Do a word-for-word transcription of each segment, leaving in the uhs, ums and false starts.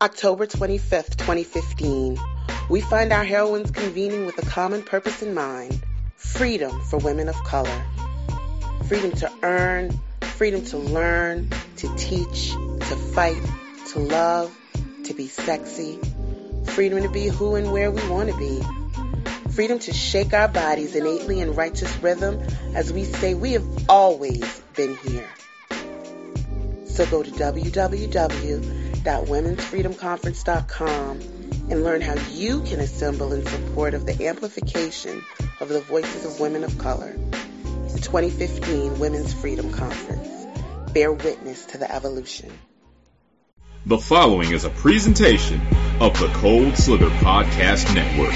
October twenty-fifth, twenty fifteen, we find our heroines convening with a common purpose in mind: freedom for women of color. Freedom to earn, freedom to learn, to teach, to fight, to love, to be sexy. Freedom to be who and where we want to be. Freedom to shake our bodies innately in righteous rhythm as we say we have always been here. So go to w w w dot women's freedom conference dot com and learn how you can assemble in support of the amplification of the voices of women of color. The twenty fifteen Women's Freedom Conference. Bear witness to the evolution. The following is a presentation of the Cold Slither Podcast Network.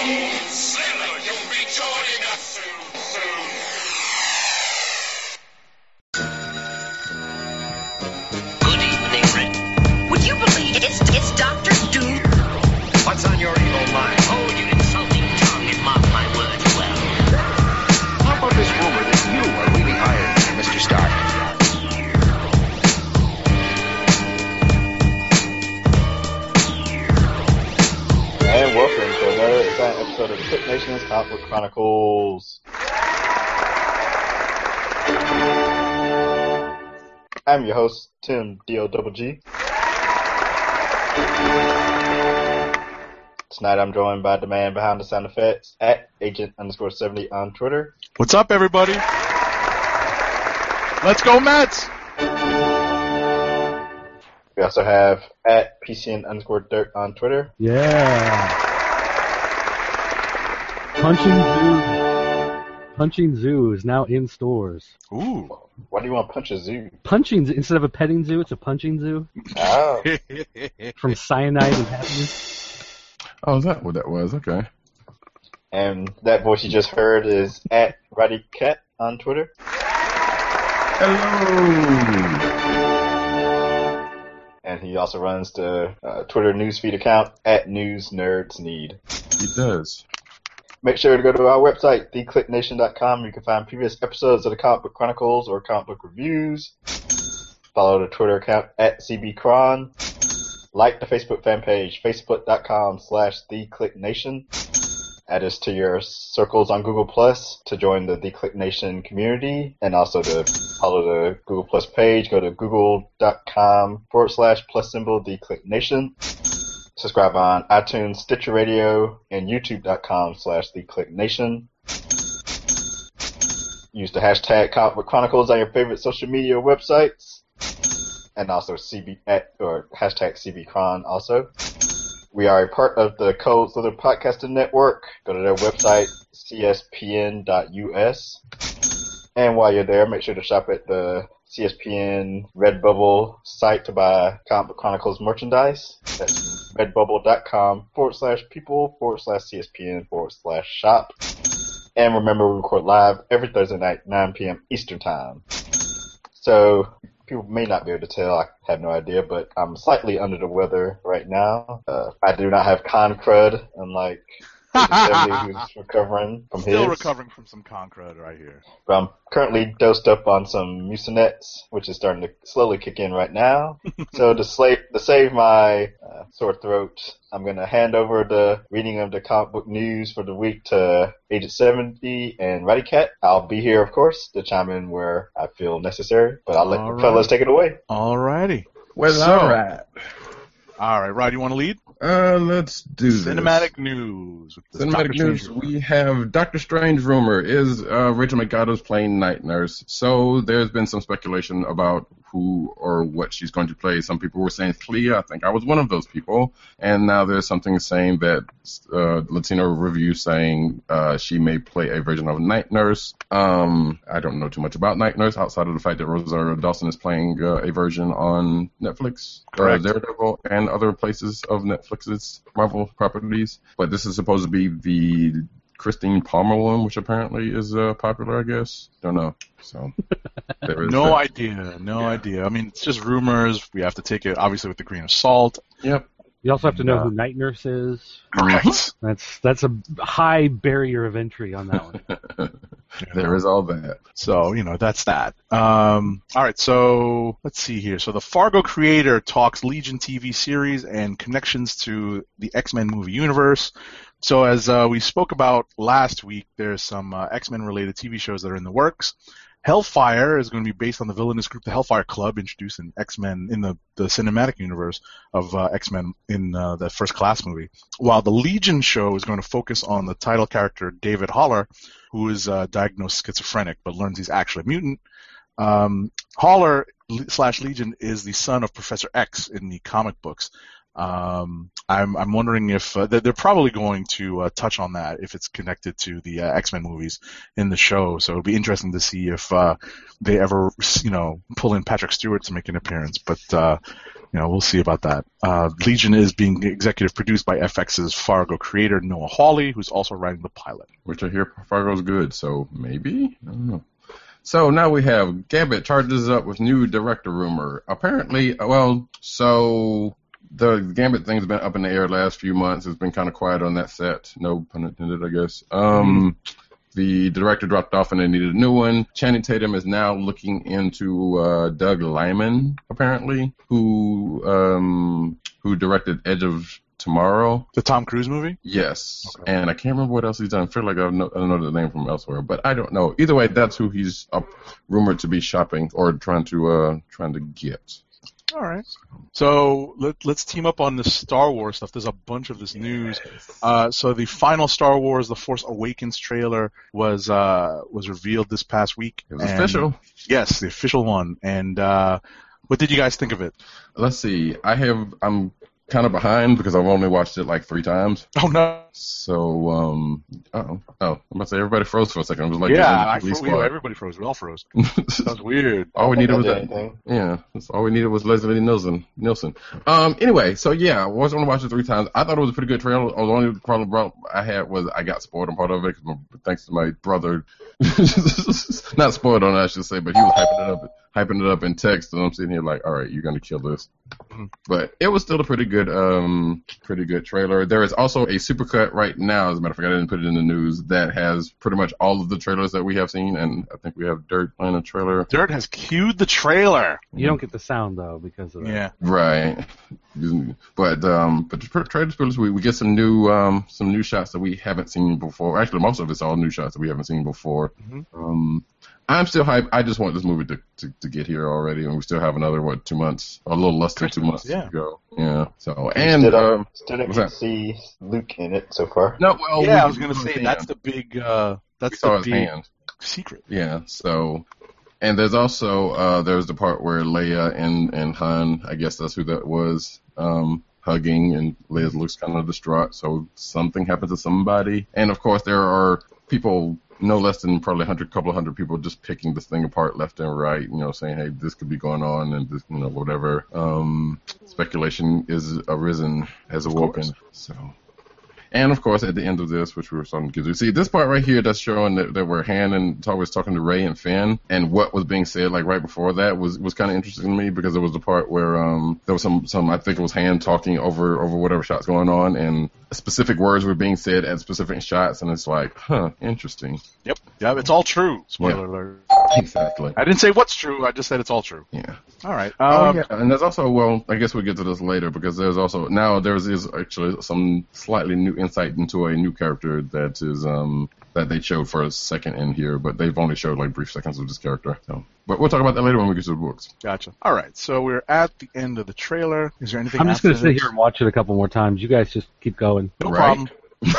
Good evening, Rick. Would you believe it's, it's Doctor Doom? What's on your evil mind? Hold your insulting tongue and mark my words well. How about this rumor that you are really hired by Mister Stark? And welcome to another exciting episode of the Click Nation's Comic Book Chronicles. I'm your host, Tim D O Double G. Tonight I'm joined by the man behind the sound effects at agent underscore seventy on Twitter. What's up, everybody? Let's go, Mets! We also have at P C N underscore dirt on Twitter. Yeah. Punching Zoo. Punching Zoo is now in stores. Ooh. Why do you want to punch a zoo? Punching Zoo, instead of a petting zoo, it's a punching zoo. Oh. From Cyanide and Happiness. Oh, is that what that was? Okay. And that voice you just heard is at Roddy Cat on Twitter. Hello. And he also runs the uh, Twitter newsfeed account at News Nerds Need. He does. Make sure to go to our website, the click nation dot com. You can find previous episodes of the Comic Book Chronicles or Comic Book Reviews. Follow the Twitter account at C B Cron. Like the Facebook fan page, facebook dot com slash the click nation. Add us to your circles on Google Plus to join the The Click Nation community, and also to follow the Google Plus page. Go to google dot com forward slash plus symbol The Click Nation. Subscribe on iTunes, Stitcher Radio, and youtube dot com slash The Click Nation. Use the hashtag Comic Book Chronicles on your favorite social media websites, and also C B at or hashtag C B Cron also. We are a part of the Cold Slither Podcasting Network. Go to their website, c s p n dot u s. And while you're there, make sure to shop at the C S P N Redbubble site to buy Comic Book Chronicles merchandise. That's redbubble dot com forward slash people forward slash CSPN forward slash shop. And remember, we record live every Thursday night, nine p.m. Eastern Time. So, people may not be able to tell, I have no idea, but I'm slightly under the weather right now. Uh, I do not have con crud, unlike who's recovering from Still his. recovering from some concrete right here. But I'm currently dosed up on some Mucinex, which is starting to slowly kick in right now. So to, slave, to save my uh, sore throat, I'm going to hand over the reading of the comic book news for the week to Agent seventy and Roddy Cat. I'll be here, of course, to chime in where I feel necessary, but I'll let All the right. fellas take it away. Alrighty. Well, So- all right. Alright, Rod, you want to lead? Uh, let's do this. Cinematic news. With this Cinematic Doctor news. Strange rumor. We have Doctor Strange rumor. Is uh, Rachel McAdams playing Night Nurse? So there's been some speculation about who or what she's going to play. Some people were saying Clea. I think I was one of those people. And now there's something saying that uh, Latino review saying uh, she may play a version of Night Nurse. Um, I don't know too much about Night Nurse outside of the fact that Rosario Dawson is playing uh, a version on Netflix, uh, Daredevil, and other places of Netflix's Marvel properties. But this is supposed to be the Christine Palmer one, which apparently is uh, popular, I guess. Don't know. So there is No that. idea. No yeah. idea. I mean, it's just rumors. We have to take it, obviously, with a grain of salt. Yep. You also have to know Yeah. who Night Nurse is. Right. That's that's a high barrier of entry on that one. There is all that. So, you know, that's that. Um, all right, so let's see here. So the Fargo creator talks Legion T V series and connections to the X-Men movie universe. So as uh, we spoke about last week, there's some uh, X-Men related T V shows that are in the works. Hellfire is going to be based on the villainous group, the Hellfire Club, introduced in X-Men in the, the cinematic universe of uh, X-Men in uh, the First Class movie. While the Legion show is going to focus on the title character David Haller, who is uh, diagnosed schizophrenic but learns he's actually a mutant. Um, Haller slash Legion is the son of Professor X in the comic books. Um, I'm I'm wondering if uh, they're probably going to uh, touch on that if it's connected to the uh, X-Men movies in the show. So it'll be interesting to see if uh, they ever, you know, pull in Patrick Stewart to make an appearance. But uh, you know, we'll see about that. Uh, Legion is being executive produced by F X's Fargo creator Noah Hawley, who's also writing the pilot. Which I hear Fargo's good, so maybe? I don't know. So now we have Gambit charges up with new director rumor. Apparently, well, so the Gambit thing's been up in the air the last few months. It's been kind of quiet on that set. No pun intended, I guess. Um, the director dropped off and they needed a new one. Channing Tatum is now looking into uh, Doug Liman, apparently, who um, who directed Edge of Tomorrow. The Tom Cruise movie? Yes. Okay. And I can't remember what else he's done. I feel like I know, I know the name from elsewhere, but I don't know. Either way, that's who he's up, rumored to be shopping or trying to uh, trying to get. All right. So let, let's team up on the Star Wars stuff. There's a bunch of this news. Uh, so the final Star Wars: The Force Awakens trailer was uh, was revealed this past week. It was and, official. Yes, the official one. And uh, what did you guys think of it? Let's see. I have. I'm kind of behind because I've only watched it like three times. Oh no. So, um, uh-oh. Oh, I'm about to say everybody froze for a second. I was like, yeah, I froze, everybody froze. We all froze. That was weird. All we needed was that. Anything. Yeah, that's all we needed was Leslie Nielsen. Nielsen. Um. Anyway, so yeah, I was going to watch it three times. I thought it was a pretty good trailer. The only problem I had was I got spoiled on part of it because thanks to my brother. Not spoiled on it, I should say, but he was hyping it up, hyping it up in text, and I'm sitting here like, all right, you're going to kill this. Mm-hmm. But it was still a pretty good, um, pretty good trailer. There is also a supercut right now, as a matter of fact, I didn't put it in the news, that has pretty much all of the trailers that we have seen, and I think we have Dirt playing a trailer. Dirt has cued the trailer. You don't get the sound though because of that. Yeah. Right. But um, but the trailer spoilers, we we get some new um some new shots that we haven't seen before. Actually, most of it's all new shots that we haven't seen before. Mm-hmm. Um, I'm still hyped. I just want this movie to, to, to get here already, and we still have another what two months, a little less than two months yeah. to go. Yeah. So and still um, still didn't see Luke in it so far. No, well, yeah, we, I was gonna say that's the big uh that's we the saw his big hand. secret. Yeah. So. And there's also uh, there's the part where Leia and, and Han, I guess that's who that was, um, hugging, and Leia looks kind of distraught. So something happened to somebody. And of course there are people, no less than probably a hundred, couple of hundred people just picking this thing apart left and right. You know, saying, hey, this could be going on, and this, you know, whatever. Um, speculation is arisen, has awoken. So. And, of course, at the end of this, which we were starting to get to, see, this part right here that's showing that, that where Han and Tar was talking to Rey and Finn, and what was being said, like, right before that was, was kind of interesting to me, because it was the part where um there was some, some I think it was Han talking over, over whatever shot's going on, and specific words were being said at specific shots, and it's like, huh, interesting. Yep. Yeah, it's all true. Spoiler Yeah. alert. Exactly. I didn't say what's true, I just said it's all true. Yeah. All right. Oh, Um, yeah, and there's also, well, I guess we'll get to this later, because there's also, now there's is actually some slightly new insight into a new character that is, um, that they showed for a second in here, but they've only showed, like, brief seconds of this character. So, but we'll talk about that later when we get to the books. Gotcha. All right, so we're at the end of the trailer. Is there anything I'm just after going to sit this? here and watch it a couple more times. You guys just keep going. No Right. problem.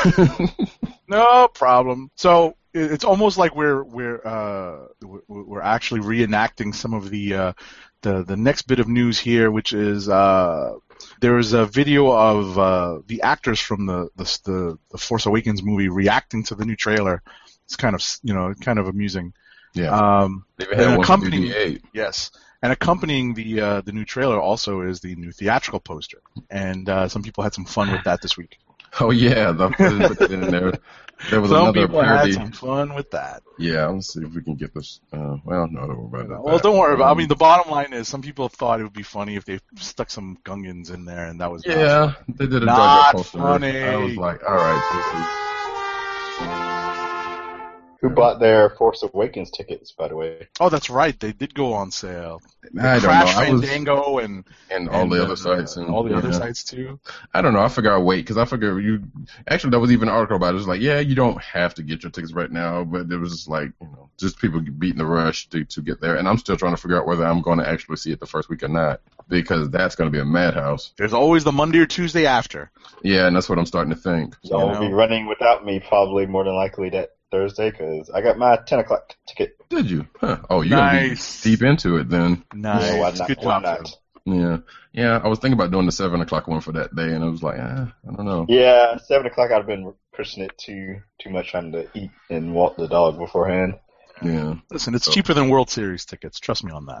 No problem. So it- it's almost like we're we're uh, we're- we're actually reenacting some of the uh, the the next bit of news here, which is uh, there is a video of uh, the actors from the, the the the Force Awakens movie reacting to the new trailer. It's kind of you know kind of amusing. Yeah. Um, They've had and one for accompanying B B eight. yes. And accompanying the uh, the new trailer also is the new theatrical poster, and uh, some people had some fun with that this week. Oh, yeah, the, put it in there. There was Some another people parody. had some fun with that. Yeah, let's see if we can get this. Uh, well, no, don't worry about that. Well, don't worry about. I Um, mean, the bottom line is, some people thought it would be funny if they stuck some Gungans in there, and that was not Yeah, funny. they did a Not Jar Jar poster. funny. I was like, all right, Who bought their Force Awakens tickets, by the way? Oh, that's right. They did go on sale. I don't Crash know. I was, Fandango and and all and, the uh, other sites and all the yeah. other sites too. I don't know. I figure I'll wait because I figure you. Actually, there was even an article about it. It was like, yeah, you don't have to get your tickets right now, but it was just like, you know, just people beating the rush to to get there. And I'm still trying to figure out whether I'm going to actually see it the first week or not, because that's going to be a madhouse. There's always the Monday or Tuesday after. Yeah, and that's what I'm starting to think. Y'all will be running without me probably more than likely that Thursday because I got my ten o'clock ticket. Did you? Huh. Oh, you're going to be deep into it then. Nice. Yeah, why not? Good Why job, not? Phil. Yeah. Yeah, I was thinking about doing the seven o'clock one for that day, and I was like, eh, I don't know. Yeah, seven o'clock I'd have been pushing it too too much trying to eat and walk the dog beforehand. Yeah. Listen, it's so. cheaper than World Series tickets. Trust me on that.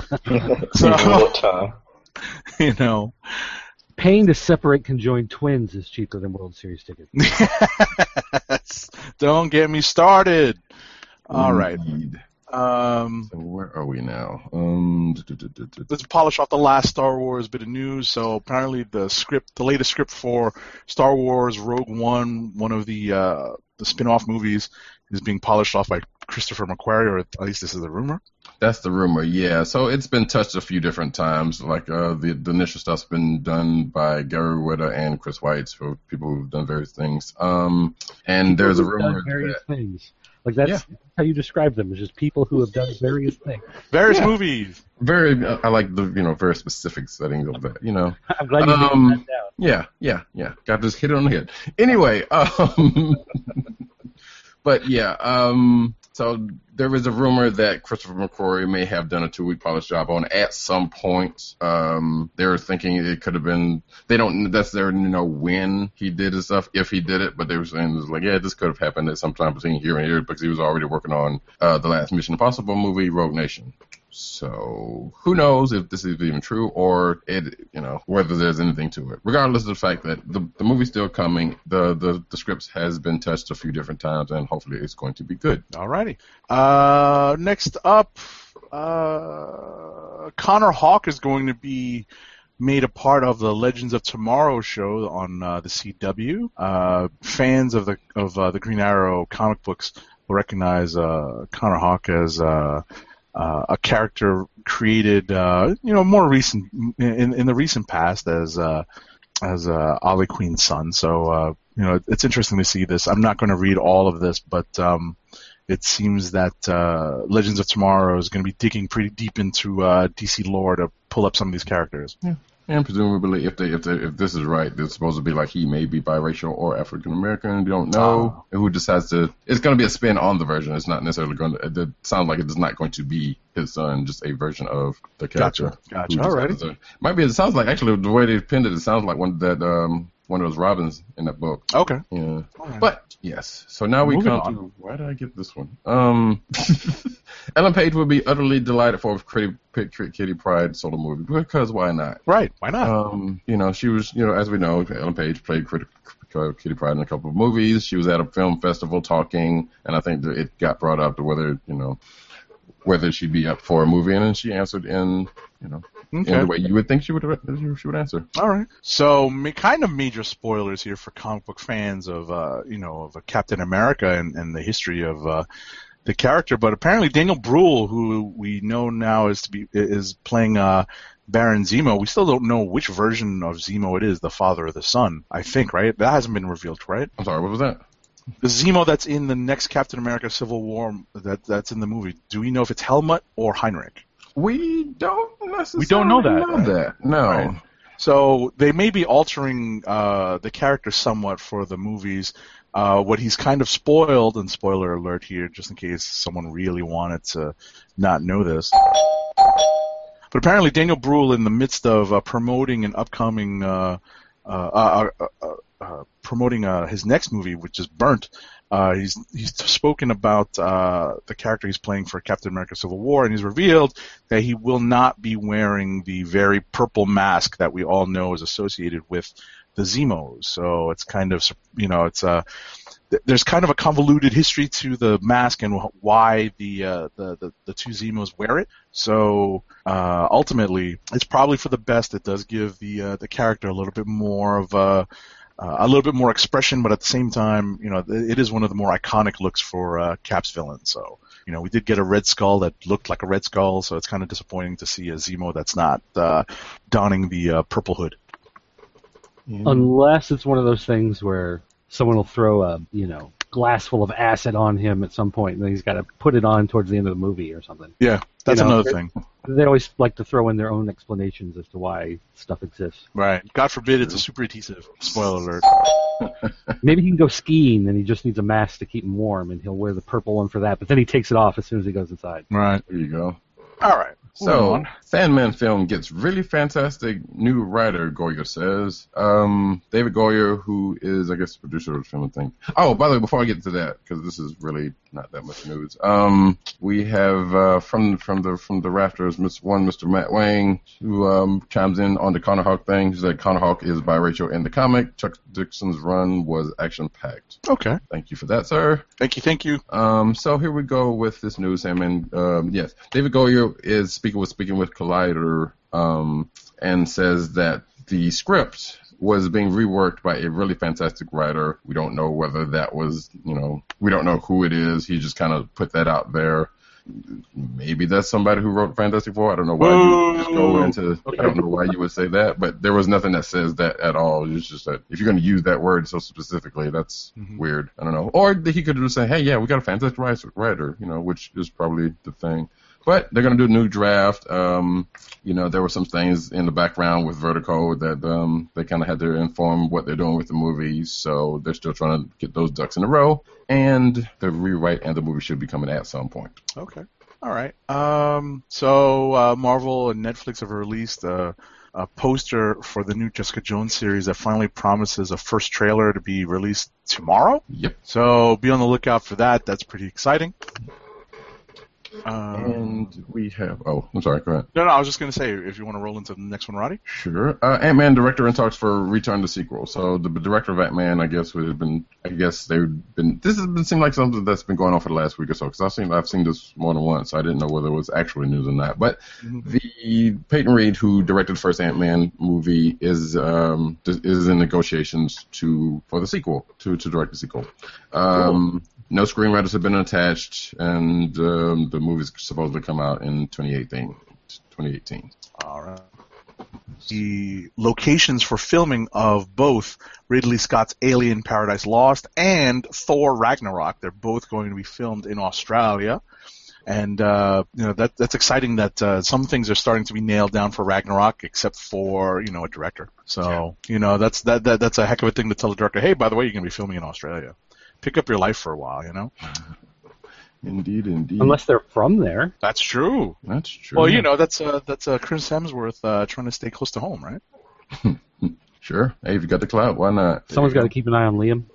so, you know, paying to separate conjoined twins is cheaper than World Series tickets. Don't get me started. All right. Indeed. Um, so where are we now? Um, let's polish off the last Star Wars bit of news. So apparently the script, the latest script for Star Wars Rogue One, one of the uh, the spin-off movies, is being polished off by Christopher McQuarrie, or at least this is the rumor. That's the rumor, yeah. So it's been touched a few different times. Like uh, the, the initial stuff's been done by Gary Whitta and Chris Weitz for people who've done various things. Um, and people there's a who've rumor done various that, things. Like that's yeah. how you describe them, is just people who have done various things. Various yeah. movies. Very, uh, I like the you know very specific settings of that. You know. I'm glad you um, nailed that down. Yeah, yeah, yeah. Got to just hit it on the head. Anyway, um, but yeah, um, so there was a rumor that Christopher McQuarrie may have done a two-week polish job on at some point. Um, they were thinking it could have been. They don't necessarily know when he did his stuff, if he did it, but they were saying it was like, yeah, this could have happened at some time between here and here because he was already working on uh, the last Mission Impossible movie, Rogue Nation. So who knows if this is even true or it, you know, whether there's anything to it. Regardless of the fact that the the movie's still coming, the the the script has been touched a few different times, and hopefully it's going to be good. Alrighty. Uh, next up, uh, Connor Hawke is going to be made a part of the Legends of Tomorrow show on uh, the C W. Uh, fans of the of uh, the Green Arrow comic books will recognize uh, Connor Hawke as uh, uh, a character created, uh, you know, more recent in in the recent past as uh, as uh, Ollie Queen's son. So uh, you know, it's interesting to see this. I'm not going to read all of this, but um, it seems that uh, Legends of Tomorrow is going to be digging pretty deep into uh, D C lore to pull up some of these characters. Yeah. And presumably, if they, if they, if this is right, it's supposed to be like he may be biracial or African American. You don't know oh. who decides to. It's going to be a spin on the version. It's not necessarily going to. It sounds like it's not going to be his son, just a version of the character. Gotcha. Gotcha. All right. To, might be. It sounds like actually the way they pinned it. It sounds like one that um one of those Robins in that book. Okay. Yeah. Right. But yes. So now we Moving come on. to why did I get this one? Um. Ellen Page will be utterly delighted for Kitty, Kitty Pryde solo movie because why not? Right, why not? Um, you know, she was, you know, as we know, Ellen Page played Kitty Pryde in a couple of movies. She was at a film festival talking, and I think that it got brought up to whether, you know, whether she'd be up for a movie, and then she answered in, you know, okay. in the way you would think she would she would answer. All right. So, kind of major spoilers here for comic book fans of, uh, you know, of uh, Captain America and, and the history of. Uh, the character, but apparently Daniel Bruhl, who we know now is to be is playing uh, Baron Zemo. We still don't know which version of Zemo it is, the father or the son. I think, right? That hasn't been revealed, right? I'm sorry, what was that? The Zemo that's in the next Captain America: Civil War that that's in the movie. Do we know if it's Helmut or Heinrich? We don't necessarily we don't know that. Know right? that. No. Right. So they may be altering uh, the character somewhat for the movies. Uh, what he's kind of spoiled, and spoiler alert here, just in case someone really wanted to not know this. But apparently Daniel Bruhl, in the midst of uh, promoting an upcoming, uh, uh, uh, uh, uh, promoting uh, his next movie, which is Burnt, uh, he's he's spoken about uh, the character he's playing for Captain America: Civil War, and he's revealed that he will not be wearing the very purple mask that we all know is associated with the Zemos. So it's kind of, you know, it's a, there's kind of a convoluted history to the mask and why the uh, the, the the two Zemos wear it. So uh, ultimately, it's probably for the best. It does give the uh, the character a little bit more of a uh, a little bit more expression, but at the same time, you know, it is one of the more iconic looks for uh, Cap's villain. So, you know, we did get a Red Skull that looked like a Red Skull, so it's kind of disappointing to see a Zemo that's not uh, donning the uh, purple hood. Yeah. Unless it's one of those things where someone will throw a, you know, glass full of acid on him at some point, and then he's got to put it on towards the end of the movie or something. Yeah, that's you know, another thing. They always like to throw in their own explanations as to why stuff exists. Right. God forbid it's a super adhesive. Spoiler alert. Maybe he can go skiing, and he just needs a mask to keep him warm, and he'll wear the purple one for that, but then he takes it off as soon as he goes inside. Right. There you go. All right. So, Sandman film gets really fantastic new writer, Goyer says. Um, David Goyer, who is, I guess, the producer of the film, I think. Oh, by the way, before I get to that, because this is really not that much news, um, we have uh, from from the from the rafters, one Mister Matt Wang, who um, chimes in on the Connor Hawk thing. He said Connor Hawk is biracial in the comic. Chuck Dixon's run was action-packed. Okay. Thank you for that, sir. Thank you, thank you. Um, so here we go with this news, Sandman. Um, yes, David Goyer is speaking with speaking with Collider, um, and says that the script was being reworked by a really fantastic writer. We don't know whether that was, you know, we don't know who it is. He just kind of put that out there. Maybe that's somebody who wrote Fantastic Four. I don't know why Whoa. you just go into. Okay. I don't know why you would say that, but there was nothing that says that at all. It's just that if you're going to use that word so specifically, that's mm-hmm. weird. I don't know. Or he could just say, "Hey, yeah, we got a fantastic writer," you know, which is probably the thing. But they're going to do a new draft. Um, you know, there were some things in the background with Vertigo that um, they kind of had to inform what they're doing with the movie. So they're still trying to get those ducks in a row. And the rewrite and the movie should be coming at some point. Okay. All right. Um, so uh, Marvel and Netflix have released a, a poster for the new Jessica Jones series that finally promises a first trailer to be released tomorrow. Yep. So be on the lookout for that. That's pretty exciting. Um, and we have, oh, I'm sorry, go ahead. No, no, I was just going to say, if you want to roll into the next one, Roddy? Sure. Uh, Ant-Man director in talks for Return to sequel. So the director of Ant-Man, I guess, would have been, I guess they've been, this has been seemed like something that's been going on for the last week or so, because I've seen, I've seen this more than once, so I didn't know whether it was actually news or not. But mm-hmm. the Peyton Reed, who directed the first Ant-Man movie, is um is in negotiations to for the sequel, to, to direct the sequel. Um, cool. No screenwriters have been attached, and um, the movie's supposed to come out in twenty eighteen. twenty eighteen. All right. The locations for filming of both Ridley Scott's Alien Paradise Lost and Thor Ragnarok, they're both going to be filmed in Australia. And, uh, you know, that that's exciting that uh, some things are starting to be nailed down for Ragnarok, except for, you know, a director. So, yeah. you know, that's that, that that's a heck of a thing to tell the director, hey, by the way, you're going to be filming in Australia. Pick up your life for a while, you know? Indeed, indeed. Unless they're from there. That's true. That's true. Well, you know, that's uh, that's uh, Chris Hemsworth uh, trying to stay close to home, right? Sure. Hey, if you got the clout, why not? There Someone's got to keep an eye on Liam.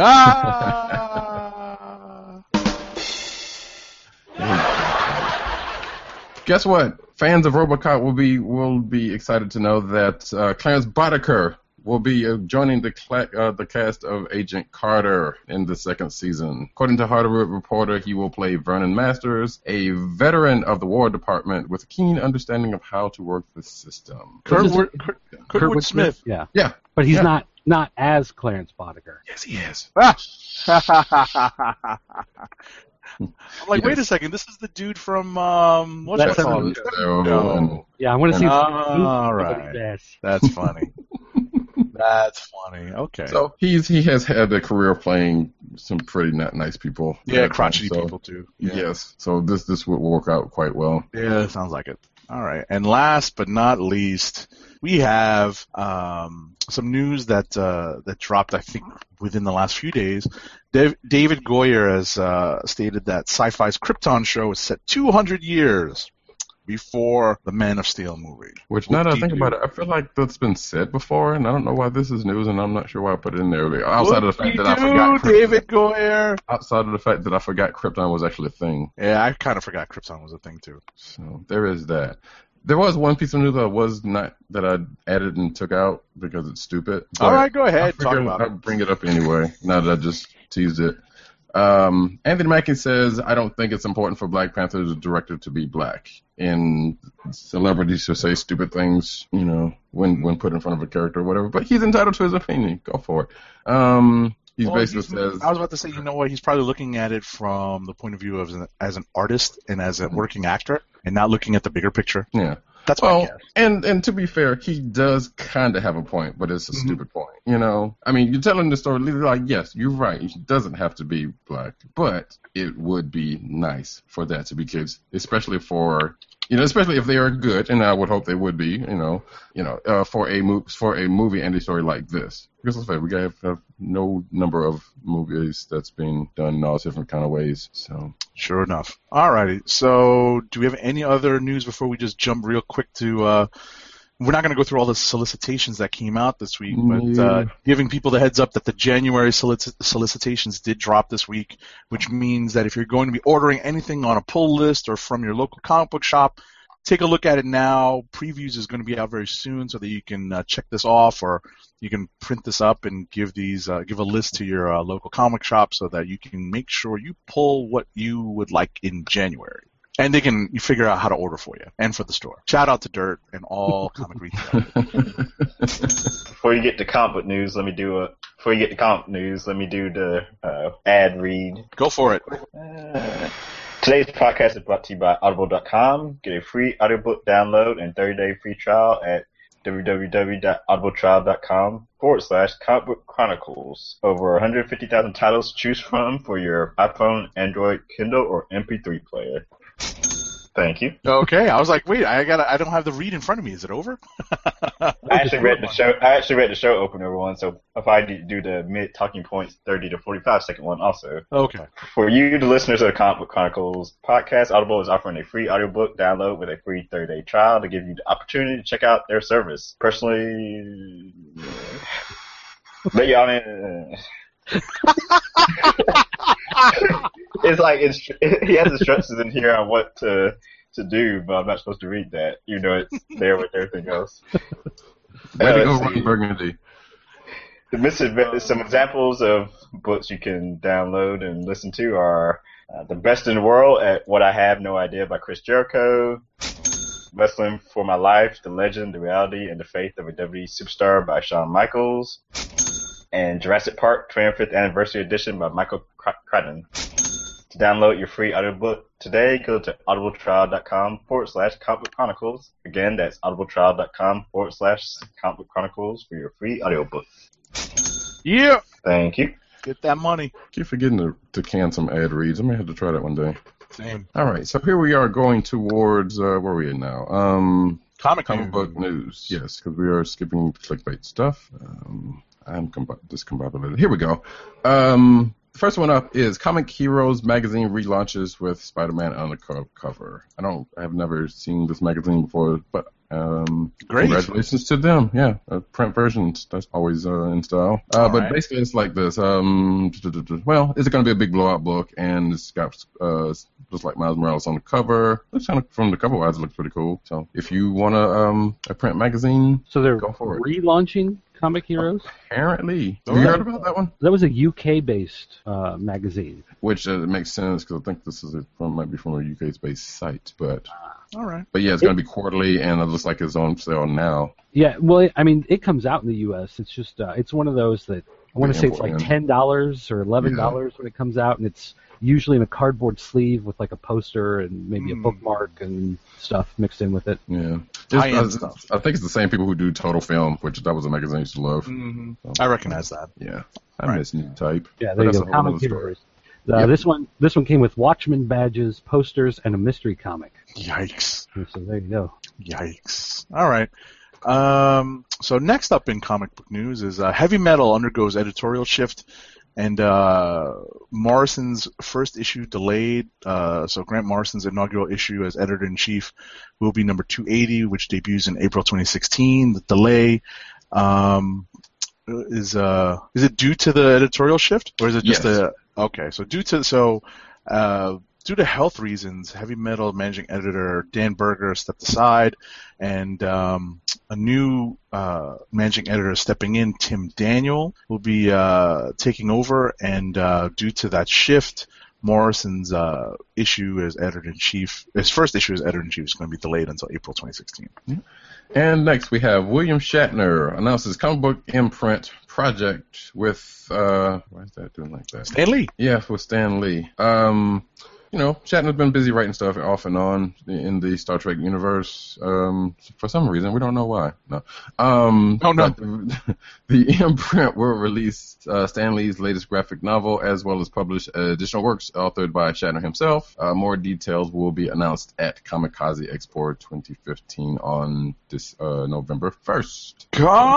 Ah! Guess what? Fans of RoboCop will be will be excited to know that uh, Clarence Boddicker will be uh, joining the cl- uh, the cast of Agent Carter in the second season. According to Hollywood Reporter, he will play Vernon Masters, a veteran of the War Department with a keen understanding of how to work the system. Kurtwood, Kurt, Kurtwood, Kurtwood Smith. Smith. Yeah. Yeah. But he's yeah. not not as Clarence Boddicker. Yes, he is. I'm like, yes. wait a second, this is the dude from, um, what's That's that called? No. Yeah, I want to see. Uh, all right. That's funny. That's funny. Okay. So he's he has had a career playing some pretty not nice people. Yeah, crotchety so, people too. Yeah. Yes. So this this will work out quite well. Yeah, sounds like it. All right. And last but not least, we have um, some news that uh, that dropped, I think, within the last few days. Dav- David Goyer has uh, stated that Sci-Fi's Krypton show is set two hundred years before the Man of Steel movie. Which, now that I think about it, I feel like that's been said before, and I don't know why this is news, and I'm not sure why I put it in there. Outside of the fact that I forgot Krypton, David Goyer. Outside of the fact that I forgot Krypton was actually a thing. Yeah, I kind of forgot Krypton was a thing too. So there is that. There was one piece of news that was not that I added and took out because it's stupid. All right, go ahead. Talk about I'll it. bring it up anyway. Now that I just teased it. Um, Anthony Mackie says, I don't think it's important for Black Panther, the director, to be black. And celebrities to say stupid things, you know, when, when put in front of a character or whatever. But he's entitled to his opinion. Go for it. Um, He well, basically he's, says, I was about to say, you know what? He's probably looking at it from the point of view of as an, as an artist and as a working actor, and not looking at the bigger picture. Yeah, that's well, my guess. And and to be fair, he does kind of have a point, but it's a mm-hmm. stupid point. You know, I mean, you're telling the story like, yes, you're right. He doesn't have to be black, but it would be nice for that to be kids, especially for. You know, especially if they are good, and I would hope they would be. You know, you know, uh, for a mo- for a movie and a story like this, because let's face it, we have, have no number of movies that's being done in all different kind of ways. So, sure enough. Alrighty. So, do we have any other news before we just jump real quick to? Uh, we're not going to go through all the solicitations that came out this week, but uh, giving people the heads up that the January solic- solicitations did drop this week, which means that if you're going to be ordering anything on a pull list or from your local comic book shop, take a look at it now. Previews is going to be out very soon, so that you can uh, check this off, or you can print this up and give these uh, give a list to your uh, local comic shop, so that you can make sure you pull what you would like in January. And they can you figure out how to order for you and for the store. Shout out to Dirt and all comic retail. Before you get to comic book news, let me do a. Before you get to comic news, let me do the uh, ad read. Go for it. Uh, today's podcast is brought to you by Audible dot com. Get a free audiobook download and thirty day free trial at www.audibletrial.com forward slash comic book chronicles. Over one hundred fifty thousand titles to choose from for your iPhone, Android, Kindle, or M P three player. Thank you. Okay, I was like, wait, I got, I don't have the read in front of me. Is it over? I actually read the show. I actually read the show opener one, so if I do the mid talking points, thirty to forty-five second one, also. Okay. For you, the listeners of the Comic Book Chronicles podcast, Audible is offering a free audiobook download with a free thirty day trial to give you the opportunity to check out their service. Personally, but y'all in. It's like it's, he has instructions in here on what to to do, but I'm not supposed to read that. You know, it's there with everything else. Way uh, to go, Ron Burgundy. The misadve- some examples of books you can download and listen to are uh, The Best in the World at What I Have No Idea by Chris Jericho, Wrestling for My Life, The Legend, The Reality, and the Faith of a W W E Superstar by Shawn Michaels, and Jurassic Park twentieth Anniversary Edition by Michael Crichton. To download your free audiobook today, go to audibletrial.com forward slash comic book chronicles. Again, that's audibletrial.com forward slash comic book chronicles for your free audiobook. Yeah. Thank you. Get that money. Keep forgetting to, to can some ad reads. I may have to try that one day. Same. All right, so here we are going towards, uh, where are we at now? Um, comic comic news. book news. Yes, because we are skipping clickbait stuff. Um, I'm com- discombobulated. Here we go. Um, the first one up is Comic Heroes magazine relaunches with Spider-Man on the co- cover. I don't, I have never seen this magazine before, but um, Great. Congratulations to them. Yeah, uh, print versions. That's always uh, in style. Uh, but right. basically, it's like this. Um, well, it's going to be a big blowout book, and it's got uh, just like Miles Morales on the cover. Looks kind of, from the cover wise, it looks pretty cool. So if you want a um a print magazine, so they're go for it. relaunching Comic Heroes? Apparently. Have you heard about that one? That was a U K-based uh, magazine. Which uh, makes sense, because I think this is a, from might be from a U K-based site. But all right. But yeah, it's going to be quarterly, and it looks like it's on sale now. Yeah, well, I mean, it comes out in the U S. It's just, uh, it's one of those that, I want to say it's like ten dollars or eleven dollars yeah. when it comes out, and it's usually in a cardboard sleeve with like a poster and maybe mm. a bookmark and stuff mixed in with it. Yeah. Just, I, stuff. I think it's the same people who do Total Film, which that was a magazine I used to love. Mm-hmm. So, I recognize that. Yeah. I right. miss new type. Yeah, there you go. Comic Heroes. Uh, yep. This one, this one came with Watchmen badges, posters, and a mystery comic. Yikes! So there you go. Yikes! All right. Um, so next up in comic book news is uh, Heavy Metal undergoes editorial shift, and uh, Morrison's first issue delayed. Uh, so Grant Morrison's inaugural issue as editor-in-chief will be number two eighty, which debuts in April twenty sixteen. The delay um, is uh, is it due to the editorial shift, or is it just yes. a okay? So due to so. Uh, due to health reasons, Heavy Metal managing editor Dan Berger stepped aside, and um, a new uh, managing editor stepping in, Tim Daniel, will be uh, taking over. And uh, due to that shift, Morrison's uh, issue as editor-in-chief, his first issue as editor-in-chief, is going to be delayed until April twenty sixteen. Yeah. And next we have William Shatner announces comic book imprint project with, uh, why is that doing like that? Stan Lee. Yeah, with Stan Lee. Um, you know, Shatner's been busy writing stuff off and on in the Star Trek universe. Um, for some reason, we don't know why. No. Um, oh no. The, the imprint will release uh, Stan Lee's latest graphic novel, as well as publish additional works authored by Shatner himself. Uh, more details will be announced at Kamikaze Expo twenty fifteen on this uh, November first.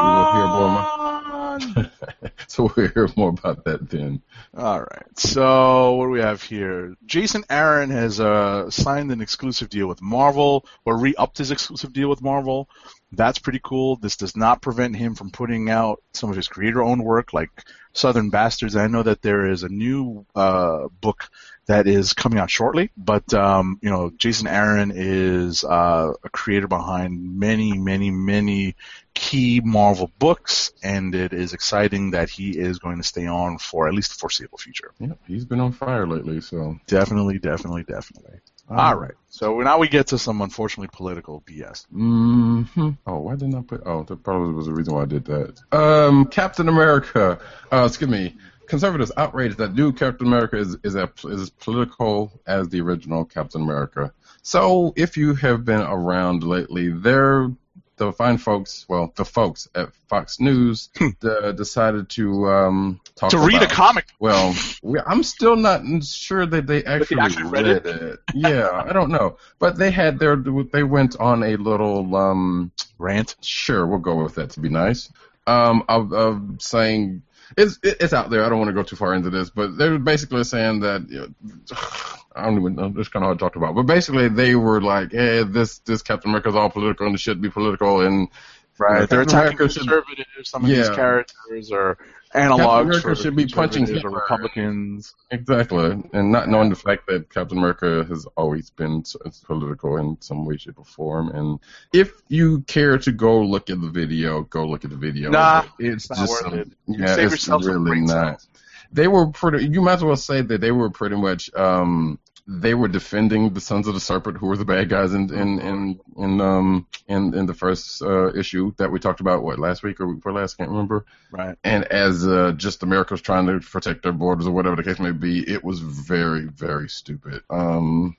God. So we'll hear more. So we'll hear more about that then. All right. So what do we have here? Jason Aaron has uh, signed an exclusive deal with Marvel, or re-upped his exclusive deal with Marvel. That's pretty cool. This does not prevent him from putting out some of his creator-owned work, like Southern Bastards. I know that there is a new uh, book that is coming out shortly, but um, you know, Jason Aaron is uh, a creator behind many, many, many key Marvel books, and it is exciting that he is going to stay on for at least the foreseeable future. Yeah, he's been on fire lately, so definitely, definitely, definitely. Um, All right. So now we get to some unfortunately political B S. Mm-hmm. Oh, why didn't I put? Oh, that probably was the reason why I did that. Um, Captain America. Uh, excuse me. Conservatives outraged that new Captain America is is, a, is as political as the original Captain America. So if you have been around lately, they're the fine folks, well, the folks at Fox News uh, decided to um, talk to about, read a comic. Well, we, I'm still not sure that they actually, they actually read, read it. it. Yeah, I don't know, but they had their they went on a little um, rant. Sure, we'll go with that to be nice. Um, of, of saying. It's it's out there. I don't want to go too far into this, but they were basically saying that you know, I don't even know. It's kind of hard to talk about. But basically, they were like, "Hey, this this Captain America is all political and it should be political." And right, you know, they're Captain attacking America conservatives. Should, some of yeah. these characters are analogs for should be punching or Republicans. Exactly, and not knowing the fact that Captain America has always been political in some way, shape, or form. And if you care to go look at the video, go look at the video. Nah, it's, it's just not worth it. Yeah, Save it's yourself some really not. cells. They were pretty. You might as well say that they were pretty much. Um, They were defending the Sons of the Serpent, who were the bad guys in in in in um in in the first uh, issue that we talked about. What, last week or week before last? Can't remember. Right. And as uh, just America's trying to protect their borders or whatever the case may be, it was very very stupid. Um.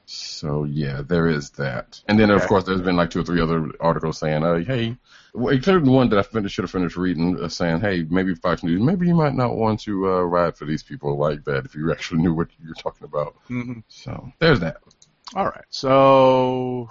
So yeah, there is that. And then okay. Of course there's been like two or three other articles saying, uh, hey. Well, including the one that I finished, should have finished reading, uh, saying, hey, maybe Fox News, maybe you might not want to uh, ride for these people like that if you actually knew what you're talking about. Mm-hmm. So there's that. All right. So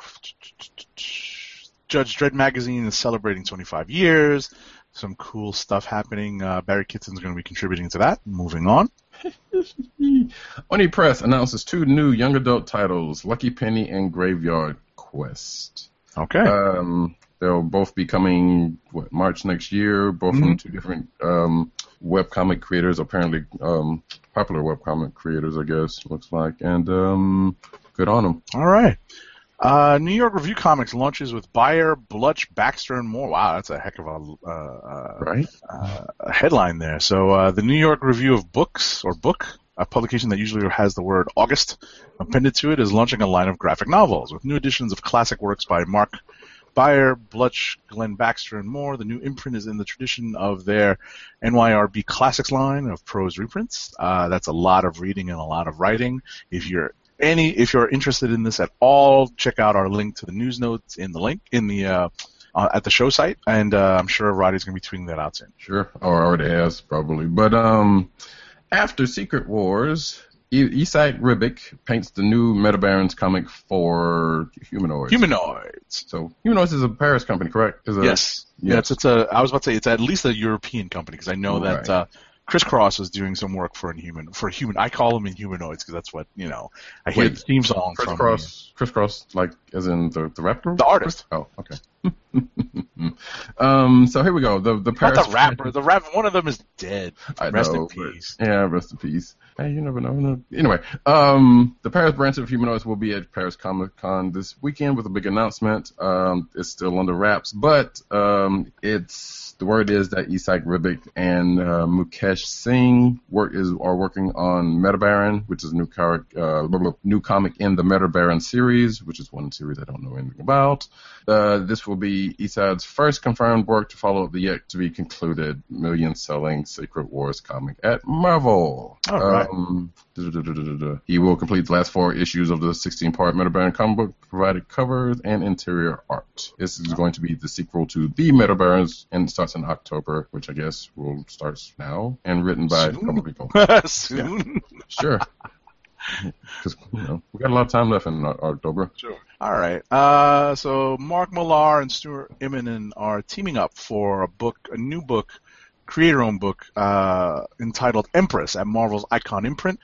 Judge Dredd magazine is celebrating twenty-five years. Some cool stuff happening. Uh, Barry Kitson's going to be contributing to that. Moving on. Oni Press announces two new young adult titles, Lucky Penny and Graveyard Quest. Okay. Um... They'll both be coming, what, March next year, both mm-hmm. from two different um, webcomic creators, apparently um, popular webcomic creators, I guess, looks like. And um, good on them. All right. Uh, New York Review Comics launches with Beyer, Blutch, Baxter, and more. Wow, that's a heck of a, uh, right? uh, a headline there. So uh, the New York Review of Books, or Book, a publication that usually has the word August appended to it, is launching a line of graphic novels with new editions of classic works by Mark Beyer, Blutch, Glenn Baxter, and more. The new imprint is in the tradition of their N Y R B Classics line of prose reprints. Uh, that's a lot of reading and a lot of writing. If you're any, if you're interested in this at all, check out our link to the news notes in the link in the uh, uh, at the show site, and uh, I'm sure Roddy's going to be tweeting that out soon. Sure, or already has probably. But um, after Secret Wars, Esai Ribic paints the new Metabarons comic for Humanoids. Humanoids. So Humanoids is a Paris company, correct? Is a, yes. Yes. It's, it's a. I was about to say it's at least a European company because I know right. that uh, Chris Cross is doing some work for Inhuman for human. I call them Inhumanoids because that's what you know. I hear Wait, the theme song Chris from Cross. Chris Cross, like as in the the rap group? The artist. Oh, okay. um, so here we go. The the Paris Not the rapper. The rapper. One of them is dead. I Rest know, in peace. but- Yeah, rest in peace. Hey, you never know. No. Anyway, um, the Paris branch of Humanoids will be at Paris Comic Con this weekend with a big announcement. Um, it's still under wraps, but um, it's the word is that Isaac Ribic and uh, Mukesh Singh work is are working on Metabaron, which is a new car, uh, new comic in the Metabaron series, which is one series I don't know anything about. Uh, this will be Isaac's first confirmed work to follow up the yet to be concluded million-selling Secret Wars comic at Marvel. All right. Um, duh, duh, duh, duh, duh, duh. He will complete the last four issues of the sixteen-part Metabaron comic book, provided covers and interior art. This is going to be the sequel to The Metabarons, and it starts in October, which I guess will start now, and written by Soon? a couple people. Soon. Sure. Because you know we got a lot of time left in October. Sure. All right. Uh, so Mark Millar and Stuart Immonen are teaming up for a book, a new book, creator-owned book uh, entitled Empress at Marvel's Icon Imprint.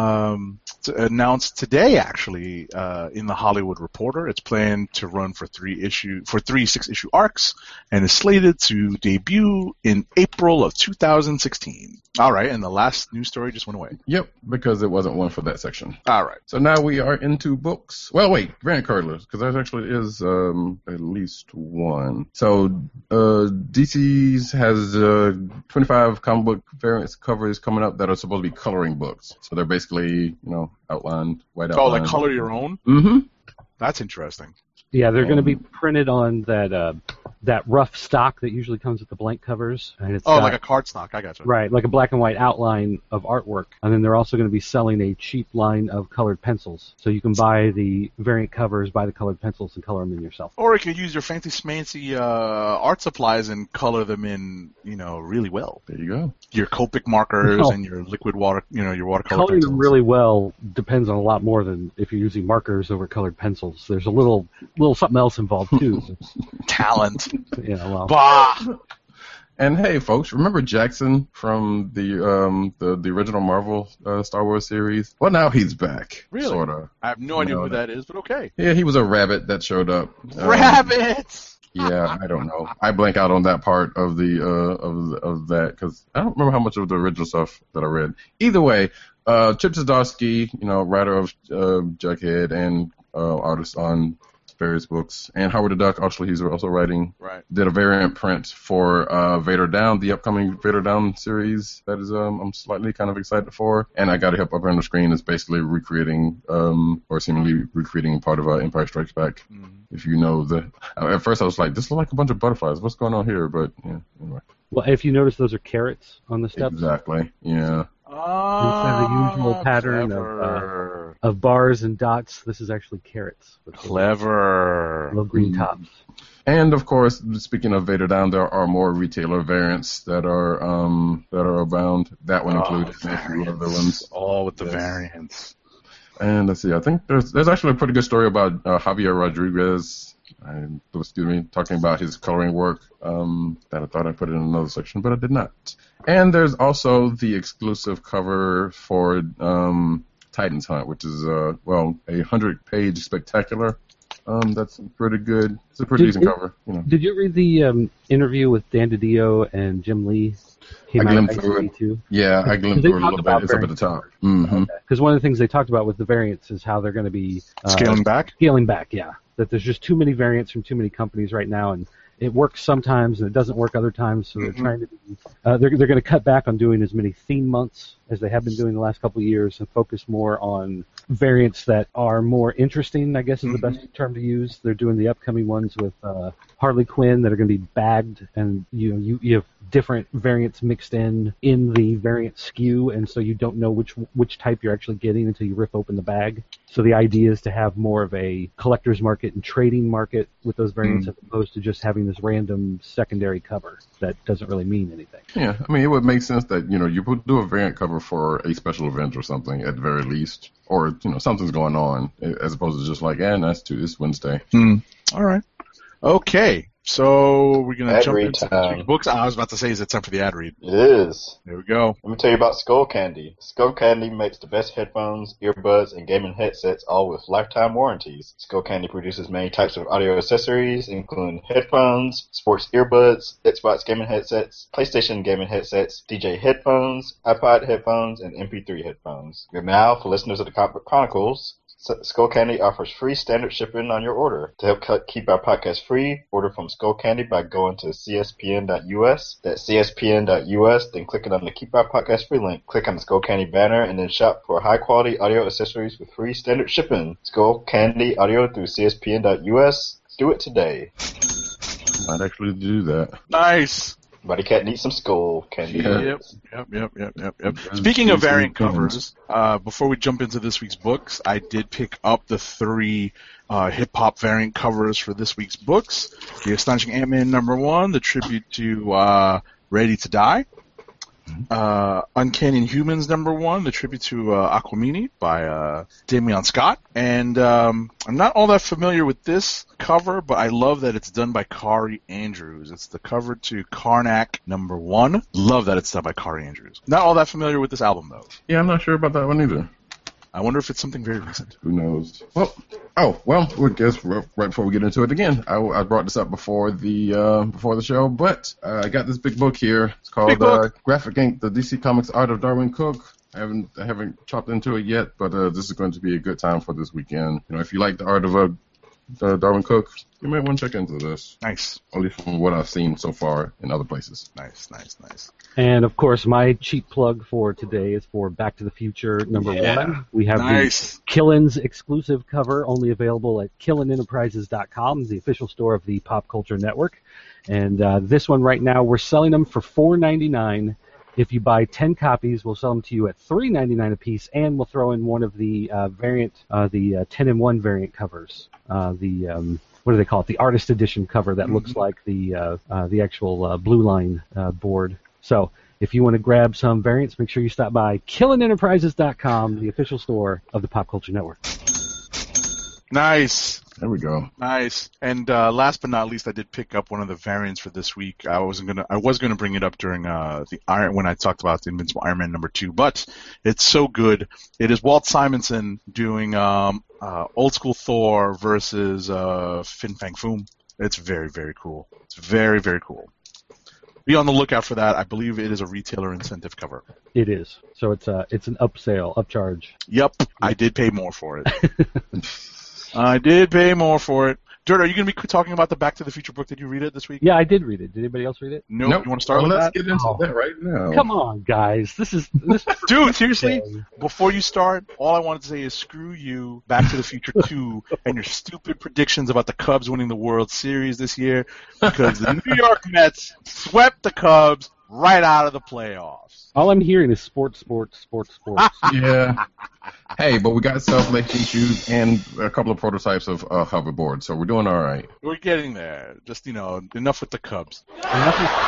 Um, to announced today, actually, uh, in the Hollywood Reporter. It's planned to run for three issue for three six-issue arcs, and is slated to debut in April of two thousand sixteen. All right, and the last news story just went away. Yep, because it wasn't one for that section. All right. So now we are into books. Well, wait, variant cardless, because there actually is um, at least one. So uh, D C's has uh, twenty-five comic book variants covers coming up that are supposed to be coloring books. So they're basically, you know, outlined, white outline. Oh, like color your own? Mm-hmm. That's interesting. Yeah, they're going to be Um, printed on that uh, that rough stock that usually comes with the blank covers. And it's Oh, got- like a cardstock. I got you. Right, like a black and white outline of artwork. And then they're also going to be selling a cheap line of colored pencils. So you can buy the variant covers, buy the colored pencils, and color them in yourself. Or you could use your fancy smancy uh, art supplies and color them in, you know, really well. There you go. Your Copic markers No. and your liquid water, you know, your watercolor Coloring pencils. them really well depends on a lot more than if you're using markers over colored pencils. There's a little little something else involved too. Talent. You know, well, Bah! And hey, folks, remember Jackson from the um the, the original Marvel uh, Star Wars series? Well, now he's back. Really? Sorta. I have no idea No, who no. that is, but okay. Yeah, he was a rabbit that showed up. Um, Rabbits! Yeah, I don't know. I blank out on that part of the uh, of of that because I don't remember how much of the original stuff that I read. Either way, uh, Chip Zdarsky, you know, writer of uh, Jughead and uh, artist on various books, and Howard the Duck, actually, he's also writing. Right. Did a variant print for uh, Vader Down, the upcoming Vader Down series. That is, um, I'm slightly kind of excited for. And I got it up up on the screen. It's basically recreating, um, or seemingly recreating part of uh, Empire Strikes Back. Mm-hmm. If you know the, at first I was like, this looks like a bunch of butterflies. What's going on here? But yeah, anyway. well, if you notice, those are carrots on the steps. Exactly. Yeah. Ah, Instead of the usual pattern of, clever. Of bars and dots, this is actually carrots with Clever. little green tops. And of course, speaking of Vader Down, there are more retailer variants that are um that are abound. That one included and a few other ones. All with the Yes. variants. And let's see, I think there's there's actually a pretty good story about uh, Javier Rodriguez. I, excuse me, talking about his coloring work. Um, that I thought I put it in another section, but I did not. And there's also the exclusive cover for um, Titans Hunt, which is uh well a hundred page spectacular. Um, that's pretty good. It's a pretty Did decent you- cover. You know, Did you read the um, interview with Dan DiDio and Jim Lee? I glimpsed through it. Too. yeah, I glimpsed They through it a talk little about bit. It's up at the top. Mm-hmm. Because one of the things they talked about with the variants is how they're going to be uh, Scaling back? Scaling back, yeah. That there's just too many variants from too many companies right now, and it works sometimes and it doesn't work other times. So they're Mhm. trying to be, uh, they're they're going to cut back on doing as many theme months as they have been doing the last couple of years and focus more on variants that are more interesting, I guess is the best term to use. They're doing the upcoming ones with uh, Harley Quinn that are going to be bagged, and you know you, you have different variants mixed in in the variant S K U, and so you don't know which which type you're actually getting until you rip open the bag. So the idea is to have more of a collector's market and trading market with those variants Mm. as opposed to just having this random secondary cover that doesn't really mean anything. Yeah, I mean, it would make sense that, you know, you would do a variant cover for a special event or something at the very least, or, you know, something's going on, as opposed to just like, eh, that's too, it's Wednesday. Hmm. All right. Okay. So we're gonna Ad jump read into time. the books. I was about to say, is it time for the ad read? It is. There we go. Let me tell you about Skull Candy. Skull Candy makes the best headphones, earbuds, and gaming headsets, all with lifetime warranties. Skull Candy produces many types of audio accessories, including headphones, sports earbuds, Xbox gaming headsets, PlayStation gaming headsets, D J headphones, iPod headphones, and M P three headphones. And now, for listeners of the Comic Chronicles, Skull Candy offers free standard shipping on your order. To help keep our podcast free, order from Skull Candy by going to C S P N dot U S. That's C S P N dot U S, then clicking on the Keep Our Podcast Free link. Click on the Skull Candy banner and then shop for high-quality audio accessories with free standard shipping. Skull Candy Audio through C S P N dot U S. Do it today. Might actually do that. Nice. Buddy Cat needs some Skull Candy. Yeah. Yep, yep, yep, yep, yep, yep. Speaking of variant covers, uh, before we jump into this week's books, I did pick up the three uh, hip-hop variant covers for this week's books. The Astonishing Ant-Man number one, the tribute to uh, Ready to Die. Uh, Uncanny Humans number one, the tribute to uh, Aquemini by uh, Damian Scott. And um, I'm not all that familiar with this cover, but I love that it's done by Kari Andrews. It's the cover to Karnak number one. Love that it's done by Kari Andrews. Not all that familiar with this album, though. Yeah, I'm not sure about that one either. I wonder if it's something very recent. Who knows? Well, oh well. I guess right before we get into it again, I, I brought this up before the uh, before the show, but uh, I got this big book here. It's called uh, Graphic Ink: The D C Comics Art of Darwyn Cooke. I haven't I haven't chopped into it yet, but uh, this is going to be a good time for this weekend. You know, if you like the art of uh, uh, Darwyn Cooke, you might want to check into this. Nice. At least from what I've seen so far in other places. Nice, nice, nice. And, of course, my cheap plug for today is for Back to the Future number Yeah. one. We have Nice. the Killen's exclusive cover, only available at Killen Enterprises dot com, the official store of the Pop Culture Network. And uh, this one right now, we're selling them for four ninety-nine. If you buy ten copies, we'll sell them to you at three ninety-nine a piece, and we'll throw in one of the uh, variant, uh, the uh, ten in one variant covers. Uh, the um, what do they call it? The artist edition cover that mm-hmm. looks like the uh, uh, the actual uh, Blue Line uh, board. So if you want to grab some variants, make sure you stop by Killen Enterprises dot com, the official store of the Pop Culture Network. Nice. There we go. Nice. And uh, last but not least, I did pick up one of the variants for this week. I wasn't gonna, I was gonna bring it up during uh, the Iron when I talked about the Invincible Iron Man number two, but it's so good. It is Walt Simonson doing um, uh, old school Thor versus uh, Fin Fang Foom. It's very, very cool. It's very, very cool. Be on the lookout for that. I believe it is a retailer incentive cover. It is. So it's a it's an upsale, upcharge. Yep, I did pay more for it. I did pay more for it. Dirt, are you going to be talking about the Back to the Future book? Did you read it this week? Yeah, I did read it. Did anybody else read it? Nope. nope. You want to start well, with let's that? Let's get into oh. that right now. Come on, guys. This is this. Dude, seriously. Before you start, all I wanted to say is screw you, Back to the Future two, and your stupid predictions about the Cubs winning the World Series this year, because the New York Mets swept the Cubs right out of the playoffs. All I'm hearing is sports, sports, sports, sports. Yeah. Hey, but we got self-lifting shoes and a couple of prototypes of uh, hoverboards, so we're doing all right. We're getting there. Just, you know, enough with the Cubs. Enough with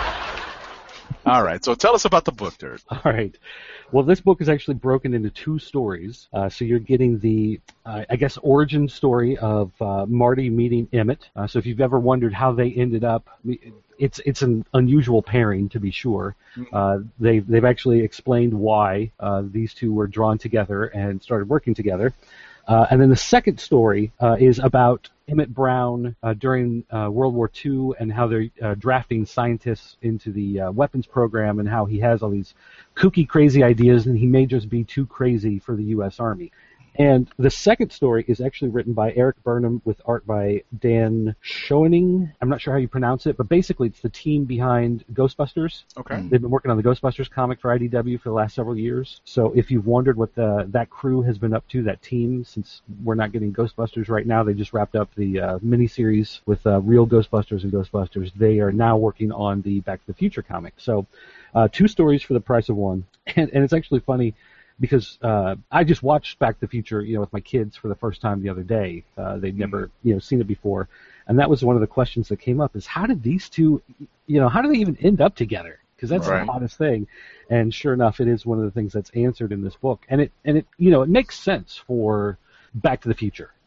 sports. All right, so tell us about the book, Dirt. All right. Well, this book is actually broken into two stories. Uh, so you're getting the, uh, I guess, origin story of uh, Marty meeting Emmett. Uh, so if you've ever wondered how they ended up, it's it's an unusual pairing, to be sure. Uh, they've, they've actually explained why uh, these two were drawn together and started working together. Uh, and then the second story uh, is about Emmett Brown uh, during uh, World War Two and how they're uh, drafting scientists into the uh, weapons program and how he has all these kooky, crazy ideas and he may just be too crazy for the U S Army. And the second story is actually written by Eric Burnham with art by Dan Schoening. I'm not sure how you pronounce it, but basically it's the team behind Ghostbusters. Okay. They've been working on the Ghostbusters comic for I D W for the last several years. So if you've wondered what the, that crew has been up to, that team, since we're not getting Ghostbusters right now, they just wrapped up the uh, miniseries with uh, real Ghostbusters and Ghostbusters. They are now working on the Back to the Future comic. So uh, two stories for the price of one. And, and it's actually funny, because uh, I just watched Back to the Future, you know, with my kids for the first time the other day. Uh, they'd never, you know, seen it before, and that was one of the questions that came up: is how did these two, you know, how do they even end up together? Because that's right. the hottest thing. And sure enough, it is one of the things that's answered in this book, and it and it, you know, it makes sense for Back to the Future.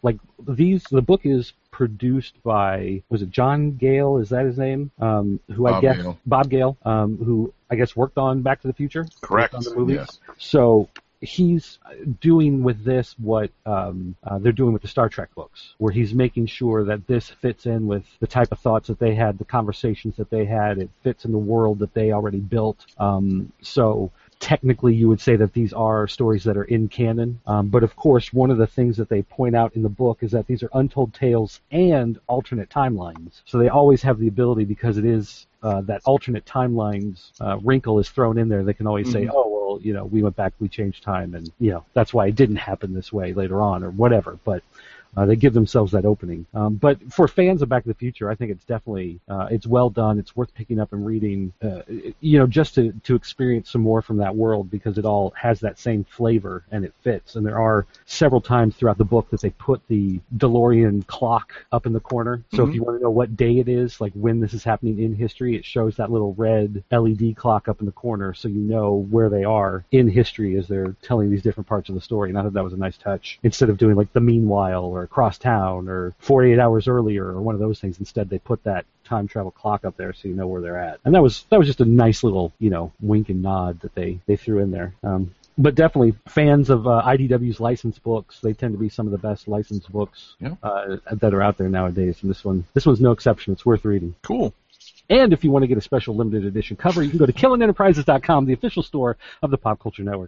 like these, the book is produced by, was it John Gale? Is that his name? Um, who Bob I guess Gale. Bob Gale, um, who I guess worked on Back to the Future. Correct. Worked on the movies. Yes. So he's doing with this what um, uh, they're doing with the Star Trek books, where he's making sure that this fits in with the type of thoughts that they had, the conversations that they had. It fits in the world that they already built. Um, so. Technically, you would say that these are stories that are in canon, um, but of course, one of the things that they point out in the book is that these are untold tales and alternate timelines. So they always have the ability, because it is uh, that alternate timelines uh, wrinkle is thrown in there. They can always Mm-hmm. say, "Oh, well, you know, we went back, we changed time, and you know, that's why it didn't happen this way later on, or whatever." But Uh, they give themselves that opening. Um, but for fans of Back to the Future, I think it's definitely, uh, it's well done. It's worth picking up and reading, uh, you know, just to, to experience some more from that world, because it all has that same flavor and it fits. And there are several times throughout the book that they put the DeLorean clock up in the corner. So Mm-hmm. if you want to know what day it is, like when this is happening in history, it shows that little red L E D clock up in the corner, so you know where they are in history as they're telling these different parts of the story. And I thought that was a nice touch. Instead of doing like the meanwhile or across town or forty-eight hours earlier or one of those things, instead they put that time travel clock up there so you know where they're at. And that was that was just a nice little, you know, wink and nod that they, they threw in there. Um, but definitely fans of uh, I D W's licensed books, they tend to be some of the best licensed books Yeah. uh, that are out there nowadays. And this one this one's no exception. It's worth reading. Cool. And if you want to get a special limited edition cover, you can go to Killing Enterprises dot com, the official store of the Pop Culture Network.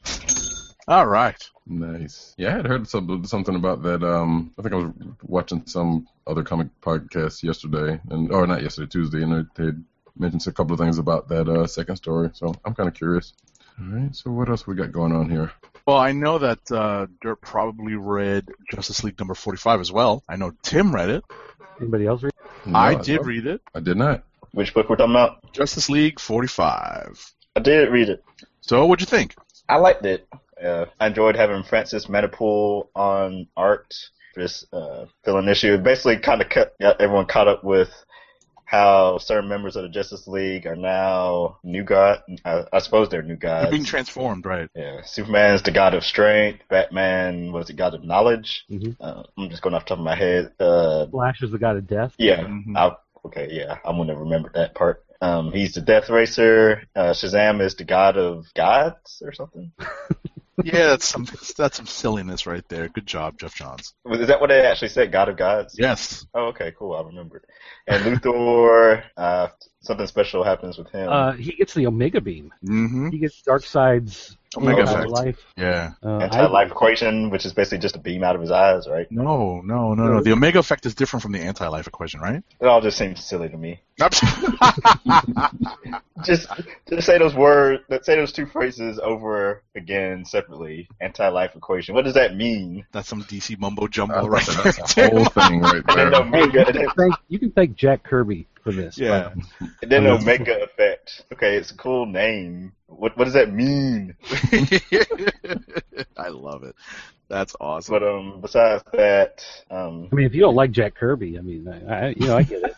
All right. Nice. Yeah, I had heard some, something about that. Um, I think I was watching some other comic podcast yesterday, and or not yesterday, Tuesday, and they they mentioned a couple of things about that uh, second story. So I'm kind of curious. All right. So what else we got going on here? Well, I know that uh, Dirt probably read Justice League number forty-five as well. I know Tim read it. Anybody else read? No, I don't. did read it. I did not. Which book we're talking about? Justice League forty-five. I did read it. So what'd you think? I liked it. Uh, I enjoyed having Francis Metapool on art for this uh, villain issue. It basically kind of cut got everyone caught up with how certain members of the Justice League are now new god. I, I suppose they're new gods. You're being transformed, right? Yeah, Superman's the god of strength. Batman was the god of knowledge. Mhm. Uh, I'm just going off the top of my head. Uh, Flash is the god of death. yeah, Mhm. I'll, okay, yeah, I'm gonna remember that part. Um, he's the Death Racer. Uh, Shazam is the god of gods or something. Yeah, that's some that's some silliness right there. Good job, Jeff Johns. Is that what they actually said? God of gods? Yes. Oh, okay, cool. I remember it. And Luthor, uh, something special happens with him. Uh, he gets the Omega Beam. Mm-hmm. He gets Darkseid's Omega uh, effect. life. Yeah. Uh, Anti-life I- equation, which is basically just a beam out of his eyes, right? No, no, no, no. The Omega effect is different from the anti-life equation, right? It all just seems silly to me. Just, just say those words, say those two phrases over again separately. Anti-life equation. What does that mean? That's some D C mumbo jumbo Uh, right that's there. the whole thing right And then there. Omega, and then, thank, you can thank Jack Kirby for this. Yeah. and then Omega effect. Okay, it's a cool name. What, what does that mean? I love it. That's awesome. But um, besides that, um, I mean, if you don't like Jack Kirby, I mean, I, I you know, I get it.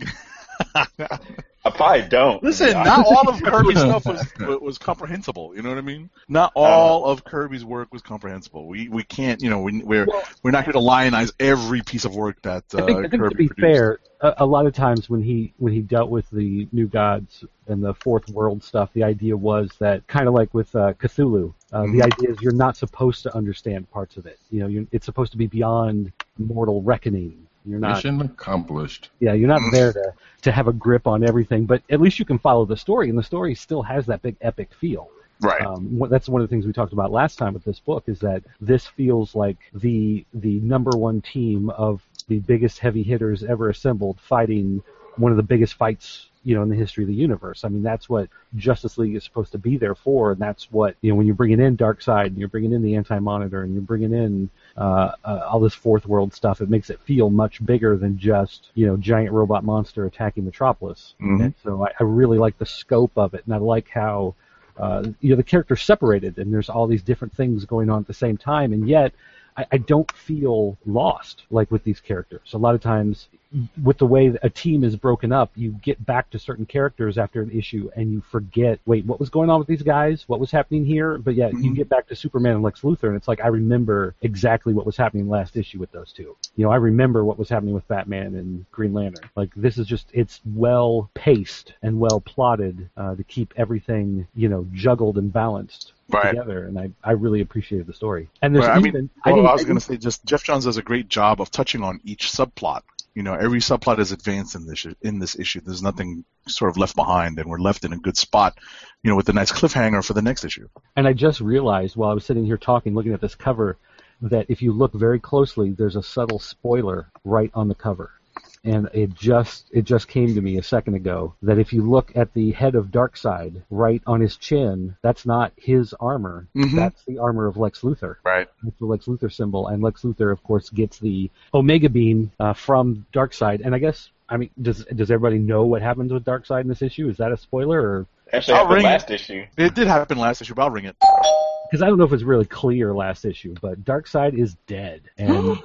I probably don't. Listen, to be not honest. all of Kirby's stuff was was comprehensible. You know what I mean? Not all of Kirby's work was comprehensible. We we can't, you know, we, we're we're not going to lionize every piece of work that uh, I think, I think Kirby to be produced. fair, a, a lot of times when he when he dealt with the New Gods and the Fourth World stuff, the idea was that kind of like with uh, Cthulhu, uh, Mm-hmm. the idea is you're not supposed to understand parts of it. You know, you're, it's supposed to be beyond mortal reckoning. You're not. Mission accomplished. Yeah, you're not there to, to have a grip on everything, but at least you can follow the story, and the story still has that big epic feel. Right. Um, what, that's one of the things we talked about last time with this book, is that this feels like the the number one team of the biggest heavy hitters ever assembled fighting one of the biggest fights, you know, in the history of the universe. I mean, that's what Justice League is supposed to be there for, and that's what, you know, when you're bringing in Darkseid and you're bringing in the Anti-Monitor and you're bringing in uh, uh, all this Fourth World stuff, it makes it feel much bigger than just, you know, giant robot monster attacking Metropolis. Mhm. And so I, I really like the scope of it, and I like how, uh, you know, the character's separated and there's all these different things going on at the same time, and yet I, I don't feel lost like with these characters. A lot of times, with the way a team is broken up, you get back to certain characters after an issue and you forget, wait, what was going on with these guys? What was happening here? But yet mm-hmm. you get back to Superman and Lex Luthor, and it's like I remember exactly what was happening last issue with those two. You know, I remember what was happening with Batman and Green Lantern. Like, this is just, it's well paced and well plotted uh, to keep everything, you know, juggled and balanced. Right. Together, and I, I really appreciated the story. And there's right, even, I, mean, well, I, I was I going to say, just Jeff Johns does a great job of touching on each subplot. You know, every subplot is advanced in this in this issue. There's nothing sort of left behind, and we're left in a good spot, you know, with a nice cliffhanger for the next issue. And I just realized while I was sitting here talking, looking at this cover, that if you look very closely, there's a subtle spoiler right on the cover. And it just it just came to me a second ago that if you look at the head of Darkseid right on his chin, that's not his armor. Mm-hmm. That's the armor of Lex Luthor. Right. That's the Lex Luthor symbol. And Lex Luthor, of course, gets the Omega Beam uh, from Darkseid. And I guess, I mean, does does everybody know what happens with Darkseid in this issue? Is that a spoiler? Or Actually, I'll ring last it. issue. It did happen last issue, but I'll ring it. Because I don't know if it's really clear last issue, but Darkseid is dead. And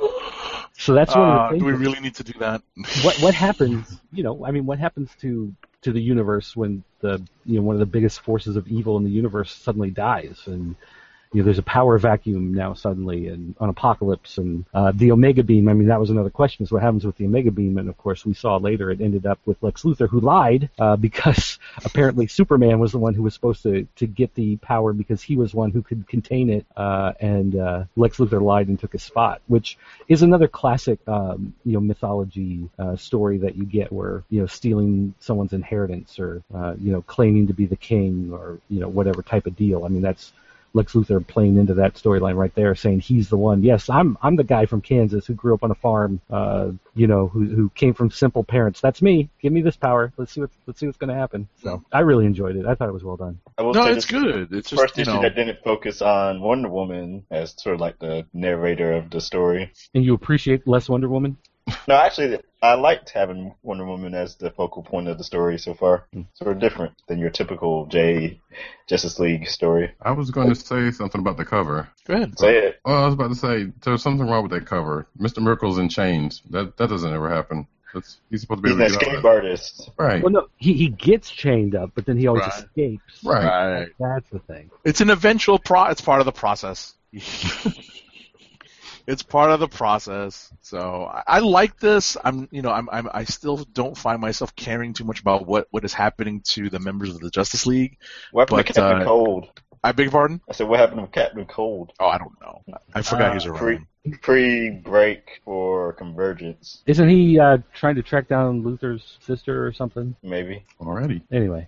so that's one uh, of the things. Do we really need to do that? what what happens? You know, I mean, what happens to to the universe when the you know one of the biggest forces of evil in the universe suddenly dies, and you know there's a power vacuum now suddenly, and on Apocalypse, and uh, the Omega Beam. I mean, that was another question: is what happens with the Omega Beam? And of course, we saw later it ended up with Lex Luthor, who lied uh, because apparently Superman was the one who was supposed to to get the power because he was one who could contain it, uh, and uh, Lex Luthor lied and took his spot, which is another classic um, you know mythology uh, story that you get where you know stealing someone's inheritance or uh, you know claiming to be the king or you know whatever type of deal. I mean, that's Lex Luthor playing into that storyline right there, saying he's the one. Yes, I'm I'm the guy from Kansas who grew up on a farm, uh, you know, who who came from simple parents. That's me. Give me this power. Let's see what let's see what's going to happen. So I really enjoyed it. I thought it was well done. I will no, say it's this good. It's just first you issue know, that didn't focus on Wonder Woman as sort of like the narrator of the story. And you appreciate less Wonder Woman? No, actually, I liked having Wonder Woman as the focal point of the story so far. Sort of different than your typical J Justice League story. I was going to say something about the cover. Go ahead. Say it. Well, I was about to say, there's something wrong with that cover. Mister Miracle's in chains. That that doesn't ever happen. That's, he's supposed to be He's able an to get escape out of that. artist. Right. Well, no, he he gets chained up, but then he always Right. escapes. Right. Right. That's the thing. It's an eventual pro. It's part of the process. It's part of the process. So I, I like this. I'm, you know, I'm, I'm, I still don't find myself caring too much about what, what is happening to the members of the Justice League. What happened But, to Captain uh, Cold? I beg your pardon? I said, what happened to Captain Cold? Oh, I don't know. I forgot Uh, he was Pre, around. pre-break for Convergence, Isn't he uh, trying to track down Luthor's sister or something? maybe. Alrighty. Anyway.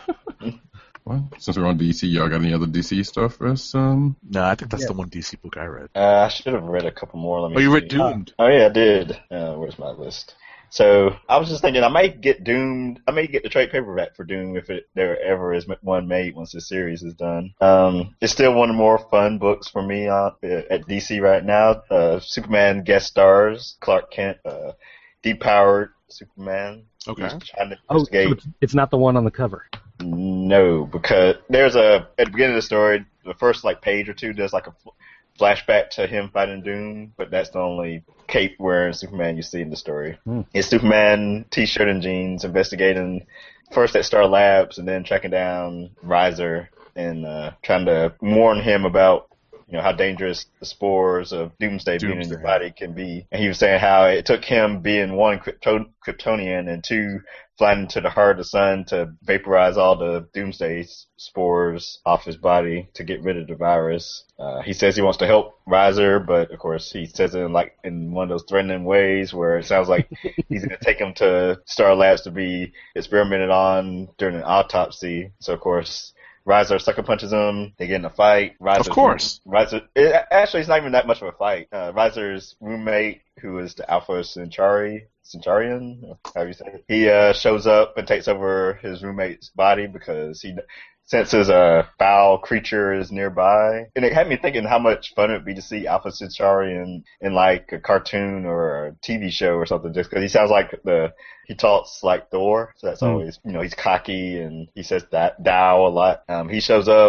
Well, since we're on D C, y'all got any other D C stuff for us? Um, No, I think that's Yeah. the one D C book I read. Uh, I should have read a couple more. Let me Oh, you see. read Doomed. Oh, yeah, I did. Uh, where's my list? So I was just thinking I might get Doomed. I may get the trade paperback for Doom if it there ever is one made once this series is done. Um, it's still one of the more fun books for me uh, at D C right now. Uh, Superman guest stars Clark Kent, uh, depowered Superman. Okay. He's trying to Oh, so investigate. it's, it's not the one on the cover. No, because there's a at the beginning of the story, the first like page or two, there's like a fl- flashback to him fighting Doom, but that's the only cape wearing Superman you see in the story. Hmm. It's Superman t-shirt and jeans investigating first at Star Labs and then tracking down Riser and uh, trying to warn him about you know how dangerous the spores of Doomsday, being in Doomsday. your body can be. And he was saying how it took him being one Krypto- Kryptonian and two flying into the heart of the sun to vaporize all the Doomsday spores off his body to get rid of the virus. Uh, he says he wants to help Riser, but of course he says it in like in one of those threatening ways where it sounds like he's going to take him to Star Labs to be experimented on during an autopsy. So of course Riser sucker punches him. They get in a fight. Riser's Of course. Riser. It, actually, it's not even that much of a fight. Uh, Riser's roommate, who is the Alpha Centauri, Centaurian, how do you say it? He uh, shows up and takes over his roommate's body because he senses a foul creature is nearby. And it had me thinking how much fun it would be to see Alpha Centauri in, in like a cartoon or a T V show or something, just because he sounds like the, he talks like Thor, so that's Mm. always, you know, he's cocky and he says that Dow a lot. Um, he shows up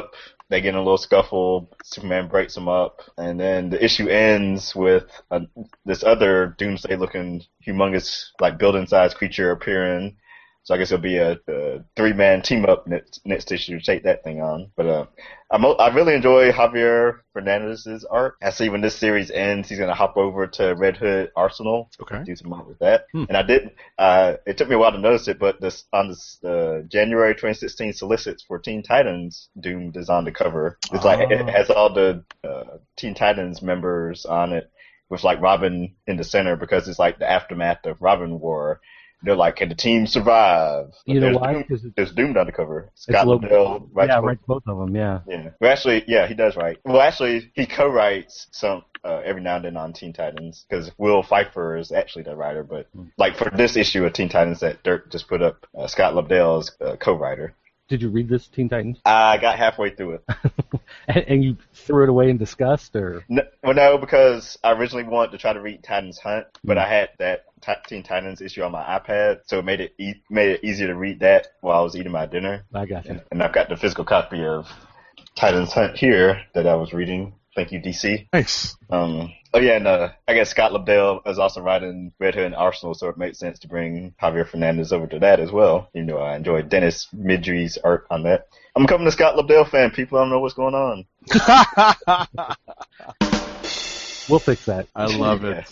they get in a little scuffle. Superman breaks them up, and then the issue ends with uh, this other Doomsday-looking, humongous, like building-sized creature appearing. So I guess it'll be a, a three-man team-up next, next issue to take that thing on. But uh, I'm, I really enjoy Javier Fernandez's art. I see when this series ends, he's going to hop over to Red Hood Arsenal. Okay. Do some art with that. Hmm. And I did. Uh, it took me a while to notice it, but this on this uh, January twenty sixteen solicits for Teen Titans, Doom is on the cover. It's oh. like it has all the uh, Teen Titans members on it, with like Robin in the center because it's like the aftermath of Robin War. They're like, can the team survive? But you know why? Doom, there's Doom on the cover. Scott Lobdell writes yeah, both. writes both of them. Yeah. Yeah. Well, actually, yeah, he does write. Well, actually, he co-writes some uh, every now and then on Teen Titans because Will Pfeiffer is actually the writer. But like for this issue of Teen Titans that Dirk just put up, uh, Scott Lobdell is uh, co-writer. Did you read this Teen Titans? I got halfway through it. and, and you threw it away in disgust, or? No, well, no, because I originally wanted to try to read Titans Hunt, but I had that t- Teen Titans issue on my iPad, so it made it e- made it easier to read that while I was eating my dinner. I got you. And, and I've got the physical copy of Titans Hunt here that I was reading. Thank you, D C. Nice. Um, oh yeah, and uh, I guess Scott Lobdell is also writing Red Hood and Arsenal, so it makes sense to bring Javier Fernandez over to that as well. You know, I enjoyed Dennis Midry's art on that. I'm becoming a Scott Lobdell fan. People don't know what's going on. We'll fix that. I love it.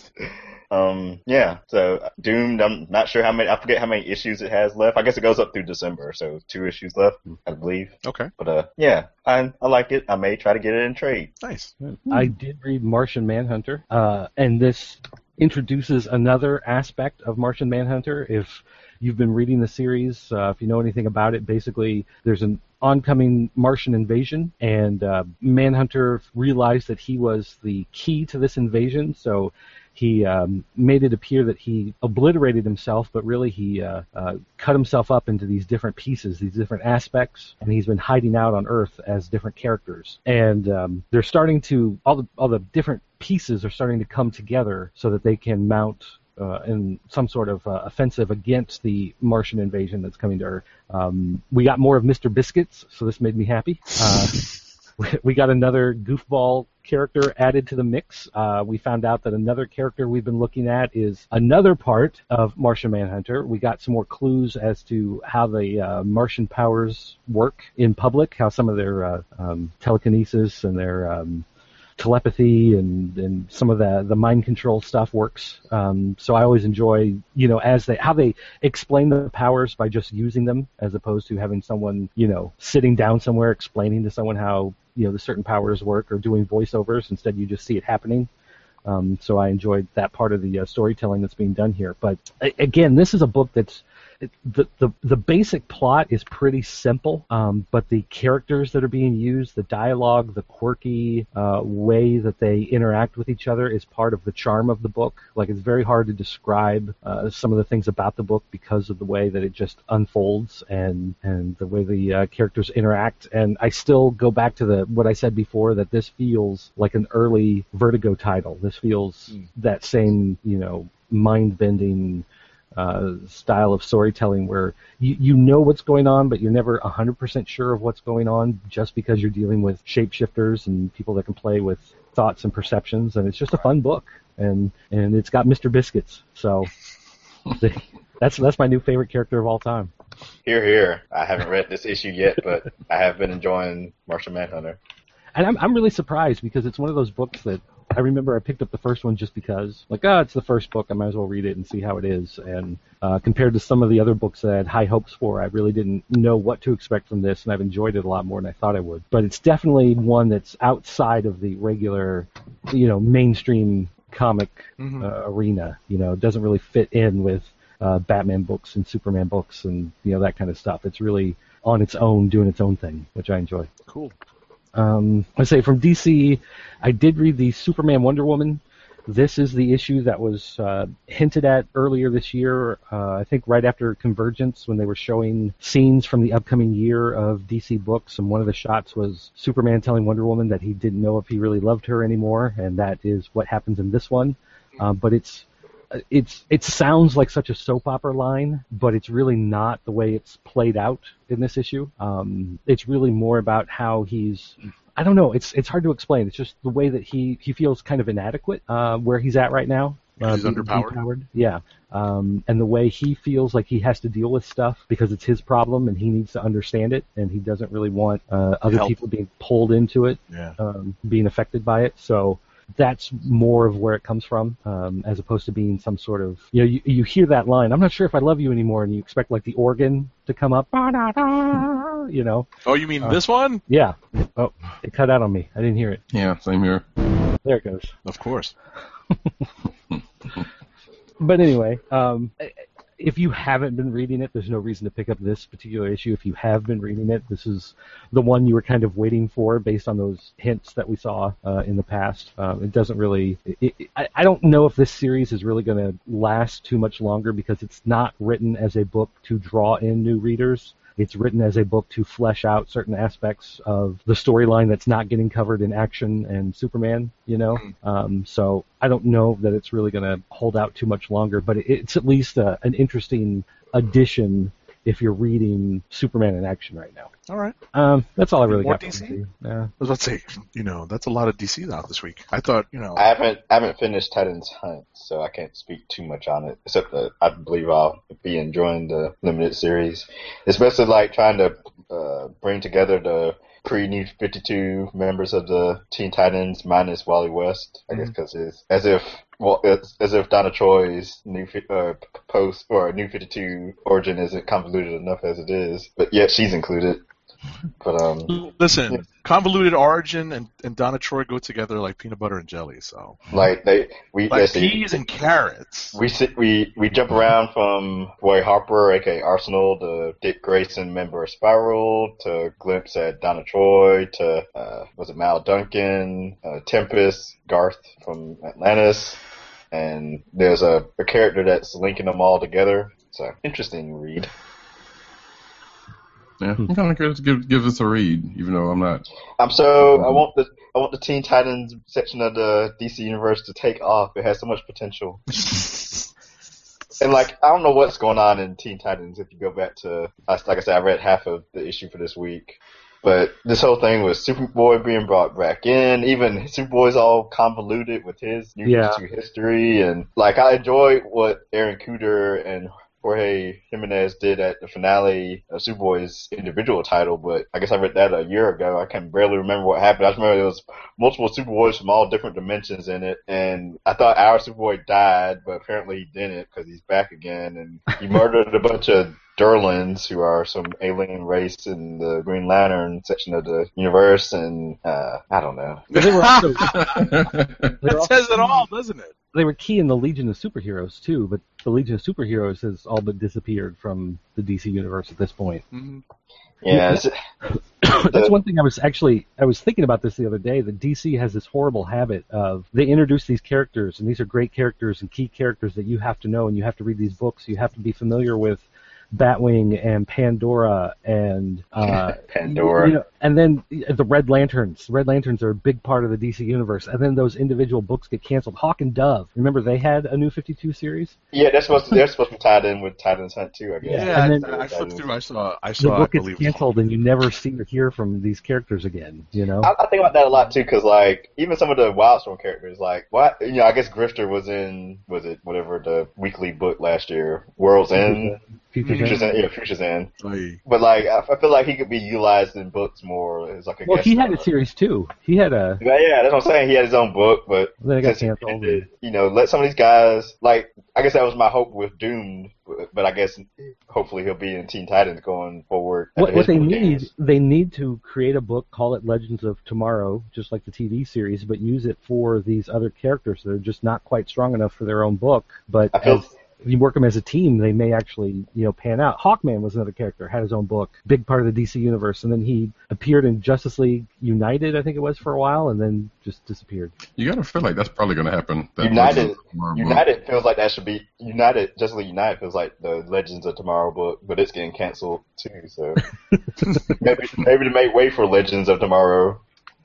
Um, yeah, so Doomed, I'm not sure how many, I forget how many issues it has left. I guess it goes up through December, so two issues left, I believe. Okay. But, uh, yeah, I, I like it. I may try to get it in trade. Nice. I did read Martian Manhunter, uh, and this introduces another aspect of Martian Manhunter. If you've been reading the series, uh, if you know anything about it, basically there's an oncoming Martian invasion, and uh, Manhunter realized that he was the key to this invasion, so he um, made it appear that he obliterated himself, but really he uh, uh, cut himself up into these different pieces, these different aspects, and he's been hiding out on Earth as different characters. And um, they're starting to, all the all the different pieces are starting to come together so that they can mount Uh, in some sort of uh, offensive against the Martian invasion that's coming to Earth. Um, we got more of Mister Biscuits, so this made me happy. Uh, we, we got another goofball character added to the mix. Uh, we found out that another character we've been looking at is another part of Martian Manhunter. We got some more clues as to how the uh, Martian powers work in public, how some of their uh, um, telekinesis and their um, telepathy and, and some of the, the mind control stuff works. Um, so I always enjoy, you know, as they how they explain the powers by just using them, as opposed to having someone, you know, sitting down somewhere explaining to someone how, you know, the certain powers work, or doing voiceovers. Instead, you just see it happening. Um, so I enjoyed that part of the uh, storytelling that's being done here. But again, this is a book that's It, the, the the basic plot is pretty simple, um, but the characters that are being used, the dialogue, the quirky uh, way that they interact with each other is part of the charm of the book. Like, it's very hard to describe uh, some of the things about the book because of the way that it just unfolds and and the way the uh, characters interact. And I still go back to the what I said before, that this feels like an early Vertigo title. This feels mm. that same, you know, mind-bending Uh, style of storytelling where you, you know what's going on, but you're never one hundred percent sure of what's going on, just because you're dealing with shapeshifters and people that can play with thoughts and perceptions, and it's just a fun book. And and it's got Mister Biscuits, so the, that's that's my new favorite character of all time. Here, here. I haven't read this issue yet, but I have been enjoying Martian Manhunter. And I'm I'm really surprised, because it's one of those books that I remember I picked up the first one just because, like, oh, it's the first book, I might as well read it and see how it is. And uh, compared to some of the other books that I had high hopes for, I really didn't know what to expect from this, and I've enjoyed it a lot more than I thought I would. But it's definitely one that's outside of the regular, you know, mainstream comic mm-hmm. uh, arena. You know, it doesn't really fit in with uh, Batman books and Superman books and, you know, that kind of stuff. It's really on its own, doing its own thing, which I enjoy. Cool. Um, I say from D C, I did read the Superman Wonder Woman. This is the issue that was uh, hinted at earlier this year, uh, I think right after Convergence, when they were showing scenes from the upcoming year of D C books, and one of the shots was Superman telling Wonder Woman that he didn't know if he really loved her anymore, and that is what happens in this one. Um, but it's it's it sounds like such a soap opera line, but it's really not the way it's played out in this issue. Um, it's really more about how he's. I don't know. It's it's hard to explain. It's just the way that he, he feels kind of inadequate uh, where he's at right now. Uh, he's underpowered. underpowered. Yeah. Um, and the way he feels like he has to deal with stuff because it's his problem and he needs to understand it, and he doesn't really want uh, other Help. people being pulled into it, Yeah. um, being affected by it. So that's more of where it comes from, um, as opposed to being some sort of, you know, you, you hear that line, I'm not sure if I love you anymore, and you expect like the organ to come up, you know. Oh, you mean Uh, this one? Yeah. Oh, it cut out on me. I didn't hear it. Yeah, same here. There it goes. Of course. But anyway, um, if you haven't been reading it, there's no reason to pick up this particular issue. If you have been reading it, this is the one you were kind of waiting for based on those hints that we saw uh, in the past. Um, it doesn't really... It, it, I, I don't know if this series is really going to last too much longer because it's not written as a book to draw in new readers. It's written as a book to flesh out certain aspects of the storyline that's not getting covered in Action and Superman, you know? Um, so I don't know that it's really going to hold out too much longer, but it, it's at least a, an interesting addition if you're reading Superman in Action right now. All right. Um, that's all I really More got. D C? From yeah. I was about to say, you know, that's a lot of D C out this week. I thought, you know... I haven't I haven't finished Titans Hunt, so I can't speak too much on it, except that I believe I'll be enjoying the limited series. It's basically like trying to uh, bring together the pre-New fifty-two members of the Teen Titans minus Wally West, I guess, because it's as if well, it's as if Donna Troy's new uh, post or New fifty-two origin isn't convoluted enough as it is, but yet she's included. But um, listen, yeah. convoluted origin and, and Donna Troy go together like peanut butter and jelly. So like they we like they peas and carrots. We sit we we jump around from Roy Harper, aka Arsenal, to Dick Grayson, member of Spiral, to glimpse at Donna Troy, to uh, was it Mal Duncan, uh, Tempest, Garth from Atlantis, and there's a, a character that's linking them all together. So interesting read. Yeah, I'm kind of curious to give, give this a read, even though I'm not. I'm so I want the I want the Teen Titans section of the D C universe to take off. It has so much potential. And like I don't know what's going on in Teen Titans. If you go back to like I said, I read half of the issue for this week, but this whole thing with Superboy being brought back in, even Superboy's all convoluted with his New Yeah. fifty-two history, and like I enjoy what Aaron Kuder and Jorge Jimenez did at the finale of Superboy's individual title, but I guess I read that a year ago. I can barely remember what happened. I just remember there was multiple Superboys from all different dimensions in it, and I thought our Superboy died, but apparently he didn't because he's back again, and he murdered a bunch of Durlans, who are some alien race in the Green Lantern section of the universe, and uh, I don't know. They were also, they were That also says it all, doesn't it? they were key in the Legion of Superheroes too, but the Legion of Superheroes has all but disappeared from the D C universe at this point. Mm-hmm. Yeah, it's, That's one thing I was actually I was thinking about this the other day. That D C has this horrible habit of they introduce these characters, and these are great characters and key characters that you have to know, and you have to read these books. You have to be familiar with Batwing and Pandora and uh, Pandora. You know, and then the Red Lanterns. Red Lanterns are a big part of the D C universe, and then those individual books get canceled. Hawk and Dove. Remember they had a New fifty-two series? Yeah, they're supposed to, they're supposed to be tied in with Titans Hunt too, I guess. Yeah, and then- I, I flipped through. I saw. I The saw. I book gets believe. canceled, and you never see or hear from these characters again. You know? I, I think about that a lot too, because like even some of the Wildstorm characters, like what you know, I guess Grifter was in was it whatever the weekly book last year, World's End, Future's Future's End. End, yeah, Future's End. Aye. But like I, I feel like he could be utilized in books more as like a Well, guest he had star. a series too. He had a. Yeah, yeah, that's what I'm saying. He had his own book, but Then it got since he canceled. did it, you know, let some of these guys like I guess that was my hope with Doomed, but, but I guess hopefully he'll be in Teen Titans going forward. What, after what his they book need, ends. they need to create a book, call it Legends of Tomorrow, just like the T V series, but use it for these other characters that are just not quite strong enough for their own book. But I feel- as, if you work them as a team, they may actually, you know, pan out. Hawkman was another character, had his own book, big part of the D C universe, and then he appeared in Justice League United, I think it was, for a while, and then just disappeared. You gotta feel like that's probably gonna happen. That United, Legends of Tomorrow book. United feels like that should be United. Justice League United feels like the Legends of Tomorrow book, but it's getting canceled too. So maybe maybe to make way for Legends of Tomorrow.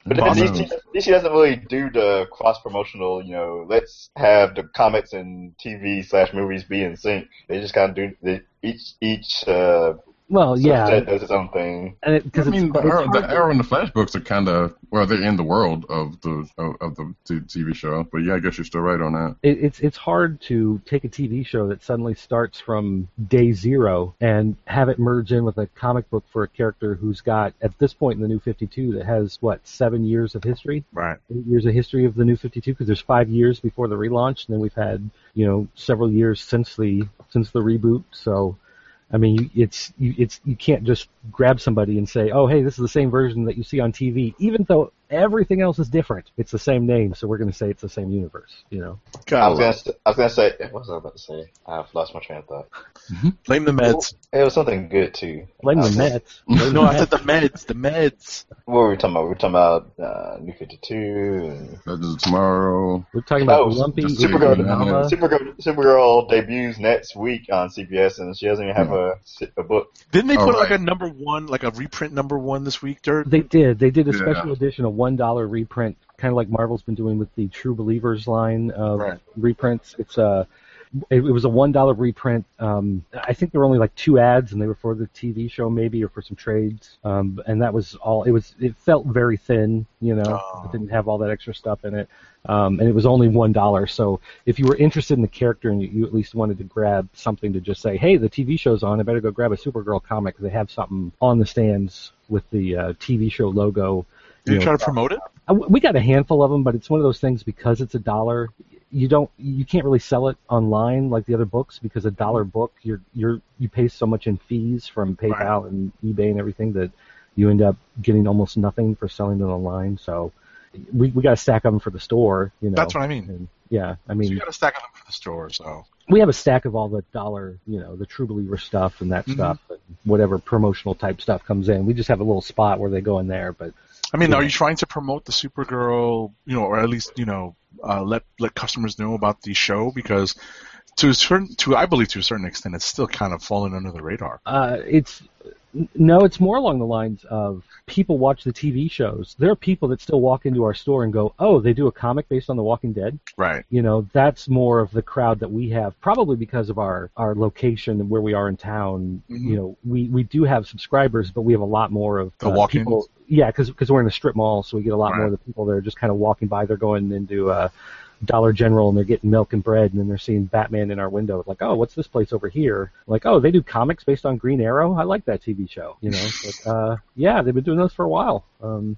But then D C, D C doesn't really do the cross-promotional, you know, let's have the comics and T V slash movies be in sync. They just kind of do, they, each, each, uh, Well, yeah, it does its own thing. And it, I mean, it's, the, it's Arrow, the to, Arrow and the Flash books are kind of well, they're in the world of the of, of the T V show. But yeah, I guess you're still right on that. It, it's it's hard to take a T V show that suddenly starts from day zero and have it merge in with a comic book for a character who's got at this point in the New fifty-two that has what seven years of history, right? Eight years of history of the New fifty-two because there's five years before the relaunch, and then we've had you know several years since the since the reboot. So. I mean, you, it's you, it's you can't just grab somebody and say, "Oh, hey, this is the same version that you see on T V," even though everything else is different. It's the same name, so we're going to say it's the same universe. You know. I was gonna, I was gonna say, what was I about to say? I've lost my train of thought. Mm-hmm. Blame the meds. It was something good too. Blame the Mets. No, I said the meds. The meds. What were we talking about? We were talking about uh, New fifty-two and Legends of Tomorrow. We're talking about oh, Lumpy. Supergirl. Supergirl, Supergirl. Supergirl debuts next week on C B S, and she doesn't even have hmm. a a book. Didn't they Oh, put right. like a number one, like a reprint number one this week, Dirt? They did. They did a Yeah. special edition, a one dollar reprint, kind of like Marvel's been doing with the True Believers line of Right. reprints. It's a, it, it was a one dollar reprint. Um, I think there were only like two ads, and they were for the T V show maybe, or for some trades. Um, and that was all. It was. It felt very thin, you know. Oh. It didn't have all that extra stuff in it. Um, and it was only one dollar. So if you were interested in the character and you, you at least wanted to grab something to just say, hey, the T V show's on, I better go grab a Supergirl comic. They have something on the stands with the uh, T V show logo. Did you know, try to promote it? Uh, We got a handful of them, but it's one of those things because it's a dollar. You don't, you can't really sell it online like the other books because a dollar book, you're you're you pay so much in fees from PayPal Right. and eBay and everything that you end up getting almost nothing for selling it online. So we we got a stack of them for the store. You know, That's what I mean. And, yeah, I So mean, you got a stack of them for the store, so. we have a stack of all the dollar, you know, the True Believer stuff and that Mhm. stuff, and whatever promotional type stuff comes in. We just have a little spot where they go in there, but. I mean, Yeah. are you trying to promote the Supergirl, you know, or at least, you know, uh, let let customers know about the show? Because to a certain, to I believe to a certain extent, it's still kind of falling under the radar. Uh, it's no, it's more along the lines of people watch the T V shows. There are people that still walk into our store and go, "Oh, they do a comic based on The Walking Dead." Right. You know, that's more of the crowd that we have, probably because of our, our location and where we are in town. Mhm. You know, we, we do have subscribers, but we have a lot more of The uh, walk-ins? people. Yeah, because we're in a strip mall, so we get a lot Right. more of the people that are just kind of walking by. They're going into uh, Dollar General and they're getting milk and bread, and then they're seeing Batman in our window. Like, oh, what's this place over here? Like, oh, they do comics based on Green Arrow. I like that T V show. You know, but, uh, yeah, they've been doing those for a while. Um,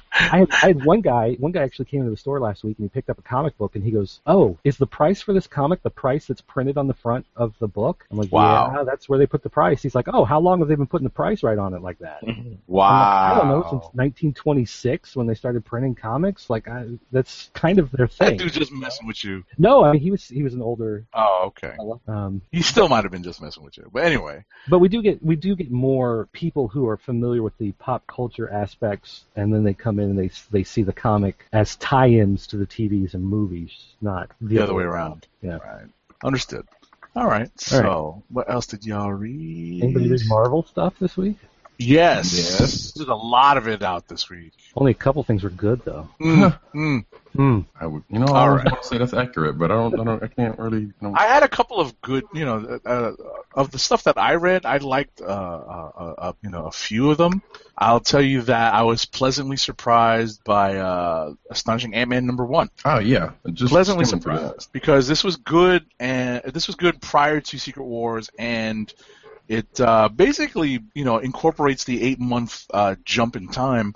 I had, I had one guy. One guy actually came into the store last week and he picked up a comic book and he goes, "Oh, is the price for this comic the price that's printed on the front of the book?" I'm like, Wow. "Yeah, that's where they put the price." He's like, "Oh, how long have they been putting the price right on it like that?" Wow. I'm like, I don't know, since nineteen twenty-six when they started printing comics. Like, I, that's kind of their That thing. dude's just messing with you. No, I mean he was he was an older Oh, okay. fella. Um, He still might have been just messing with you. But anyway, but we do get we do get more people who are familiar with the pop culture aspects, and then they come in and they they see the comic as tie-ins to the T Vs and movies, not the, the other way around. Yeah. Right. Understood. All right. So, what else did y'all read? Anybody read Marvel stuff this week? Yes. Yes. There's a lot of it out this week. Only a couple things were good though. Mm, mm. Hmm. I would, you know, All I always right. want to say that's accurate, but I don't, I don't, I can't really. You know, I had a couple of good, you know, uh, of the stuff that I read. I liked, uh, uh, uh, you know, a few of them. I'll tell you that I was pleasantly surprised by uh, Astonishing Ant-Man number one. oh yeah, just Pleasantly skimming through that. surprised because this was good, and this was good prior to Secret Wars, and it uh, basically, you know, incorporates the eight-month uh, jump in time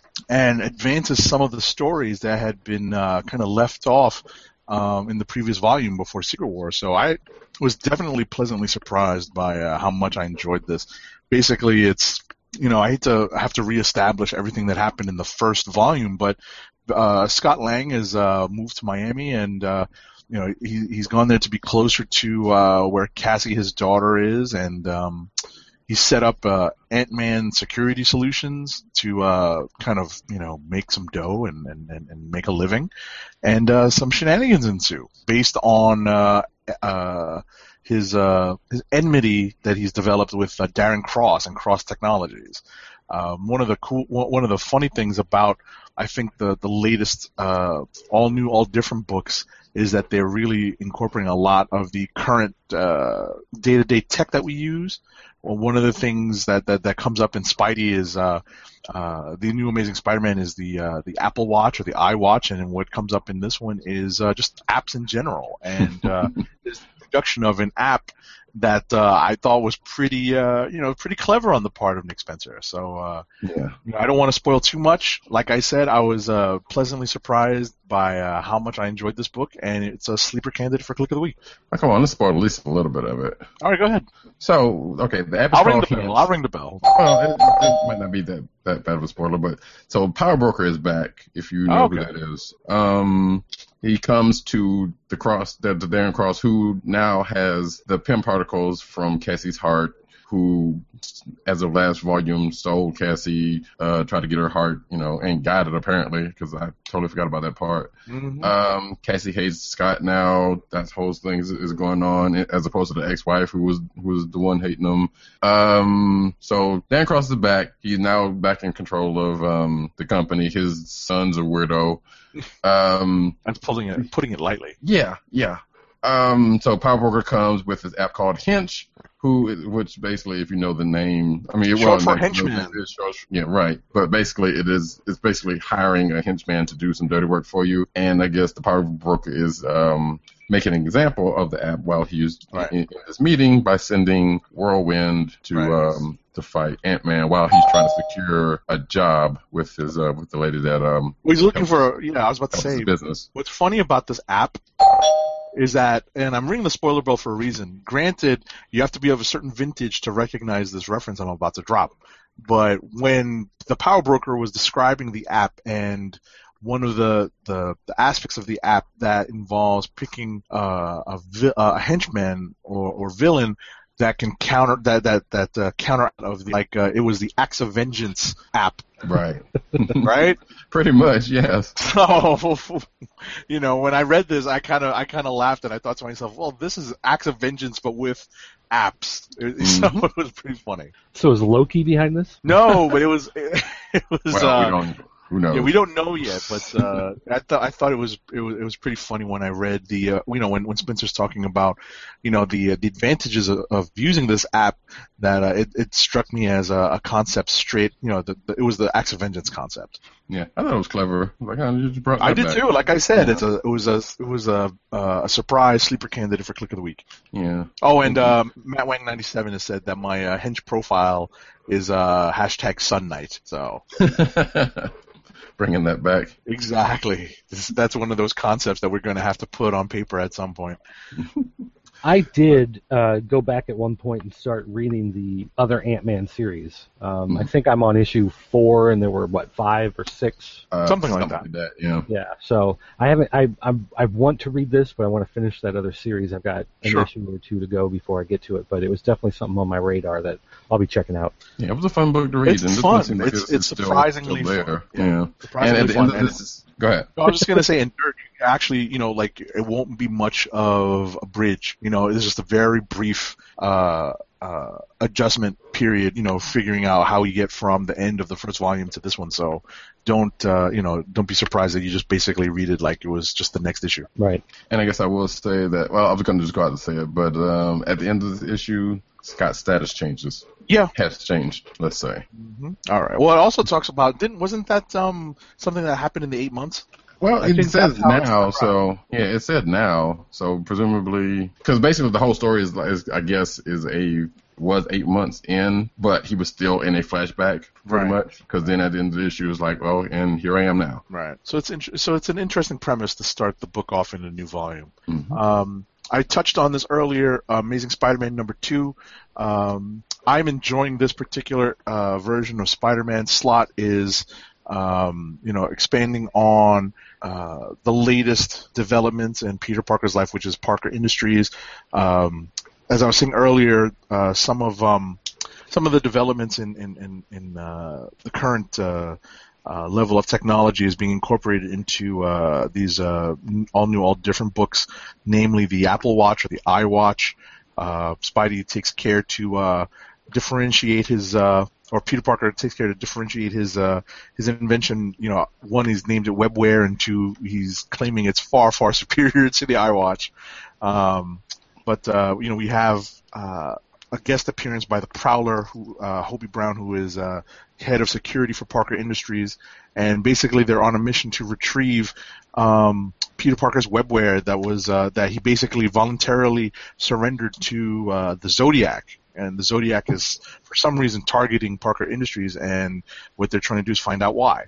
and advances some of the stories that had been uh, kind of left off um, in the previous volume before Secret Wars. So I was definitely pleasantly surprised by uh, how much I enjoyed this. Basically, it's, you know, I hate to have to reestablish everything that happened in the first volume, but uh, Scott Lang has uh, moved to Miami, and uh, you know, he, he's gone there to be closer to uh, where Cassie, his daughter, is, and um, he set up uh, Ant-Man Security Solutions to uh, kind of, you know, make some dough and, and, and make a living. And uh, some shenanigans ensue based on uh, uh, his uh, his enmity that he's developed with uh, Darren Cross and Cross Technologies. Um, one of the cool, one of the funny things about, I think the the latest uh, all new, all different books is that they're really incorporating a lot of the current uh, day-to-day tech that we use. Well, one of the things that, that, that comes up in Spidey is uh, uh, the new Amazing Spider-Man is the uh, the Apple Watch or the iWatch, and what comes up in this one is uh, just apps in general. And uh, there's the introduction of an app that uh, I thought was pretty, uh, you know, pretty clever on the part of Nick Spencer. So uh, Yeah. you know, I don't want to spoil too much. Like I said, I was uh, pleasantly surprised by uh, how much I enjoyed this book, and it's a sleeper candidate for Click of the Week. Oh, come on, let's spoil at least a little bit of it. All right, go ahead. So, okay, the app is I'll ring called the bell. Hinge. I'll ring the bell. Well, it, it might not be that, that bad of a spoiler, but so Power Broker is back. If you know Okay. who that is, um, he comes to the cross, the, the Darren Cross, who now has the Pym particles from Cassie's heart. Who, as of last volume, stole Cassie, uh, tried to get her heart, you know, and got it apparently, because I totally forgot about that part. Mm-hmm. Um, Cassie hates Scott now. That whole thing is, is going on, as opposed to the ex-wife who was who was the one hating him. Um, so Dan Cross is back. He's now back in control of um, the company. His son's a weirdo. Um, I'm pulling it, putting it lightly. yeah, yeah. Um, so Power Broker comes with this app called Hinge, who, which basically, if you know the name, I mean, it Short was for henchman. It's short, yeah, right. But basically, it is it's basically hiring a henchman to do some dirty work for you. And I guess the Power Broker is um, making an example of the app while he's Right. in, in this meeting by sending Whirlwind to Right. um, to fight Ant-Man while he's trying to secure a job with his uh, with the lady that um Well, he's looking for. Yeah, I was about to helps his say. business. What's funny about this app is that, and I'm ringing the spoiler bell for a reason. Granted, you have to be of a certain vintage to recognize this reference I'm about to drop. But when the Power Broker was describing the app, and one of the, the, the aspects of the app that involves picking uh, a, vi- a henchman or, or villain that can counter that that that uh, counter of the, like uh, it was the Acts of Vengeance app, Right. right? Pretty much, yes. So, you know, when I read this, I kind of I kind of laughed, and I thought to myself, well, this is Acts of Vengeance, but with apps. It, So it was pretty funny. So is Loki behind this? No, but it was it, was. Well, uh, we don't. Who knows? Yeah, we don't know yet, but uh, I thought I thought it was it was it was pretty funny when I read the uh, you know when, when Spencer's talking about you know the uh, the advantages of, of using this app, that uh, it it struck me as a, a concept straight you know the, the, it was the Acts of Vengeance concept. Yeah, I thought it was clever. Like, oh, you just brought I that did back. too. Like I said, Yeah. it's a it was a it was a uh, a surprise sleeper candidate for Click of the Week. Yeah. Oh, and um, Matt Wang ninety-seven has said that my uh, Hinge profile is uh, hashtag Sun Knight. So. Bringing that back. Exactly. This, that's one of those concepts that we're going to have to put on paper at some point. I did uh, go back at one point and start reading the other Ant-Man series. Um, I think I'm on issue four, and there were what five or six. Uh, Something like that. Yeah. Yeah, so I haven't. I I I want to read this, but I want to finish that other series. I've got an Sure. issue or two to go before I get to it. But it was definitely something on my radar that I'll be checking out. Yeah, it was a fun book to read. It's and this fun. one seems like It's- it's, it's still- surprisingly still there. fun. Yeah. Yeah. And Surprisingly at the fun. end of And- this, is, go ahead. I was just going to say, and Dirk, actually, you know, like, it won't be much of a bridge. You know, it's just a very brief uh, uh, adjustment period, you know, figuring out how you get from the end of the first volume to this one. So don't, uh, you know, don't be surprised that you just basically read it like it was just the next issue. Right. And I guess I will say that, well, I was going to just go out and say it, but um, at the end of the issue, Scott's status changes. Yeah. Has changed, let's say. Mm-hmm. All right. Well, it also talks about, didn't, wasn't that um, something that happened in the eight months? Well, I it think says that's how it's now, described. so yeah, it said now, so presumably, because basically the whole story is, is, I guess, is a was eight months in, but he was still in a flashback pretty Right. much. Because then at the end of the issue, it was like, well, and here I am now. Right. So it's int- so it's an interesting premise to start the book off in a new volume. Mhm. Um, I touched on this earlier. Uh, Amazing Spider-Man number two. Um, I'm enjoying this particular uh, version of Spider-Man. Slott is, um, you know, expanding on uh, the latest developments in Peter Parker's life, which is Parker Industries. Um, as I was saying earlier, uh, some of um, some of the developments in in in, in uh, the current uh, uh, level of technology is being incorporated into uh, these uh, all new, all different books, namely the Apple Watch or the iWatch. Uh, Spidey takes care to uh, differentiate his, uh, or Peter Parker takes care to differentiate his uh, his invention. You know, one, he's named it WebWare, and two, he's claiming it's far, far superior to the iWatch. Um, but uh, you know, we have uh, a guest appearance by the Prowler, who uh, Hobie Brown, who is uh, head of security for Parker Industries, and basically they're on a mission to retrieve um, Peter Parker's WebWare that was uh, that he basically voluntarily surrendered to uh, the Zodiac. And the Zodiac is, for some reason, targeting Parker Industries, and what they're trying to do is find out why.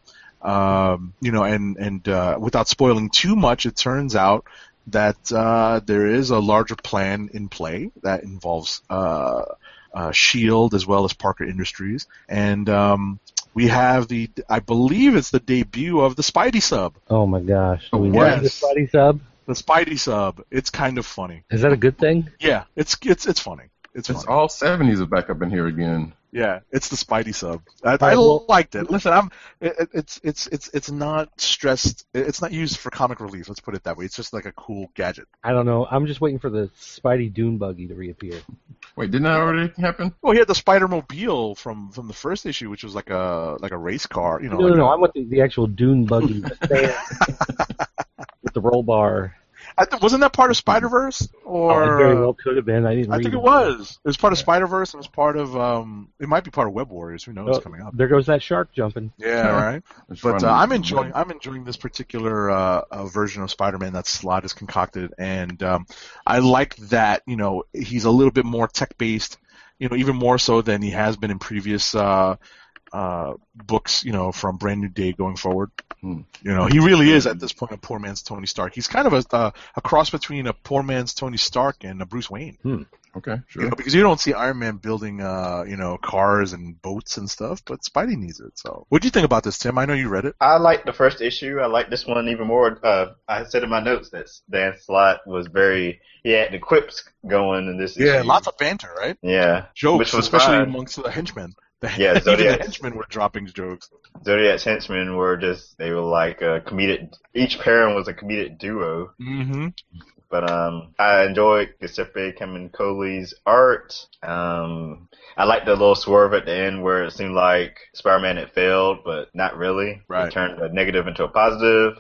Um, you know, and and uh, without spoiling too much, it turns out that uh, there is a larger plan in play that involves uh, uh, SHIELD as well as Parker Industries, and um, we have the, I believe it's the debut of the Spidey sub. Oh my gosh! Do we Yes. need the Spidey sub? The Spidey sub. It's kind of funny. Is that a good thing? Yeah, it's it's it's funny. It's, It's funny. all seventies are back up in here again. Yeah, it's the Spidey sub. I, I right, well- liked it. Listen, I'm. It, it's it's it's it's not stressed. It's not used for comic relief. Let's put it that way. It's just like a cool gadget. I don't know. I'm just waiting for the Spidey Dune buggy to reappear. Wait, didn't that already happen? Well, he had the Spider-Mobile from from the first issue, which was like a like a race car. You know. No, like no, no. a- I want the, the actual Dune buggy the stand with the roll bar. I th- wasn't that part of Spider-Verse? Or It very well could have been. I didn't I read think it it. was. It was part of Spider-Verse. It was part of. Um, it might be part of Web Warriors. Who knows? Oh, coming up. there goes that shark jumping. Yeah, right. It's But funny. uh, I'm enjoying I'm enjoying this particular uh, uh, version of Spider-Man that Slott has concocted, and um, I like that you know he's a little bit more tech-based, you know, even more so than he has been in previous uh, uh, books, you know, from Brand New Day going forward. Hmm. You know, he really is at this point a poor man's Tony Stark. He's kind of a uh, a cross between a poor man's Tony Stark and a Bruce Wayne. Okay, sure. You know, because you don't see Iron Man building, uh, you know, cars and boats and stuff, but Spidey needs it. So, what do you think about this, Tim? I know you read it. I like the first issue. I like this one even more. Uh, I said in my notes that Dan Slott was very, he had the quips going in this Yeah, issue. lots of banter, right? Yeah. Jokes, Which was especially fine. amongst the henchmen. The, Yeah, even Zodiac. the henchmen were dropping jokes. Zodiac's henchmen were just, they were like a comedic, each pair was a comedic duo. Mm-hmm. But um, I enjoyed Giuseppe Camuncoli's art. Um, I liked the little swerve at the end where it seemed like Spider-Man had failed, but not really. Right. It turned a negative into a positive.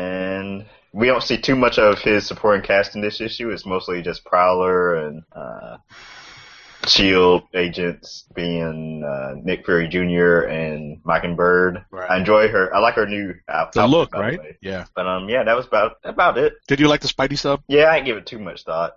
And we don't see too much of his supporting cast in this issue. It's mostly just Prowler and uh, SHIELD agents being uh, Nick Fury Junior and Mockingbird. Right. I enjoy her. I like her new outfit. The look, by the right? way. Yeah. But um, yeah, that was about about it. Did you like the Spidey sub? Yeah, I ain't give it too much thought.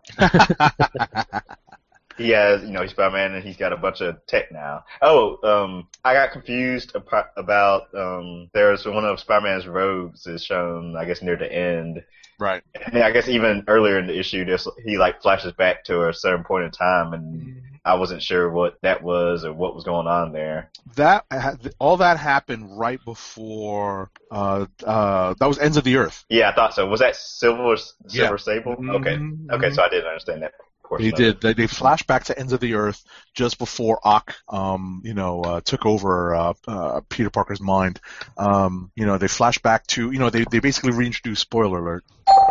He has, you know, he's Spider-Man and he's got a bunch of tech now. Oh, um, I got confused about, about um, there's one of Spider-Man's rogues is shown, I guess, near the end. Right. And I guess even earlier in the issue, there's, he like flashes back to a certain point in time, and I wasn't sure what that was or what was going on there. That all that happened right before. Uh, uh, that was Ends of the Earth. Yeah, I thought so. Was that Silver Silver Yeah. Sable? Mhm. Okay, okay, so I didn't understand that portion. They of did. it. They, they flashed back to Ends of the Earth just before Ock, um, you know, uh, took over uh, uh, Peter Parker's mind. Um, you know, they flashed back to, you know, they they basically reintroduced. Spoiler alert.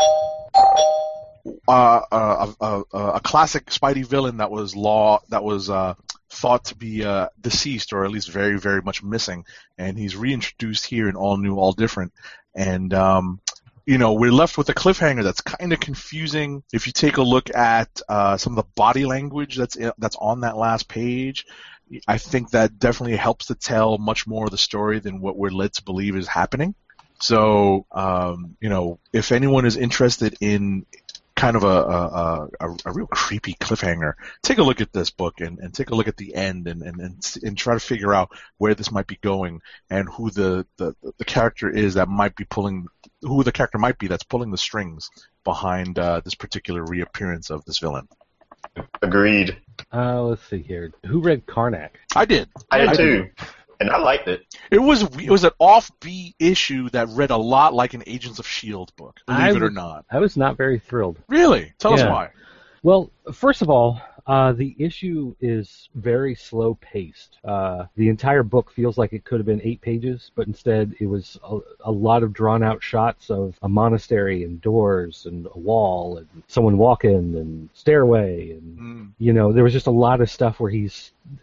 Uh, uh, a, a, a classic Spidey villain that was law that was uh, thought to be uh, deceased or at least very very much missing, and he's reintroduced here in all new, all different, and um, you know we're left with a cliffhanger that's kind of confusing. If you take a look at uh, some of the body language that's that's on that last page, I think that definitely helps to tell much more of the story than what we're led to believe is happening. So, um, you know, if anyone is interested in kind of a, a, a, a real creepy cliffhanger, take a look at this book and, and take a look at the end and, and, and, and try to figure out where this might be going and who the, the, the character is that might be pulling, who the character might be that's pulling the strings behind uh, this particular reappearance of this villain. Agreed. Uh, let's see here. Who read Karnak? I did. I did I too, and I liked it. It was it was an offbeat issue that read a lot like an Agents of S H I E L D book, believe I it or was- not. I was not very thrilled. Really? Tell us Yeah. why. Well, first of all, uh, the issue is very slow paced. Uh, the entire book feels like it could have been eight pages, but instead it was a, a lot of drawn out shots of a monastery and doors and a wall and someone walking and stairway and Mm. you know there was just a lot of stuff where he's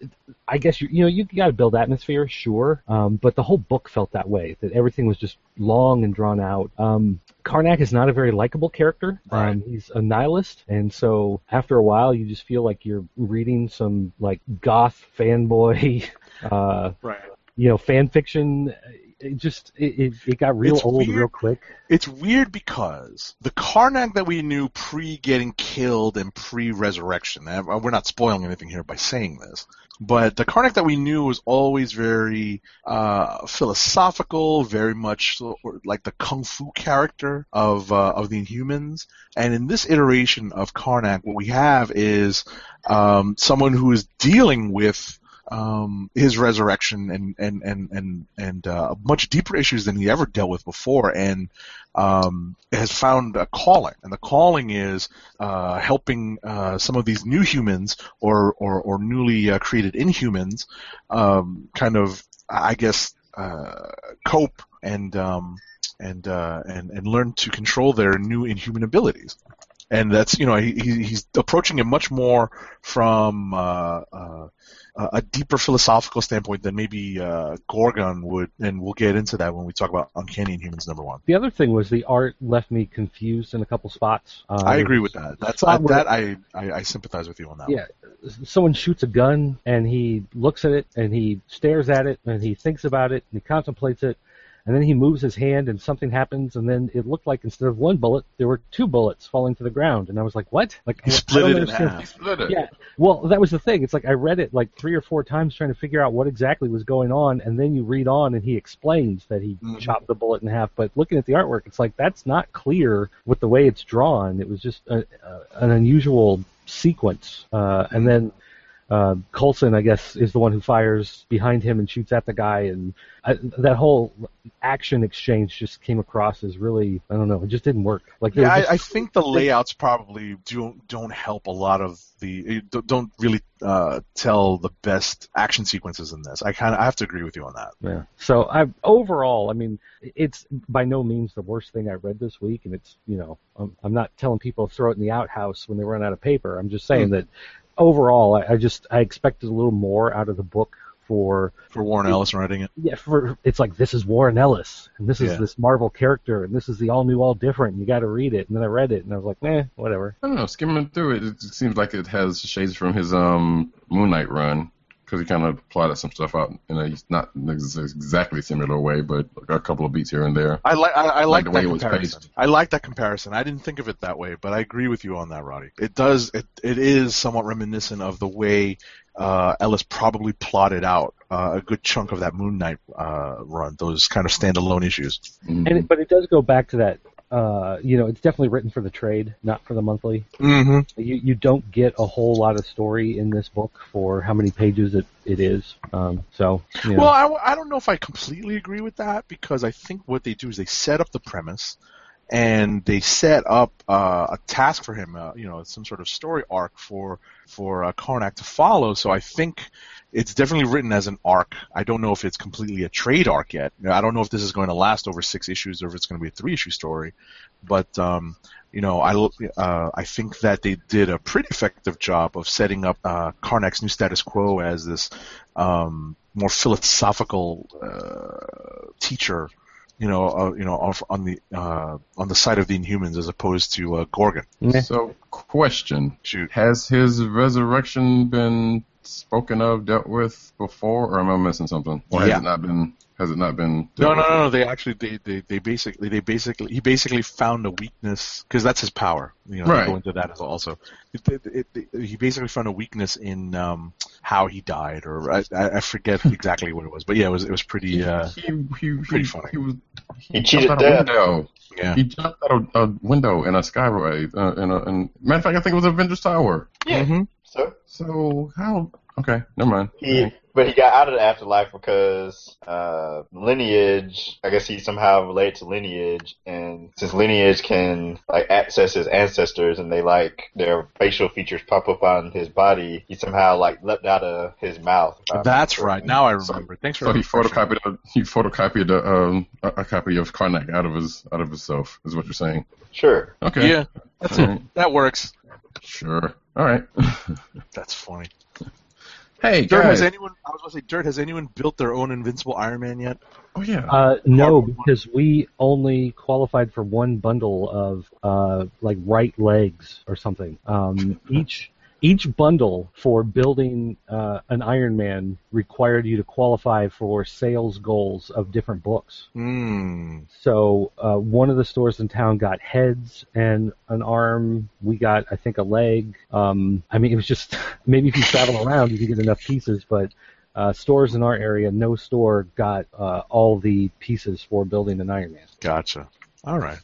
I guess you you know you got to build atmosphere, sure, um, but the whole book felt that way. That everything was just long and drawn out. Um, Karnak is not a very likable character. Right. Um, he's a nihilist, and so after a while, you just feel like you're reading some like goth fanboy, uh, Right. you know, fan fiction. It just it, it, it got real It's old weird. real quick. It's weird because the Karnak that we knew pre getting killed and pre resurrection, we're not spoiling anything here by saying this, but the Karnak that we knew was always very uh, philosophical, very much like the kung fu character of uh, of the Inhumans. And in this iteration of Karnak, what we have is um, someone who is dealing with Um, his resurrection and and and and and uh, much deeper issues than he ever dealt with before, and um, has found a calling, and the calling is uh, helping uh, some of these new humans or or, or newly uh, created Inhumans, um, kind of, I guess, uh, cope and um, and uh, and and learn to control their new Inhuman abilities. And that's, you know, he, he's approaching it much more from uh, uh, a deeper philosophical standpoint than maybe uh, Gorgon would, and we'll get into that when we talk about Uncanny Inhumans number one. The other thing was the art left me confused in a couple spots. Uh, I agree with that. That's I, that I, I I sympathize with you on that. Yeah, someone shoots a gun and he looks at it and he stares at it and he thinks about it and he contemplates it. And then he moves his hand and something happens, and then it looked like instead of one bullet, there were two bullets falling to the ground. And I was like, what? Like, he split it in half. He split it. Yeah. Well, that was the thing. It's like I read it like three or four times trying to figure out what exactly was going on, and then you read on and he explains that he mm-hmm. chopped the bullet in half. But looking at the artwork, it's like that's not clear with the way it's drawn. It was just a, a, an unusual sequence. Uh, and then Uh, Coulson, I guess, is the one who fires behind him and shoots at the guy, and I, that whole action exchange just came across as really, I don't know, it just didn't work. Like, yeah, just, I, I think the layouts probably don't don't help a lot of the don't really uh, tell the best action sequences in this. I kind of I have to agree with you on that. Yeah. So I overall, I mean, it's by no means the worst thing I read this week, and it's, you know, I'm, I'm not telling people to throw it in the outhouse when they run out of paper. I'm just saying mm-hmm. that. Overall, I, I just I expected a little more out of the book for for Warren Ellis writing it. Yeah, for it's like this is Warren Ellis and this is yeah. this Marvel character and this is the all new, all different. And you got to read it, and then I read it and I was like, eh, whatever. I don't know. Skimming through it, it seems like it has shades from his um Moon Knight run. Because he kind of plotted some stuff out in a not exactly similar way, but a couple of beats here and there. I like I, I like, like the that way it was comparison. paced. I like that comparison. I didn't think of it that way, but I agree with you on that, Roddy. It does. It it is somewhat reminiscent of the way uh, Ellis probably plotted out uh, a good chunk of that Moon Knight uh, run. Those kind of standalone issues. Mm-hmm. And it, but it does go back to that. Uh, you know, it's definitely written for the trade, not for the monthly. Mm-hmm. You you don't get a whole lot of story in this book for how many pages it, it is. Um, so, you know. Well, I, I don't know if I completely agree with that, because I think what they do is they set up the premise and they set up uh, a task for him, uh, you know, some sort of story arc for for uh, Karnak to follow. So I think it's definitely written as an arc. I don't know if it's completely a trade arc yet. I don't know if this is going to last over six issues or if it's going to be a three-issue story. But um, you know, I uh, I think that they did a pretty effective job of setting up uh, Karnak's new status quo as this um, more philosophical uh, teacher. You know, uh, you know, on the uh, on the side of the Inhumans as opposed to uh, Gorgon. So, question: Shoot. Has his resurrection been spoken of, dealt with before, or am I missing something? Or has Yeah. it not been? Has it not been? No, dealt no, with? no, no. They actually, they, they, they basically, they basically, he basically found a weakness because that's his power. You know, Right. they go into that as also. It, it, it, it, he basically found a weakness in um, how he died, or I, I forget exactly what it was, but yeah, it was, it was pretty, uh, He, he, pretty he, funny. he was. He jumped cheated out a death. window. yeah. He jumped out of a window in a skyway. Uh, in a, in, matter of fact, I think it was Avengers Tower. Yeah. Mm-hmm. So So how? Okay, never mind. he, but he got out of the afterlife because uh, lineage. I guess he somehow related to lineage, and since lineage can like access his ancestors, and they like their facial features pop up on his body, he somehow like leapt out of his mouth. if I That's remember right. Now I remember. Thanks for So he refreshing. photocopied a, he photocopied a, um, a, a copy of Karnak out of his out of himself. Is what you're saying? Sure. Okay. Yeah, that's All it. right. That works. Sure. All right. That's funny. Hey, Dirt, guys. has anyone? I was going to say, Dirt, has anyone built their own Invincible Iron Man yet? Oh yeah. Uh, no, because we only qualified for one bundle of uh, like right legs or something. Um, each each bundle for building uh, an Iron Man required you to qualify for sales goals of different books. Mm. So uh, one of the stores in town got heads and an arm. We got, I think, a leg. Um, I mean, it was just maybe if you travel around, you can get enough pieces, but. Uh, stores in our area, no store got uh, all the pieces for building an Iron Man. Gotcha. All right.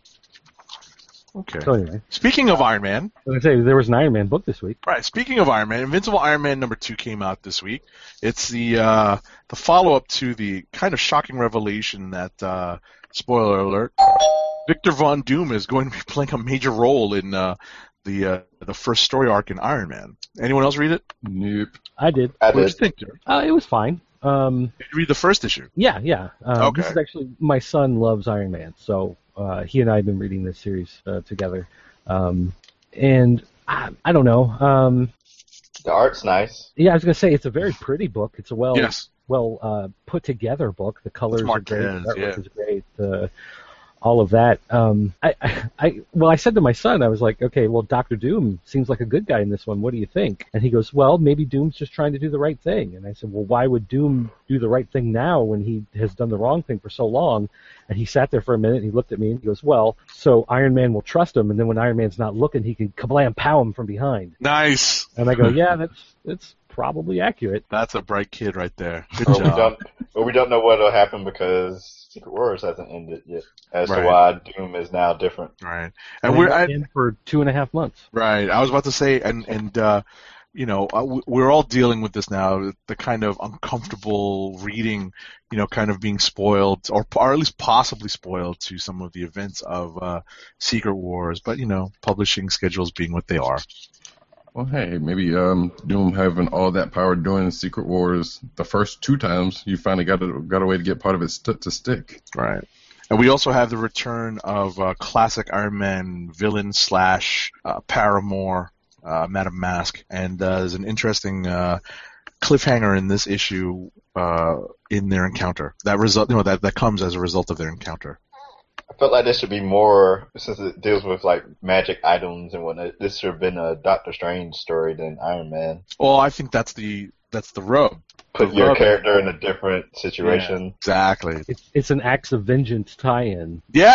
Okay. So anyway, Speaking of Iron Man, like I say, there was an Iron Man book this week. right? Speaking of Iron Man, Invincible Iron Man number two came out this week. It's the uh, the follow up to the kind of shocking revelation that uh, spoiler alert, Victor Von Doom is going to be playing a major role in uh, the uh, the first story arc in Iron Man. Anyone else read it? Nope. I did. I What did did. you think, Jared? Uh, it was fine. Um, Did you read the first issue? yeah, yeah. Um, Okay. This is actually my son loves Iron Man, so uh, he and I have been reading this series uh, together. Um, and I, I don't know. Um, The art's nice. yeah, I was gonna say it's a very pretty book. It's a well Yes. well uh, put together book. The colors are great. Marquez, The artwork yeah. is great. Uh, all of that. Um, I, I, I, well, I said to my son, I was like, okay, well, Doctor Doom seems like a good guy in this one. What do you think? And he goes, well, maybe Doom's just trying to do the right thing. And I said, well, why would Doom do the right thing now when he has done the wrong thing for so long? And he sat there for a minute and he looked at me and he goes, well, so Iron Man will trust him, and then when Iron Man's not looking, he can kablam pow him from behind. Nice. And I go, yeah, that's that's probably accurate. That's a bright kid right there. Good Or we job. don't, or we don't know what'll happen because Secret Wars hasn't ended yet, as Right. to why Doom is now different. Right. And And we're we're I, in for two and a half months. right. I was about to say, and and uh, you know, uh, w- we're all dealing with this now. The kind of uncomfortable reading, you know, kind of being spoiled, or or at least possibly spoiled to some of the events of uh, Secret Wars. But you know, publishing schedules being what they are. Well, hey, maybe um, Doom having all that power doing Secret Wars the first two times, you finally got a, got a way to get part of it st- to stick. Right. And we also have the return of uh, classic Iron Man villain slash uh, paramour, uh, Madame Mask, and uh, there's an interesting uh, cliffhanger in this issue uh, in their encounter. That result, you know, that that comes as a result of their encounter. I felt like this should be more, since it deals with like magic items and whatnot. This should have been a Doctor Strange story than Iron Man. Well, I think that's the that's the rub. Put The your rub- character in a different situation. Exactly. It's it's an Acts of Vengeance tie-in. Yeah.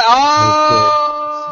Oh!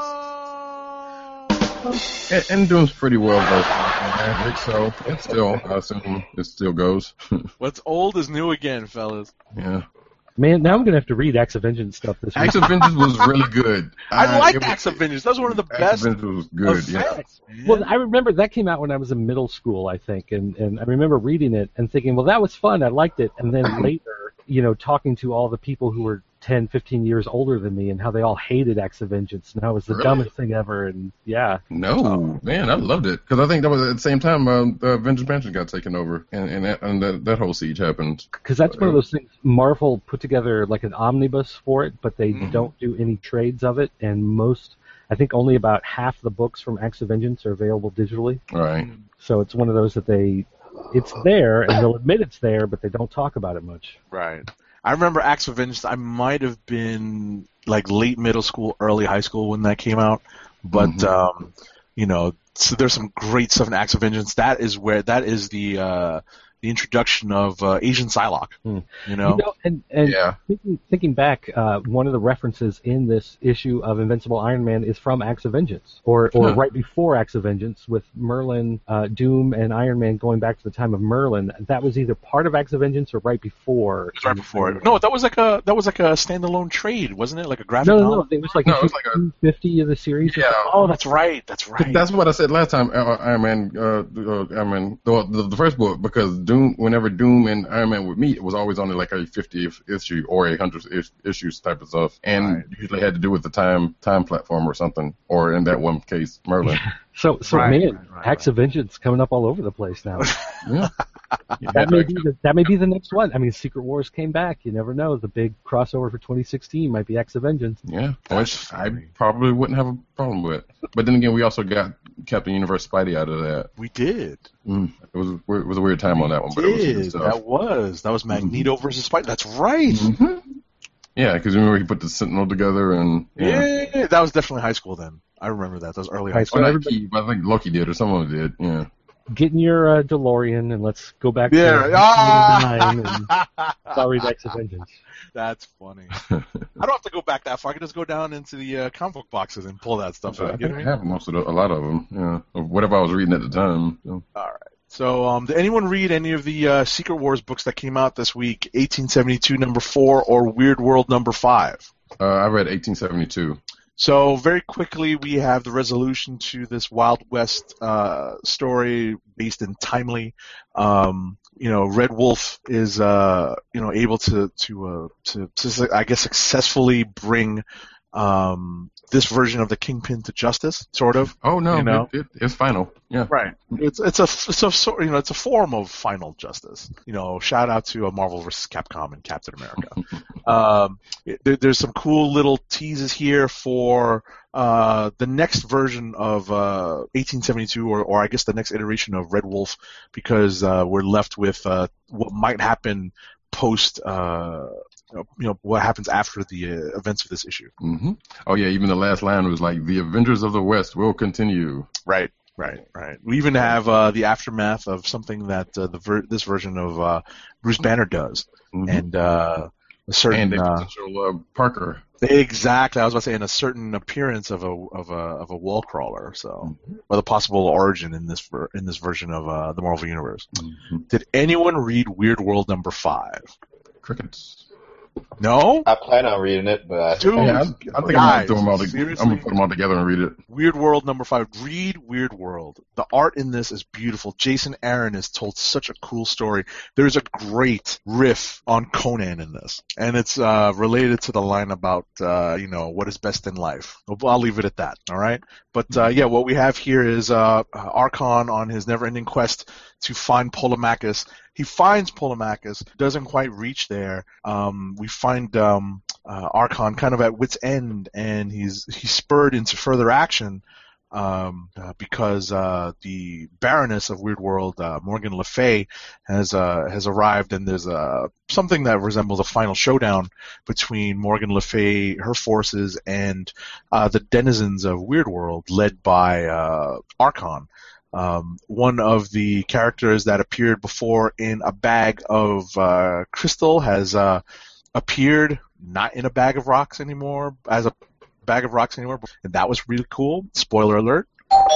And, and Doom's pretty well versed in magic, so it's still, I assume it still goes. What's old is new again, fellas. Yeah. Man, now I'm gonna have to read Acts of Vengeance stuff this week. Acts of Vengeance was really good. I Uh, like it was- Acts of Vengeance. That was one of the Acts best of Vengeance was good, yeah. effects, man. Well, I remember that came out when I was in middle school, I think, and, and I remember reading it and thinking, well, that was fun, I liked it, and then later, you know, talking to all the people who were ten, fifteen years older than me and how they all hated Acts of Vengeance and how it was the Really? dumbest thing ever, and yeah. No, man, I loved it because I think that was at the same time um, the Vengeance Mansion got taken over, and and that, and that, that whole siege happened. Because that's one of those things, Marvel put together like an omnibus for it, but they Mhm. don't do any trades of it, and most, I think only about half the books from Acts of Vengeance are available digitally. Right. So it's one of those that they, it's there, and they'll admit it's there, but they don't talk about it much. Right. I remember Acts of Vengeance. I might have been like late middle school, early high school when that came out. But Mhm. um, you know, so there's some great stuff in Acts of Vengeance. That is where that is the uh, the introduction of uh, Asian Psylocke. Hmm. You know. You know, and and Yeah. thinking, thinking back, uh, one of the references in this issue of Invincible Iron Man is from Acts of Vengeance, or or Huh. right before Acts of Vengeance, with Merlin, uh, Doom, and Iron Man going back to the time of Merlin. That was either part of Acts of Vengeance or right before. It was right before it. No, that was like a that was like a standalone trade, wasn't it? Like a graphic No, no, novel. no. It was like No, it issue was like a- two fifty of the series. or Yeah. something. Oh, that's right. That's right. That's what I said last time. Uh, Iron Man, uh, uh, Iron Man, the, the, the first book, because Doom, whenever Doom and Iron Man would meet, it was always only like a fiftieth issue or a hundredth is- issues type of stuff, and Right. usually had to do with the time time platform or something, or in that one case, Merlin. So, so Right, man, right, right, Acts of Vengeance coming up all over the place now. yeah. that may be the, that may be the next one. I mean, Secret Wars came back. You never know. The big crossover for twenty sixteen might be Acts of Vengeance. Yeah, That's which I funny. probably wouldn't have a problem with. But then again, we also got Captain Universe Spidey out of that. We did. Mm. It was it was a weird time on that one, but Did. it was good stuff. That was that was Magneto mm-hmm. versus Spidey. That's right. Mm-hmm. Yeah, because remember he put the Sentinel together and yeah. yeah, that was definitely high school then. I remember that. That was early high school. Well, he, I think Loki did or someone did. Yeah. Get in your uh, DeLorean and let's go back yeah. to ah! and Sorry, X of Vengeance. That's funny. I don't have to go back that far. I can just go down into the uh, comic book boxes and pull that stuff out. I think I have most of the, a lot of them. Yeah, of whatever I was reading at the time. So. All right. So, um, did anyone read any of the uh, Secret Wars books that came out this week? eighteen seventy-two number four or Weird World number five? Uh, I read eighteen seventy-two. So very quickly, we have the resolution to this Wild West uh, story based in Timely. Um, you know, Red Wolf is uh, you know able to to, uh, to to I guess successfully bring um, this version of the Kingpin to justice, sort of. Oh no, you know? it, it, it's final. Yeah, right. It's it's a it's a you know it's a form of final justice. You know, shout out to a Marvel versus Capcom and Captain America. um, there, there's some cool little teases here for uh, the next version of uh, eighteen seventy-two, or or I guess the next iteration of Red Wolf, because uh, we're left with uh, what might happen post. Uh, You know, what happens after the uh, events of this issue. Mm-hmm. Oh, yeah, even the last line was like, the Avengers of the West will continue. Right, right, right. We even have uh, the aftermath of something that uh, the ver- this version of uh, Bruce Banner does. Mm-hmm. And uh, a certain... And a potential uh, Parker. Exactly. I was about to say, in a certain appearance of a of a of a wall crawler, so mm-hmm. or the possible origin in this ver- in this version of uh, the Marvel Universe. Mm-hmm. Did anyone read Weird World number five? Crickets. No? I plan on reading it, but I Dude, yeah, I, I think guys, I'm gonna, throw them all to, I'm gonna put them all together and read it. Weird World number five. Read Weird World. The art in this is beautiful. Jason Aaron has told such a cool story. There's a great riff on Conan in this, and it's uh, related to the line about uh, you know what is best in life. I'll leave it at that. All right. But uh, yeah, what we have here is uh, Archon on his never-ending quest to find Polemarchus. He finds Polemarchus, doesn't quite reach there. Um, we find um, uh, Archon kind of at wit's end, and he's he's spurred into further action um, uh, because uh, the Baroness of Weird World, uh, Morgan Le Fay, has uh, has arrived, and there's uh, something that resembles a final showdown between Morgan Le Fay, her forces, and uh, the denizens of Weird World, led by uh, Archon. Um, one of the characters that appeared before in a bag of uh, crystal has uh, appeared not in a bag of rocks anymore, as a bag of rocks anymore, and that was really cool. Spoiler alert.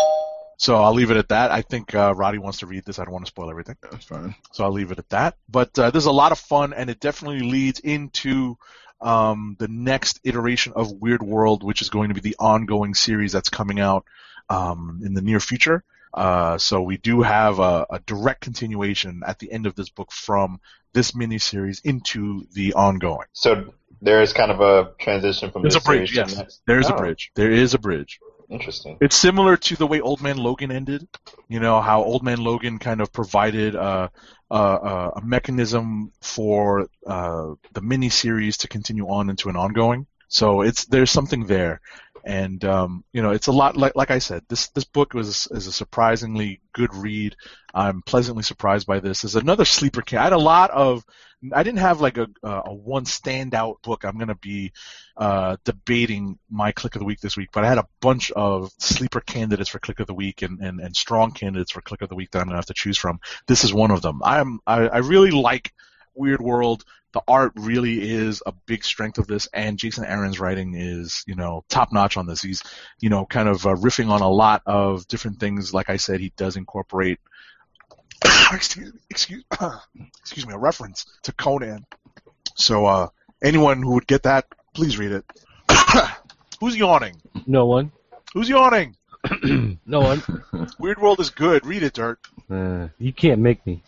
So I'll leave it at that. I think uh, Roddy wants to read this. I don't want to spoil everything. That's fine. So I'll leave it at that. But uh, there's a lot of fun, and it definitely leads into um, the next iteration of Weird World, which is going to be the ongoing series that's coming out um, in the near future. Uh, so we do have a, a direct continuation at the end of this book from this miniseries into the ongoing. So there is kind of a transition from There's this a bridge, series to yes. the next. There is Oh, a bridge. There is a bridge. Interesting. It's similar to the way Old Man Logan ended. You know, how Old Man Logan kind of provided uh, uh, a mechanism for uh, the miniseries to continue on into an ongoing. So it's there's something there. And um, you know, it's a lot like like I said. This this book was is a surprisingly good read. I'm pleasantly surprised by this. There's another sleeper can. I had a lot of. I didn't have like a a one standout book. I'm gonna be uh, debating my click of the week this week, but I had a bunch of sleeper candidates for click of the week and, and, and strong candidates for click of the week that I'm gonna have to choose from. This is one of them. I'm I, I really like Weird World. The art really is a big strength of this, and Jason Aaron's writing is, you know, top notch on this. He's, you know, kind of uh, riffing on a lot of different things. Like I said, he does incorporate, excuse, excuse, excuse me, a reference to Conan. So, uh, anyone who would get that, please read it. Who's yawning? No one. Who's yawning? No one. Weird World is good. Read it, Dirt. Uh, you can't make me.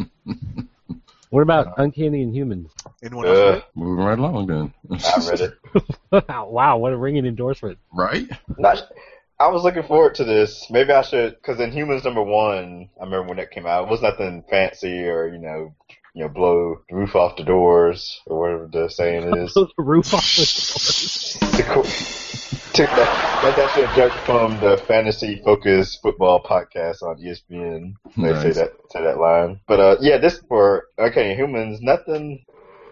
What about Uncanny Inhumans? Anyone else? Uh, Moving right along then. I read it. Wow, what a ringing endorsement. Right? Not, I was looking forward to this. Maybe I should, because Inhumans number one, I remember when that came out. It was nothing fancy or, you know, you know, blow the roof off the doors or whatever the saying is. Blow the roof off the doors. The co- that, that's actually a joke from the fantasy-focused football podcast on E S P N. They Nice. say that say that line. But uh, yeah, this for okay, humans. Nothing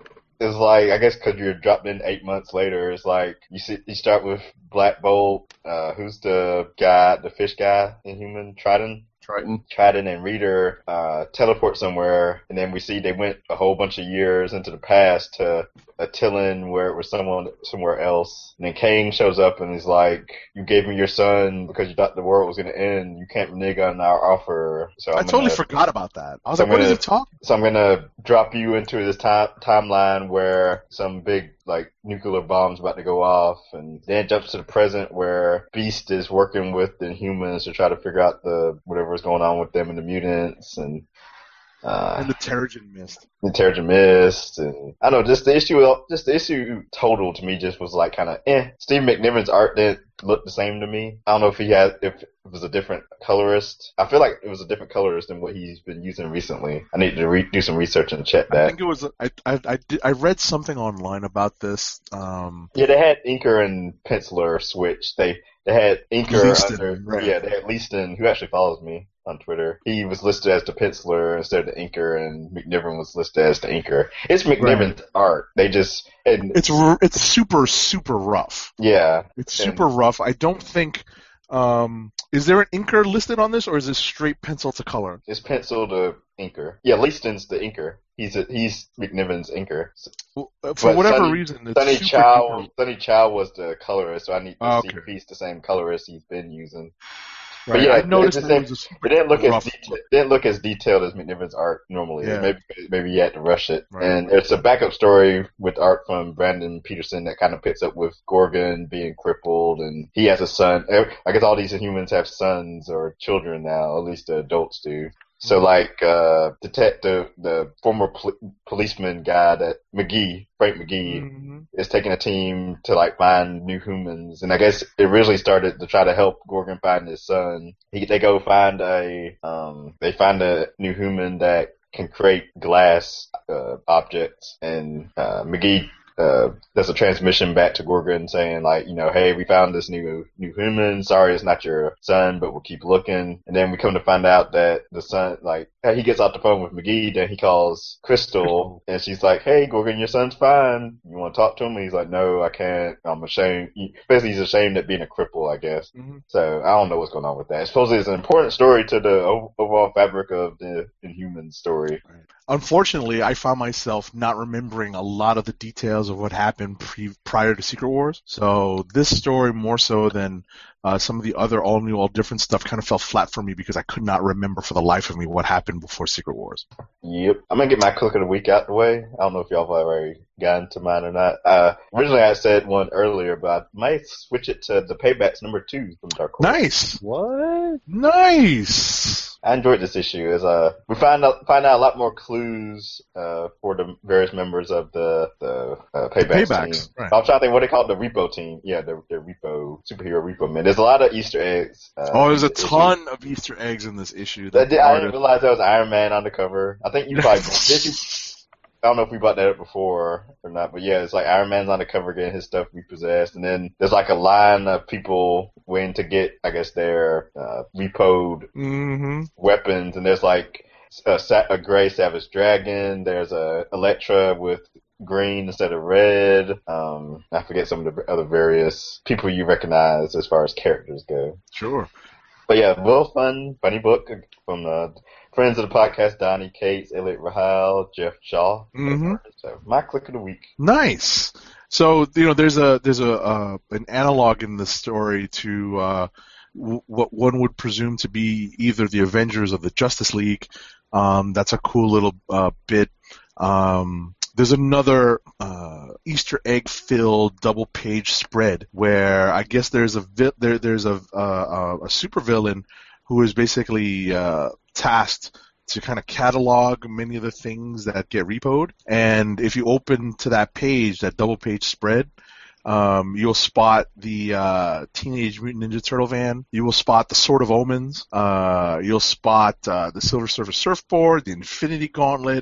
is like I guess because you're dropped in eight months later. It's like you see you start with Black Bolt. Uh, who's the guy, the fish guy in Human Triton? Triton. Triton and Reader uh, teleport somewhere, and then we see they went a whole bunch of years into the past to Attilan, where it was someone somewhere else. And then Kang shows up and he's like, "You gave me your son because you thought the world was going to end. You can't renege on our offer." So I'm I totally gonna, forgot about that. I was So like, what I'm is he gonna- talking? So I'm gonna drop you into this time timeline where some big like nuclear bomb's about to go off, and then it jumps to the present where Beast is working with the humans to try to figure out the whatever's going on with them and the mutants, and uh, And the Terrigen Mist. the Terrigen Mist, and I don't know, just the issue, just the issue total to me just was like kind of eh. Steve McNiven's art didn't look the same to me. I don't know if he had, if it was a different colorist. I feel like it was a different colorist than what he's been using recently. I need to re- do some research and check I that. think it was. I I I, did, I read something online about this. Um, Yeah, they had inker and penciler switch. They they had inker Leaston, under, right. yeah, they had Leaston, who actually follows me on Twitter. He was listed as the penciler instead of the inker, and McNiven was listed as the inker. It's McNiven's art. They just and it's r- it's super super rough. yeah, It's And- super rough. I don't think. Um, is there an inker listed on this, or is this straight pencil to color? it's pencil to inker. Yeah, Leaston's the inker. He's a, he's McNiven's inker. Well, uh, For But whatever Sonny- reason, it's Sonny super Chow, duper- Sonny Chow was the colorist, so I need to Oh, see okay. if he's the same colorist he's been using. Right. But yeah, I noticed it's that the it was a super It didn't look as rough deta- didn't look as detailed as McNiven's art normally. Yeah. Maybe maybe he had to rush it. Right. And there's a backup story with art from Brandon Peterson that kind of picks up with Gorgon being crippled, and he has a son. I guess all these humans have sons or children now, at least the adults do. So like uh detective, the former pol- policeman guy that McGee, Frank McGee, Mhm. is taking a team to like find new humans, and I guess it originally started to try to help Gorgon find his son. He, they go find a, um, they find a new human that can create glass uh, objects, and uh, McGee. Uh, there's a transmission back to Gorgon saying like, you know, hey, we found this new new human. Sorry, it's not your son, but we'll keep looking. And then we come to find out that the son, like, he gets off the phone with McGee, then he calls Crystal, and she's like, hey, Gorgon, your son's fine. You want to talk to him? And he's like, no, I can't. I'm ashamed. He, basically, he's ashamed at being a cripple, I guess. Mm-hmm. So I don't know what's going on with that. Supposedly, it's an important story to the o- overall fabric of the Inhuman story. Unfortunately, I found myself not remembering a lot of the details of what happened pre- prior to Secret Wars. So this story, more so than uh, some of the other all new, all different stuff, kind of fell flat for me because I could not remember for the life of me what happened before Secret Wars. Yep. I'm gonna get my click of the week out the way. I don't know if y'all have already gotten to mine or not. Uh, originally I said one earlier, but I might switch it to the Paybacks number two from Dark Horse. Nice, What? nice. I enjoyed this issue as uh we find out find out a lot more clues uh for the various members of the the uh, Paybacks, Paybacks, team. right. I'm trying to think what they call it, the Repo team. Yeah, the the Repo superhero Repo man. There's a lot of Easter eggs. Uh, Oh, there's a in this ton of Easter eggs in this issue. issue. I, That did, the I didn't artist- realize there was Iron Man on the cover. I think you probably did you. I don't know if we brought that up before or not, but yeah, it's like Iron Man's on the cover getting his stuff repossessed, and then there's like a line of people waiting to get, I guess, their uh, repoed Mhm. weapons, and there's like a, sa- a gray Savage Dragon, there's a Elektra with green instead of red, um, I forget some of the other various people you recognize as far as characters go. Sure. But yeah, real fun, funny book from the friends of the podcast, Donnie Cates, Elliot Rahal, Jeff Shaw. Mhm. So my click of the week. Nice. So you know, there's a there's a uh, an analog in this story to uh, w- what one would presume to be either the Avengers or the Justice League. Um, that's a cool little uh, bit. Um, there's another uh, Easter egg filled double page spread where I guess there's a vi- there there's a uh, a supervillain who is basically uh, tasked to kind of catalog many of the things that get repoed. And if you open to that page, that double page spread, um, you'll spot the uh, Teenage Mutant Ninja Turtle van. You will spot the Sword of Omens. Uh, you'll spot uh, the Silver Surfer surfboard, the Infinity Gauntlet.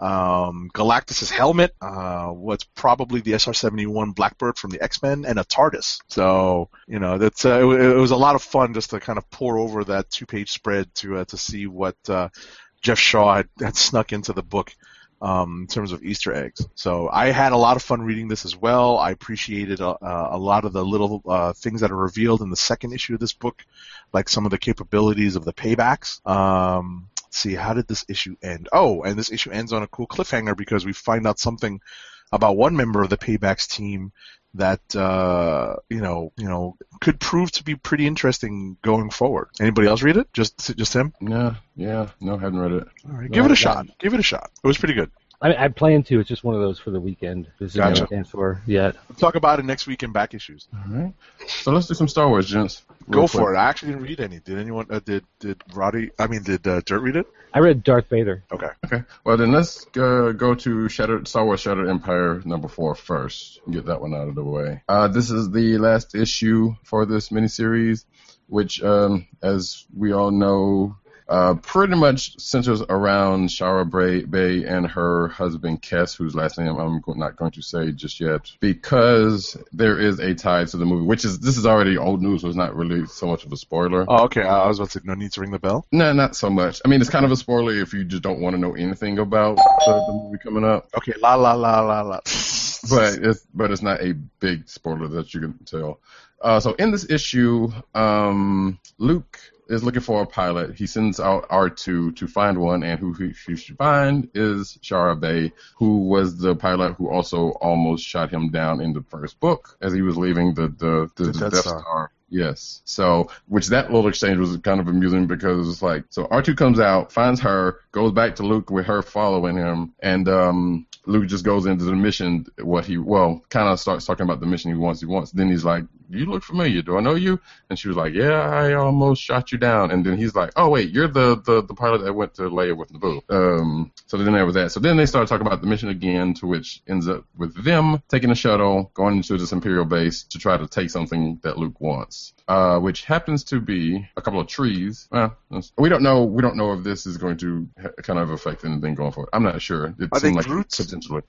um, Galactus' helmet, uh, what's probably the S R seventy-one Blackbird from the X-Men, and a TARDIS. So, you know, that's uh, it, it was a lot of fun just to kind of pour over that two-page spread to uh, to see what uh, Jeff Shaw had, had snuck into the book. Um, in terms of Easter eggs. So I had a lot of fun reading this as well. I appreciated a, a lot of the little uh, things that are revealed in the second issue of this book, like some of the capabilities of the paybacks. Um, let's see, how did this issue end? Oh, and this issue ends on a cool cliffhanger because we find out something about one member of the paybacks team that uh, you know, you know, could prove to be pretty interesting going forward. Anybody else read it? Just, just him? Yeah, yeah, no, haven't read it. All right, give it a shot. Give it a shot. It was pretty good. I, I plan to. It's just one of those for the weekend. This Gotcha. isn't for yet. We'll talk about it next week in back issues. All right. So let's do some Star Wars, gents. Go for it. I actually didn't read any. Did anyone? Uh, did did Roddy? I mean, did uh, Dirt read it? I read Darth Vader. Okay. Okay. Well, then let's uh, go to Shattered Star Wars Shattered Empire number four first. Get that one out of the way. Uh, this is the last issue for this miniseries, which, um, as we all know, Uh, pretty much centers around Shara Bray, Bay and her husband Kes, whose last name I'm not going to say just yet, because there is a tie to the movie, which is, this is already old news, so it's not really so much of a spoiler. Oh, okay. I was about to say, no need to ring the bell? No, not so much. I mean, it's kind of a spoiler if you just don't want to know anything about the, the movie coming up. Okay, la la la la la. But it's, but it's not a big spoiler that you can tell. Uh, so in this issue, um, Luke is looking for a pilot. He sends out R two to find one, and who he, he should find is Shara Bay, who was the pilot who also almost shot him down in the first book as he was leaving the the, the, The the Death Death Star. Star. Yes. So, which that little exchange was kind of amusing because it's like, so R two comes out, finds her, goes back to Luke with her following him, and um, Luke just goes into the mission, what he, well, kind of starts talking about the mission he wants, he wants. Then he's like, you look familiar. Do I know you? And she was like, yeah, I almost shot you down. And then he's like, oh, wait, you're the, the, the pilot that went to Leia with Naboo. Um, so then there was that. So then they started talking about the mission again, to which ends up with them taking a shuttle, going into this Imperial base to try to take something that Luke wants, uh, which happens to be a couple of trees. Well, we don't know. We don't know if this is going to ha- kind of affect anything going forward. I'm not sure. It Are they seemed like Groots? potentially.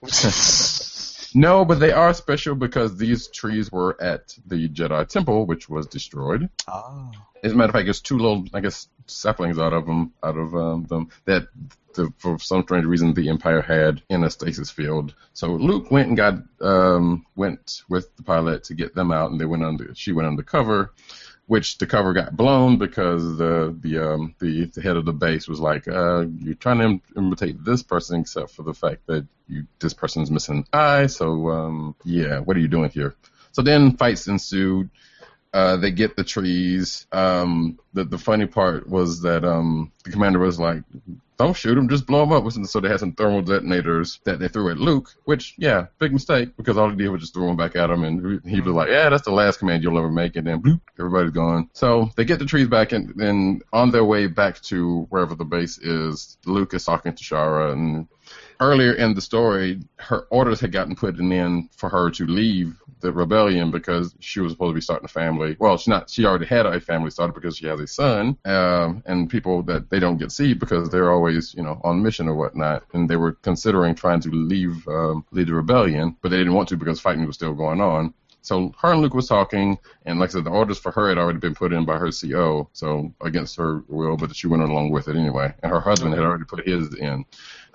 No, but they are special because these trees were at the Jedi Temple, which was destroyed. Ah. As a matter of fact, there's two little, I guess, saplings out of them, out of um, them that, the, for some strange reason, the Empire had in a stasis field. So Luke went and got, um, went with the pilot to get them out, and they went under. She went undercover, which the cover got blown because the the um the, the head of the base was like, uh, you're trying to im- imitate this person, except for the fact that you this person's missing an eye. So um, yeah, what are you doing here? So then fights ensued. Uh, they get the trees. Um, the the funny part was that um, the commander was like, don't shoot him, just blow them up. So they had some thermal detonators that they threw at Luke, which, yeah, big mistake, because all he did was just throw them back at him, and he was like, yeah, that's the last command you'll ever make, and then bloop, everybody's gone. So they get the trees back, and then on their way back to wherever the base is, Luke is talking to Shara, and earlier in the story, her orders had gotten put in for her to leave the rebellion because she was supposed to be starting a family. Well, she not. She already had a family started because she has a son, um, and people that they don't get to see because they're always, you know, on mission or whatnot. And they were considering trying to leave, um, lead the rebellion, but they didn't want to because fighting was still going on. So her and Luke was talking, and like I said, the orders for her had already been put in by her C O, so against her will, but she went along with it anyway. And her husband had already put his in.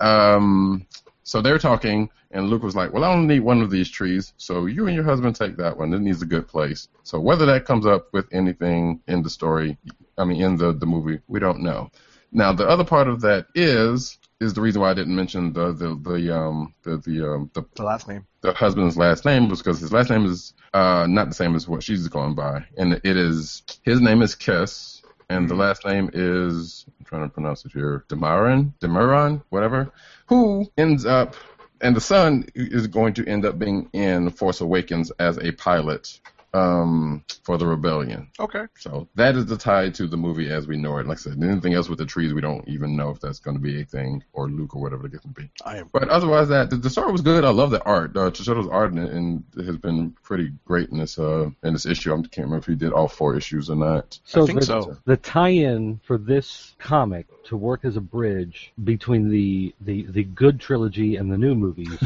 Um, so they're talking, and Luke was like, well, I only need one of these trees, so you and your husband take that one. It needs a good place. So whether that comes up with anything in the story, I mean, in the, the movie, we don't know. Now, the other part of that is... is the reason why I didn't mention the the the um the the um the, the last name. The husband's last name was because his last name is uh not the same as what she's going by, and it is his name is Kes, and mm-hmm. the last name is I'm trying to pronounce it here Demaran Demaran whatever, who ends up and the son is going to end up being in Force Awakens as a pilot. um, for the rebellion. Okay. So that is the tie to the movie as we know it. Like I said, anything else with the trees, we don't even know if that's going to be a thing, or Luke or whatever it gets to be. I am. But otherwise, that the, the story was good. I love the art. Uh, Chichoto's art in, in, has been pretty great in this uh, in this issue. I can't remember if he did all four issues or not. So I think the, so. The tie-in for this comic to work as a bridge between the the, the good trilogy and the new movies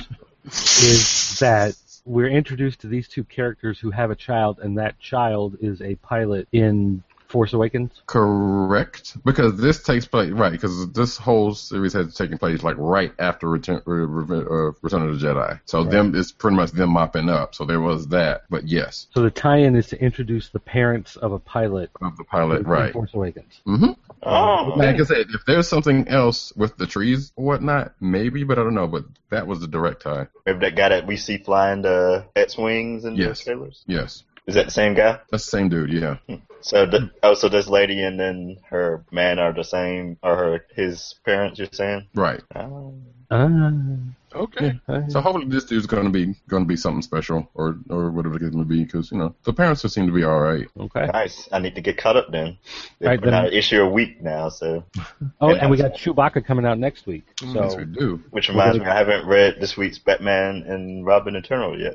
is that we're introduced to these two characters who have a child, and that child is a pilot in Force Awakens? Correct, because this takes place right because this whole series has taken place like right after Return, uh, Return of the Jedi. So right. them it's pretty much them mopping up. So there was that, but yes. So the tie-in is to introduce the parents of a pilot of the pilot, in, right? In Force Awakens. Mm-hmm. Oh, like I said, if there's something else with the trees or whatnot, maybe, but I don't know. But that was the direct tie. Maybe that guy that we see flying the X-wings in yes. the trailers. Yes. Is that the same guy? That's the same dude, yeah. So, the, oh, so this lady and then her man are the same, or her his parents? You're saying? Right. Oh. Uh, okay. Yeah. So hopefully this dude's going to be going to be something special, or or whatever it's going to be, because you know the parents seem to be all right. Okay. Nice. I need to get caught up then. They're right, putting then. out an issue a week now, so. Oh, and, and we got Chewbacca coming out next week. So. Yes, we do. Which reminds me, I haven't read this week's Batman and Robin Eternal yet.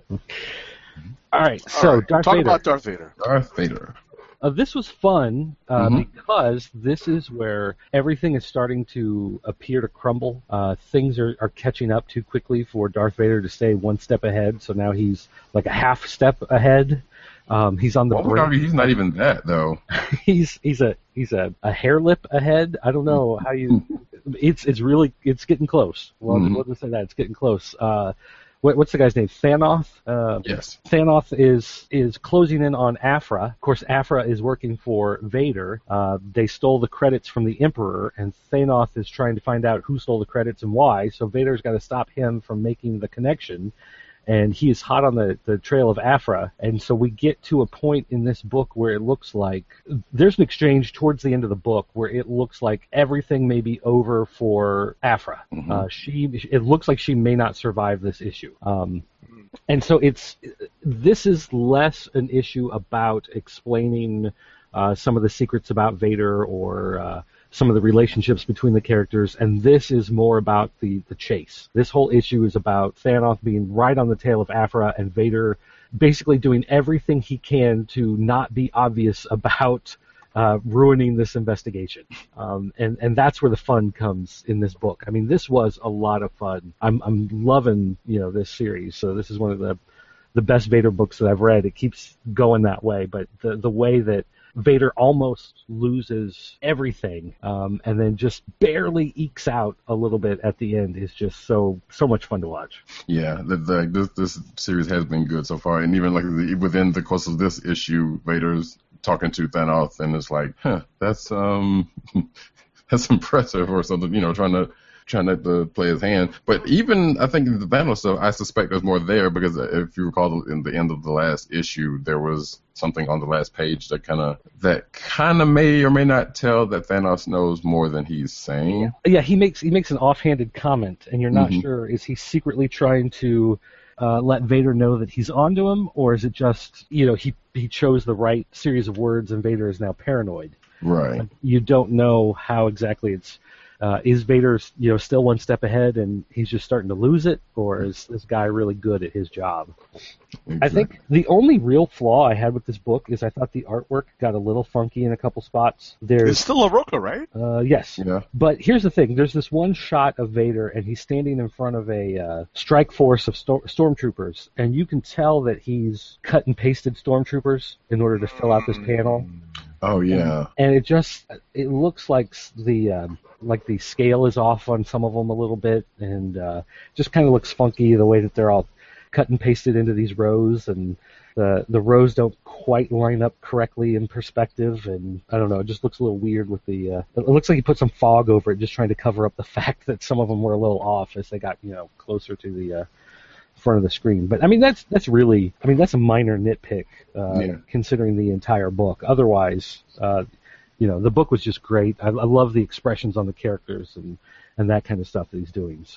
All right, so All right. Darth Talk Vader. about Darth Vader. Darth Vader. Uh, this was fun uh, Mm-hmm. because this is where everything is starting to appear to crumble. Uh, things are, are catching up too quickly for Darth Vader to stay one step ahead, so now he's like a half step ahead. Um, he's on the well, brink. he's not even that though. he's he's a he's a, a hair lip ahead. I don't know how you. It's it's really it's getting close. Well, Mm-hmm. we'll just say that it's getting close. Uh, what, what's the guy's name? Thanoth. Uh, yes. Thanoth is is closing in on Aphra. Of course, Aphra is working for Vader. Uh, they stole the credits from the Emperor, and Thanoth is trying to find out who stole the credits and why. So Vader's got to stop him from making the connection. And he is hot on the, the trail of Aphra. And so we get to a point in this book where it looks like there's an exchange towards the end of the book where it looks like everything may be over for Aphra. Mm-hmm. Uh, she, it looks like she may not survive this issue. Um, and so it's this is less an issue about explaining uh, some of the secrets about Vader or uh, some of the relationships between the characters, and this is more about the, the chase. This whole issue is about Thanoth being right on the tail of Aphra and Vader basically doing everything he can to not be obvious about uh, ruining this investigation. Um, and, and that's where the fun comes in this book. I mean, this was a lot of fun. I'm I'm loving, you know, this series. So this is one of the the best Vader books that I've read. It keeps going that way, but the the way that Vader almost loses everything, um, and then just barely ekes out a little bit at the end is just so so much fun to watch. Yeah, the, the, this this series has been good so far, and even like the, within the course of this issue, Vader's talking to Thanos, and it's like, huh, that's um, that's impressive, or something, you know, trying to. trying to, to play his hand. But even, I think, in the Thanos stuff, I suspect there's more there, because if you recall, in the end of the last issue, there was something on the last page that kind of that kind of may or may not tell that Thanos knows more than he's saying. Yeah, he makes he makes an offhanded comment, and you're not Mm-hmm. sure, is he secretly trying to uh, let Vader know that he's onto him, or is it just, you know, he, he chose the right series of words and Vader is now paranoid? Right. Like, you don't know how exactly it's... Uh, is Vader, you know, still one step ahead and he's just starting to lose it, or is this guy really good at his job? Exactly. I think the only real flaw I had with this book is I thought the artwork got a little funky in a couple spots. There's It's still LaRocca, right? Uh, yes. Yeah. But here's the thing. There's this one shot of Vader, and he's standing in front of a uh, strike force of sto- stormtroopers, and you can tell that he's cut and pasted stormtroopers in order to fill out this panel. Oh, yeah. And, and it just, it looks like the... Um, like the scale is off on some of them a little bit, and uh, just kind of looks funky the way that they're all cut and pasted into these rows, and the the rows don't quite line up correctly in perspective, and I don't know, it just looks a little weird with the. Uh, it looks like he put some fog over it, just trying to cover up the fact that some of them were a little off as they got, you know, closer to the uh, front of the screen. But I mean, that's that's really, I mean, that's a minor nitpick uh, Yeah. considering the entire book. Otherwise. Uh, You know, the book was just great. I, I love the expressions on the characters and, and that kind of stuff that he's doing. So,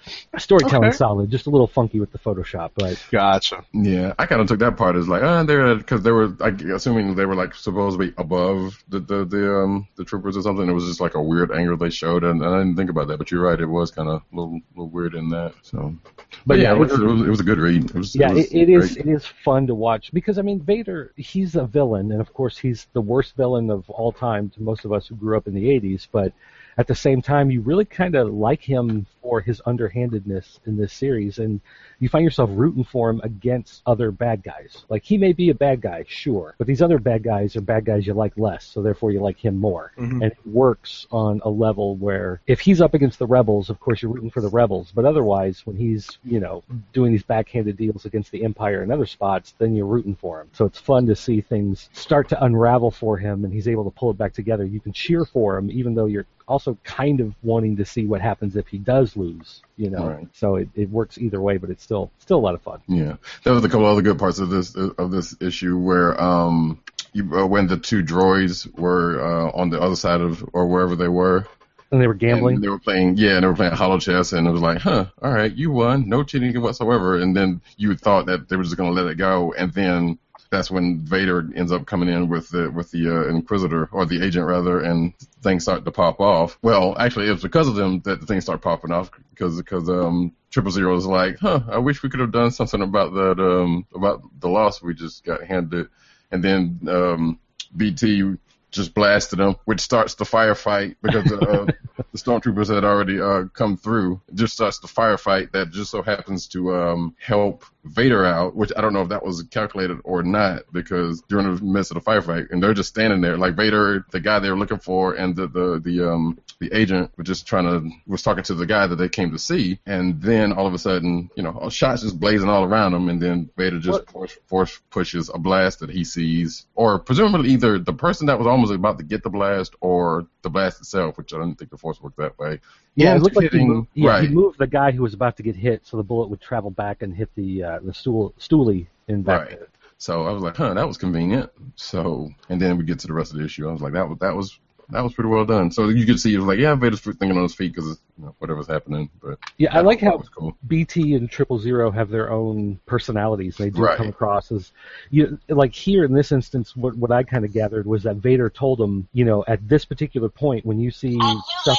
Storytelling Okay. solid, just a little funky with the Photoshop, but Gotcha. Yeah, I kind of took that part as like, ah, they're because they were like assuming they were like supposed to be above the the the um the troopers or something. It was just like a weird angle they showed, and, and I didn't think about that. But you're right, it was kind of a little, little weird in that. So, but, But yeah, yeah, it was, it's- it, was, it was a good read. It was, yeah, it, was it, it is great. it is fun to watch because I mean Vader, he's a villain, and of course he's the worst villain of all time to most of us who grew up in the eighties. But at the same time, you really kind of like him for his underhandedness in this series, and you find yourself rooting for him against other bad guys. Like, he may be a bad guy, sure, but these other bad guys are bad guys you like less, so therefore you like him more. Mhm. And it works on a level where if he's up against the rebels, of course you're rooting for the rebels, but otherwise, when he's, you know, doing these backhanded deals against the Empire and other spots, then you're rooting for him. So it's fun to see things start to unravel for him, and he's able to pull it back together. You can cheer for him, even though you're also kind of wanting to see what happens if he does lose, you know. Right. So it, it works either way, but it's still still a lot of fun. Yeah, there was a couple other good parts of this of this issue where um you, uh, when the two droids were uh, on the other side of or wherever they were. And they were gambling. And they were playing, yeah, and they were playing hollow chess, and it was like, huh, all right, you won, no cheating whatsoever. And then you thought that they were just going to let it go, and then that's when Vader ends up coming in with the with the uh, Inquisitor, or the agent rather, and things start to pop off. Well, actually, it was because of them that the things start popping off, because because um Triple Zero is like, huh, I wish we could have done something about that um about the loss we just got handed, and then um B T just blasted them, which starts the firefight because uh, the stormtroopers had already uh, come through. It just starts the firefight that just so happens to um, help Vader out, which I don't know if that was calculated or not, because during the midst of the firefight, and they're just standing there, like Vader, the guy they were looking for, and the the the um the agent were just trying to was talking to the guy that they came to see, and then all of a sudden, you know, shots just blazing all around him, and then Vader just force, force pushes a blast that he sees, or presumably either the person that was almost about to get the blast or the blast itself, which I don't think the Force worked that way. Yeah, And it looked like he hitting- moved, yeah, right. he moved the guy who was about to get hit, so the bullet would travel back and hit the uh, the stool stoolie in back Right. there. So I was like, huh, that was convenient. So, and then we get to the rest of the issue. I was like, that was that was that was pretty well done. So you could see it was like, yeah, Vader's thinking on his feet because you know, whatever's happening. But Yeah, I like that how was cool. B T and Triple Zero have their own personalities. They do Right. come across as, you like here in this instance. What what I kind of gathered was that Vader told him, you know, at this particular point when you see stuff.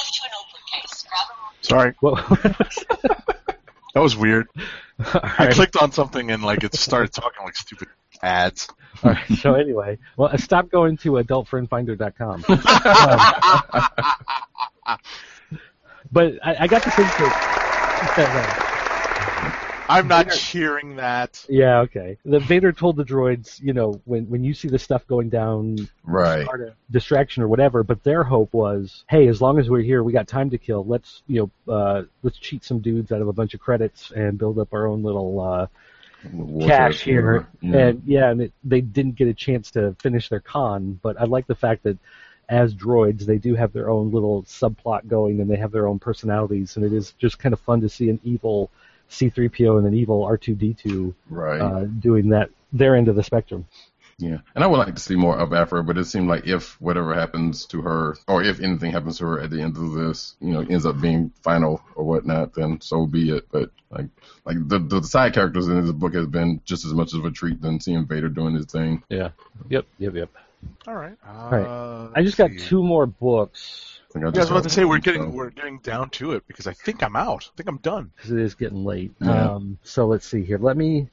Sorry. Well, That was weird. I right. clicked on something and like it started talking like stupid ads. All right, so anyway, well, uh, stop going to adult friend finder dot com. Um, but I, I got to think that. I'm not cheering that. Yeah, okay. The Vader told the droids, you know, when when you see the stuff going down, Right. start a distraction or whatever. But their hope was, hey, as long as we're here, we got time to kill. Let's, you know, uh, let's cheat some dudes out of a bunch of credits and build up our own little uh, War cash chest, here. whatever. Yeah. And yeah, and it, they didn't get a chance to finish their con. But I like the fact that as droids, they do have their own little subplot going, and they have their own personalities, and it is just kind of fun to see an evil C three P O and an evil R two D two Right. uh, doing that their end of the spectrum. Yeah, and I would like to see more of Afra, but it seemed like if whatever happens to her, or if anything happens to her at the end of this, you know, ends up being final or whatnot, then so be it. But like, like the the side characters in this book has been just as much of a treat than seeing Vader doing his thing. Yeah. Yep. Yep. Yep. All right. Uh, All right. I just got two more books I think I Yeah, I just was about to got say we're one, getting so. we're getting down to it because I think I'm out. I think I'm done. because it is getting late. Yeah. Um, so let's see here. Let me.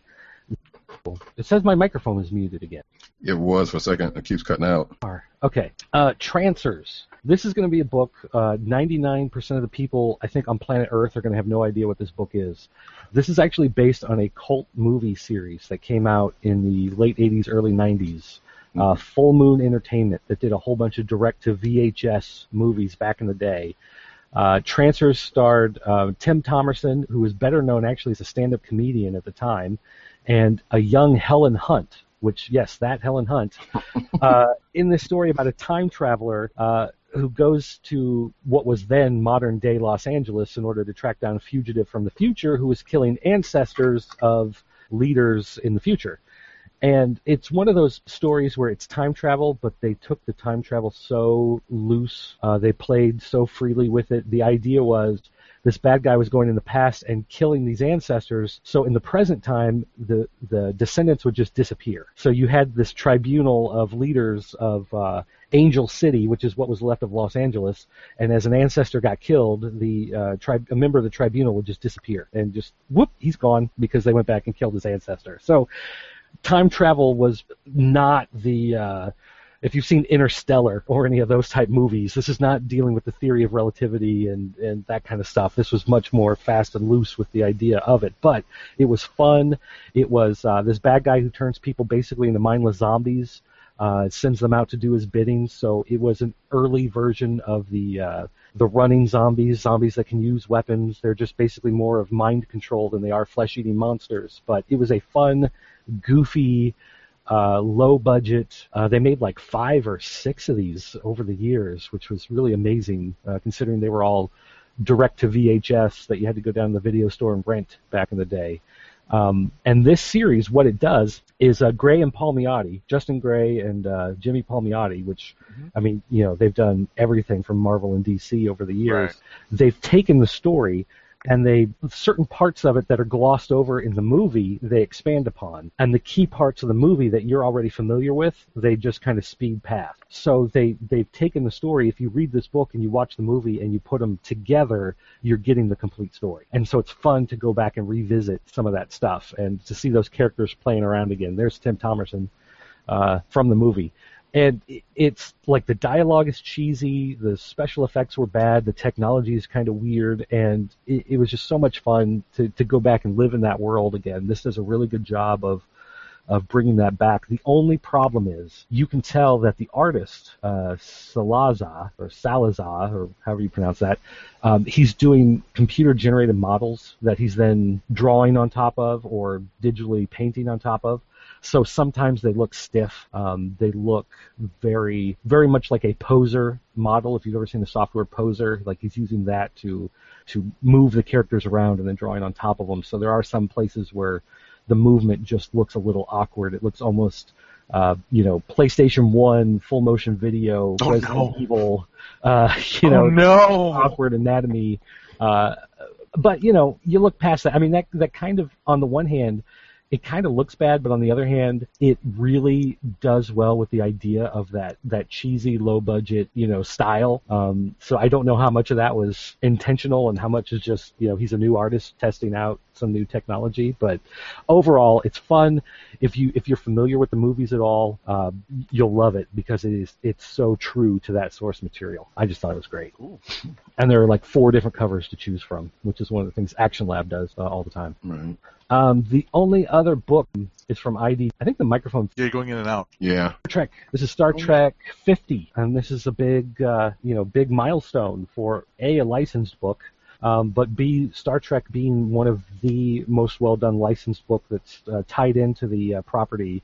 It says my microphone is muted again. It was for a second. It keeps cutting out. Okay. Uh, Trancers. This is going to be a book. Uh, ninety-nine percent of the people, I think, on planet Earth are going to have no idea what this book is. This is actually based on a cult movie series that came out in the late eighties, early nineties. Uh, Full Moon Entertainment that did a whole bunch of direct-to-V H S movies back in the day. Uh, Trancers starred uh, Tim Thomerson, who was better known actually as a stand-up comedian at the time, and a young Helen Hunt, which, yes, that Helen Hunt, uh, in this story about a time traveler uh, who goes to what was then modern-day Los Angeles in order to track down a fugitive from the future who was killing ancestors of leaders in the future. And it's one of those stories where it's time travel, but they took the time travel so loose. Uh, they played so freely with it. The idea was this bad guy was going in the past and killing these ancestors. So in the present time, the the descendants would just disappear. So you had this tribunal of leaders of uh, Angel City, which is what was left of Los Angeles, and as an ancestor got killed, the uh, tri- a member of the tribunal would just disappear and just whoop, he's gone because they went back and killed his ancestor. So time travel was not the uh, if you've seen Interstellar or any of those type movies, this is not dealing with the theory of relativity and, and that kind of stuff. This was much more fast and loose with the idea of it. But it was fun. It was uh, this bad guy who turns people basically into mindless zombies, uh, sends them out to do his bidding. So it was an early version of the uh, the running zombies, zombies that can use weapons. They're just basically more of mind control than they are flesh-eating monsters. But it was a fun, goofy, Uh, low budget. Uh, they made like five or six of these over the years, which was really amazing, uh, considering they were all direct to V H S that you had to go down to the video store and rent back in the day. Um, and this series, what it does is uh, Gray and Palmiotti, Justin Gray and uh, Jimmy Palmiotti, which, mm-hmm. I mean, you know, they've done everything from Marvel and D C over the years. Right. They've taken the story and they certain parts of it that are glossed over in the movie, they expand upon. And the key parts of the movie that you're already familiar with, they just kind of speed past. So they, they've taken the story. If you read this book and you watch the movie and you put them together, you're getting the complete story. And so it's fun to go back and revisit some of that stuff and to see those characters playing around again. There's Tim Thomerson uh, from the movie. And it's like the dialogue is cheesy, the special effects were bad, the technology is kind of weird, and it, it was just so much fun to, to go back and live in that world again. This does a really good job of of bringing that back. The only problem is you can tell that the artist, uh, Salazar, or Salazar, or however you pronounce that, um, he's doing computer-generated models that he's then drawing on top of or digitally painting on top of. So sometimes they look stiff. Um, they look very, very much like a poser model. If you've ever seen the software Poser, like he's using that to to move the characters around and then drawing on top of them. So there are some places where the movement just looks a little awkward. It looks almost, uh, you know, PlayStation one full motion video, oh, Resident no. Evil, uh, you know, oh, no. awkward anatomy. Uh, but you know, you look past that. I mean, that that kind of, on the one hand, it kind of looks bad, but on the other hand, it really does well with the idea of that, that cheesy, low-budget, you know, style. Um, so I don't know how much of that was intentional and how much is just, you know, he's a new artist testing out some new technology. But overall, it's fun. If you if you're familiar with the movies at all, uh, you'll love it because it is it's so true to that source material. I just thought it was great. Ooh. And there are like four different covers to choose from, which is one of the things Action Lab does uh, all the time. Right. Um, the only other book is from I D. I think the microphone. Yeah, you're going in and out. Yeah. Star Trek. This is Star Trek fifty, and this is a big, uh, you know, big milestone for A, a licensed book, um, but B, Star Trek being one of the most well-done licensed book that's uh, tied into the uh, property.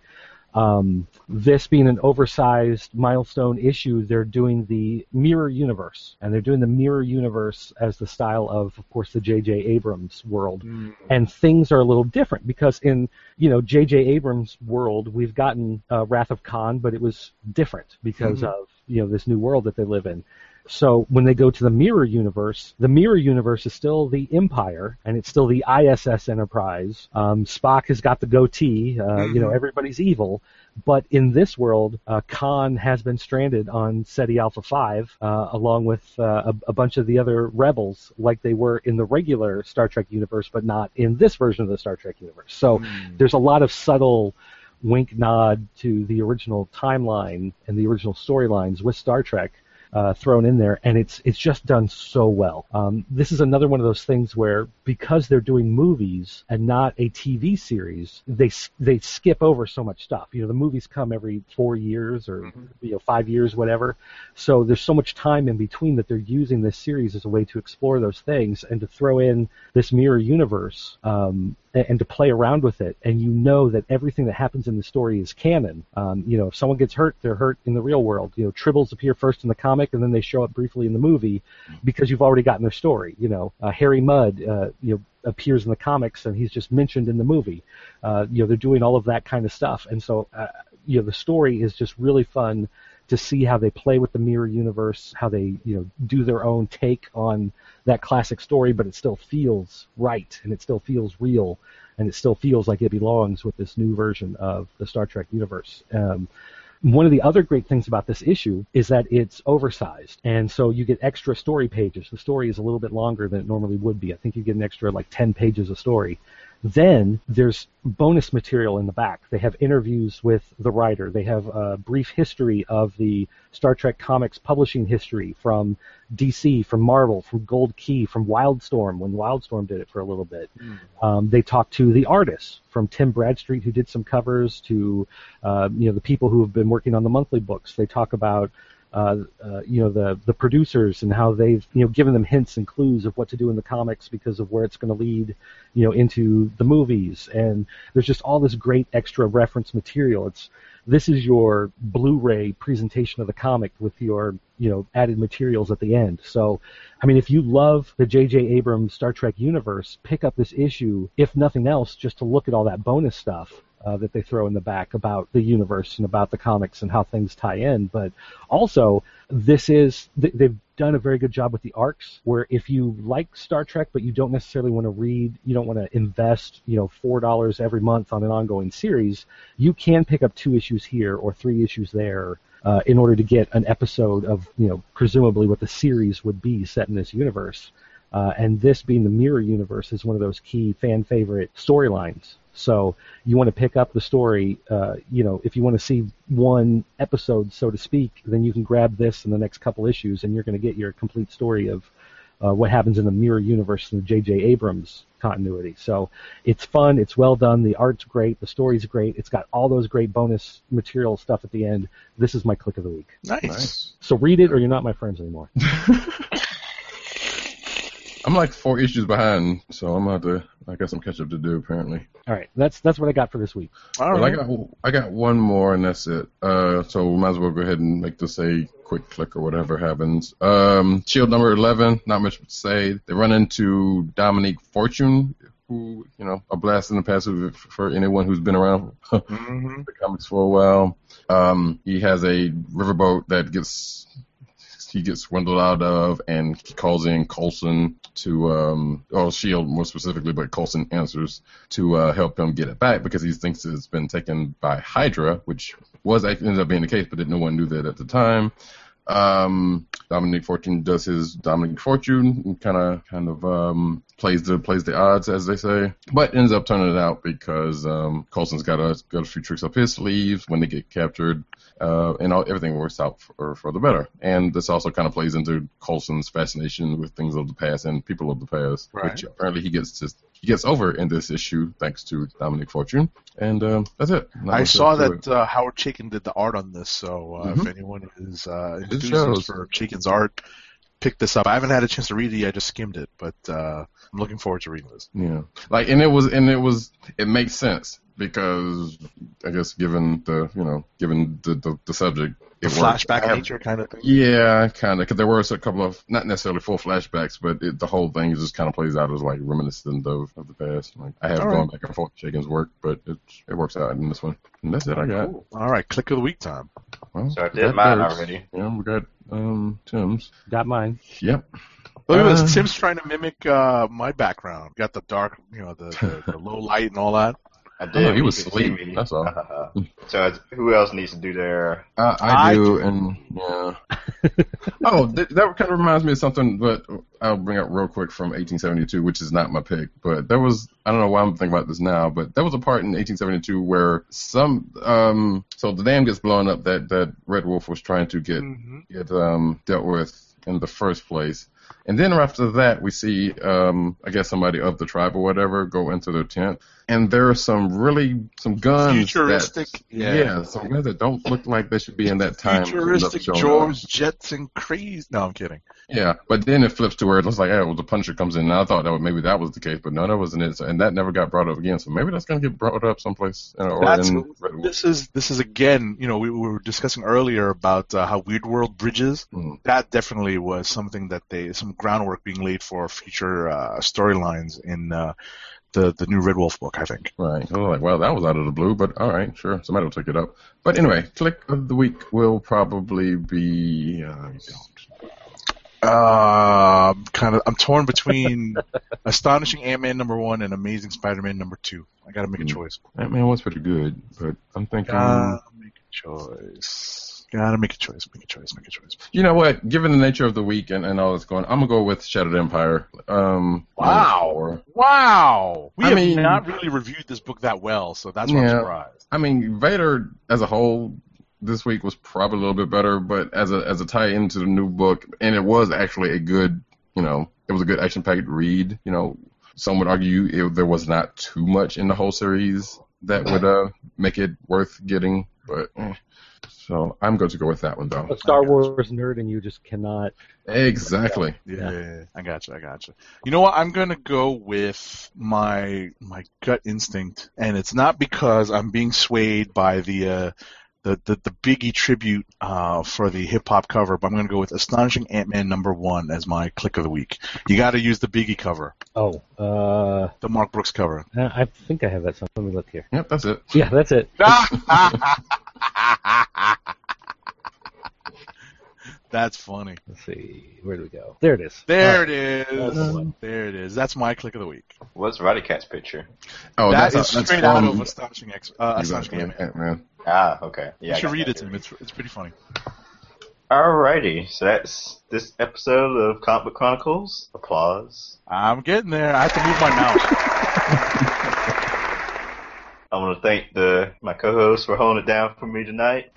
Um, this being an oversized milestone issue, they're doing the Mirror Universe, and they're doing the Mirror Universe as the style of, of course, the J J Abrams world. Mm. And things are a little different because in, you know, J J Abrams' world, we've gotten uh, Wrath of Khan, but it was different because mm-hmm. of, you know, this new world that they live in. So when they go to the Mirror Universe, the Mirror Universe is still the Empire, and it's still the I S S Enterprise. Um, Spock has got the goatee. Uh, mm-hmm. You know, everybody's evil. But in this world, uh, Khan has been stranded on SETI Alpha five, uh, along with uh, a, a bunch of the other rebels, like they were in the regular Star Trek universe, but not in this version of the Star Trek universe. So mm. there's a lot of subtle wink nod to the original timeline and the original storylines with Star Trek Uh, thrown in there, and it's it's just done so well. Um, this is another one of those things where, because they're doing movies and not a T V series, they they skip over so much stuff. You know, the movies come every four years or mm-hmm. you know five years, whatever. So there's so much time in between that they're using this series as a way to explore those things and to throw in this mirror universe. Um, and to play around with it, and you know that everything that happens in the story is canon. Um, you know, if someone gets hurt, they're hurt in the real world. You know, Tribbles appear first in the comic, and then they show up briefly in the movie because you've already gotten their story. You know, uh, Harry Mudd, uh, you know, appears in the comics, and he's just mentioned in the movie. Uh, you know, they're doing all of that kind of stuff, and so, uh, you know, the story is just really fun to see how they play with the mirror universe, how they, you know, do their own take on that classic story, but it still feels right, and it still feels real, and it still feels like it belongs with this new version of the Star Trek universe. Um, One of the other great things about this issue is that it's oversized, and so you get extra story pages. The story is a little bit longer than it normally would be. I think you get an extra, like, ten pages of story. Then there's bonus material in the back. They have interviews with the writer. They have a brief history of the Star Trek comics publishing history from D C, from Marvel, from Gold Key, from Wildstorm, when Wildstorm did it for a little bit. Mm. Um, they talk to the artists, from Tim Bradstreet, who did some covers, to uh, you know, the people who have been working on the monthly books. They talk about Uh, uh, you know, the the producers and how they've, you know, given them hints and clues of what to do in the comics because of where it's going to lead, you know, into the movies. And there's just all this great extra reference material. It's this is your Blu-ray presentation of the comic with your, you know, added materials at the end. So, I mean, if you love the J J Abrams Star Trek universe, pick up this issue, if nothing else, just to look at all that bonus stuff Uh, that they throw in the back about the universe and about the comics and how things tie in. But also, this is, they've done a very good job with the arcs, where if you like Star Trek but you don't necessarily want to read, you don't want to invest, you know, four dollars every month on an ongoing series, you can pick up two issues here or three issues there uh, in order to get an episode of, you know, presumably what the series would be set in this universe. Uh, and this being the Mirror Universe is one of those key fan favorite storylines. So you want to pick up the story, uh, you know, if you want to see one episode, so to speak, then you can grab this in the next couple issues, and you're going to get your complete story of uh, what happens in the Mirror Universe in the J J Abrams continuity. So it's fun, it's well done, the art's great, the story's great, it's got all those great bonus material stuff at the end. This is my click of the week. Nice. nice. So read it, or you're not my friends anymore. I'm like four issues behind, so I'm going to have to, I got some catch up to do, apparently. All right, that's that's what I got for this week. All right. Well, I got I got one more, and that's it. Uh, so we might as well go ahead and make this a quick click or whatever happens. Um, Shield number eleven, not much to say. They run into Dominique Fortune, who, you know, a blast in the past for anyone who's been around mm-hmm. the comics for a while. Um, he has a riverboat that gets... he gets swindled out of, and he calls in Coulson to, um, or Shield more specifically, but Coulson answers to uh, help him get it back because he thinks it's been taken by Hydra, which was ended up being the case, but no one knew that at the time. Um, Dominique Fortune does his Dominique Fortune, kind of, kind of um, plays the plays the odds, as they say, but ends up turning it out because um, Coulson's got a got a few tricks up his sleeves when they get captured, uh, and all, everything works out for, for the better. And this also kind of plays into Coulson's fascination with things of the past and people of the past, right. which apparently he gets to. He gets over in this issue thanks to Dominique Fortune, and um, that's it. Not I saw that uh, Howard Chaykin did the art on this, so uh, mm-hmm. if anyone is uh, enthusiastic for Chaykin's art, pick this up. I haven't had a chance to read it yet; I just skimmed it, but uh, I'm looking forward to reading this. Yeah, like, and it was, and it was, it makes sense because I guess given the, you know, given the the, the subject. The flashback have, nature kind of thing? Yeah, kind of, because there were a couple of, not necessarily full flashbacks, but it, the whole thing just kind of plays out as, like, reminiscent of, of the past. Like, I have All gone right. back and forth with Chaykin's work, but it it works out in this one. And that's it I got. Cool. All right, click of the week time. Well, so I did mine works. already. Yeah, we got um, Tim's. Got mine. Yep. Look at this. Tim's trying to mimic uh, my background. Got the dark, you know, the, the, the low light and all that. I did. Oh, he was asleep. That's all. So who else needs to do their? Uh, I, I do, and yeah. oh, th- that kind of reminds me of something, but I'll bring up real quick from eighteen seventy-two, which is not my pick. But there was, I don't know why I'm thinking about this now, but there was a part in eighteen seventy-two where some, um, so the dam gets blown up that that Red Wolf was trying to get mm-hmm. get um dealt with in the first place. And then after that, we see, um, I guess somebody of the tribe or whatever go into their tent, and there are some really some guns futuristic, that, yeah. yeah, some guns that don't look like they should be in that time. Futuristic George Jetson crazy. No, I'm kidding. Yeah, but then it flips to where it looks like, oh, well, the Punisher comes in, and I thought that would, maybe that was the case, but no, that wasn't it. So, and that never got brought up again. So maybe that's going to get brought up someplace. You know, or that's, in Red Wolf. This is this is again, you know, we, we were discussing earlier about uh, how Weird World bridges. Mm. That definitely was something that they some groundwork being laid for future uh, storylines in uh, the the new Red Wolf book, I think. Right. I was like, well, that was out of the blue, but all right, sure, somebody will take it up. But anyway, click of the week will probably be. Uh, Uh, kind of. I'm torn between Astonishing Ant-Man number one and Amazing Spider-Man number two. I got to make a choice. Ant-Man was pretty good, but I'm thinking. Gotta make a choice. Gotta make a choice. Make a choice. Make a choice. You know what? Given the nature of the week and, and all that's going, I'm gonna go with Shattered Empire. Um, wow. Wow. We I have mean, not really reviewed this book that well, so that's why yeah, I'm surprised. I mean, Vader as a whole this week was probably a little bit better, but as a as a tie into the new book, and it was actually a good, you know, it was a good action-packed read. You know, some would argue it, there was not too much in the whole series that would uh, make it worth getting, but eh. So I'm going to go with that one, though. A Star Wars nerd and you just cannot... Exactly. Yeah, yeah, I got you, I got you. You know what? I'm going to go with my my gut instinct, and it's not because I'm being swayed by the... Uh, The, the the Biggie tribute uh, for the hip hop cover, but I'm going to go with Astonishing Ant-Man number one as my click of the week. You got to use the Biggie cover. Oh, uh, the Mark Brooks cover. I think I have that. So let me look here. Yep, that's it. Yeah, that's it. That's funny. Let's see. Where do we go? There it is. There uh, it is. Uh, there it is. That's my click of the week. What's Roddy Cat's picture? Oh, that that's is a, that's straight from, out of Astonishing X. Uh, Astonishing Ant-Man. Ant-Man. Ah, okay. Yeah, you should read it to him. It's it's pretty funny. Alrighty, so that's this episode of Comic Book Chronicles. Applause. I'm getting there. I have to move my mouse. I want to thank the my co-hosts for holding it down for me tonight.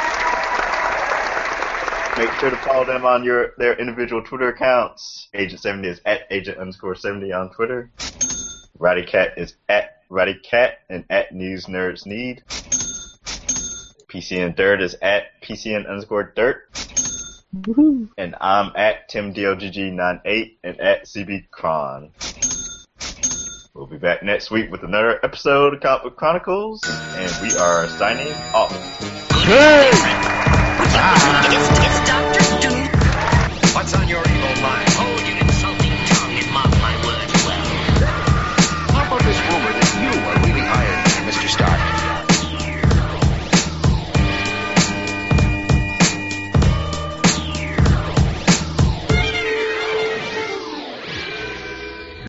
Make sure to follow them on your their individual Twitter accounts. Agent seventy is at agent underscore seventy on Twitter. Roddy Cat is at Roddy Cat and at News Nerds Need. P C N Dirt is at P C N underscore Dirt. Woohoo. And I'm at Tim D O G G ninety-eight and at C B Cron. We'll be back next week with another episode of Comic Book Chronicles, and we are signing off. Hey! It's, it's Doctor Doom. What's on your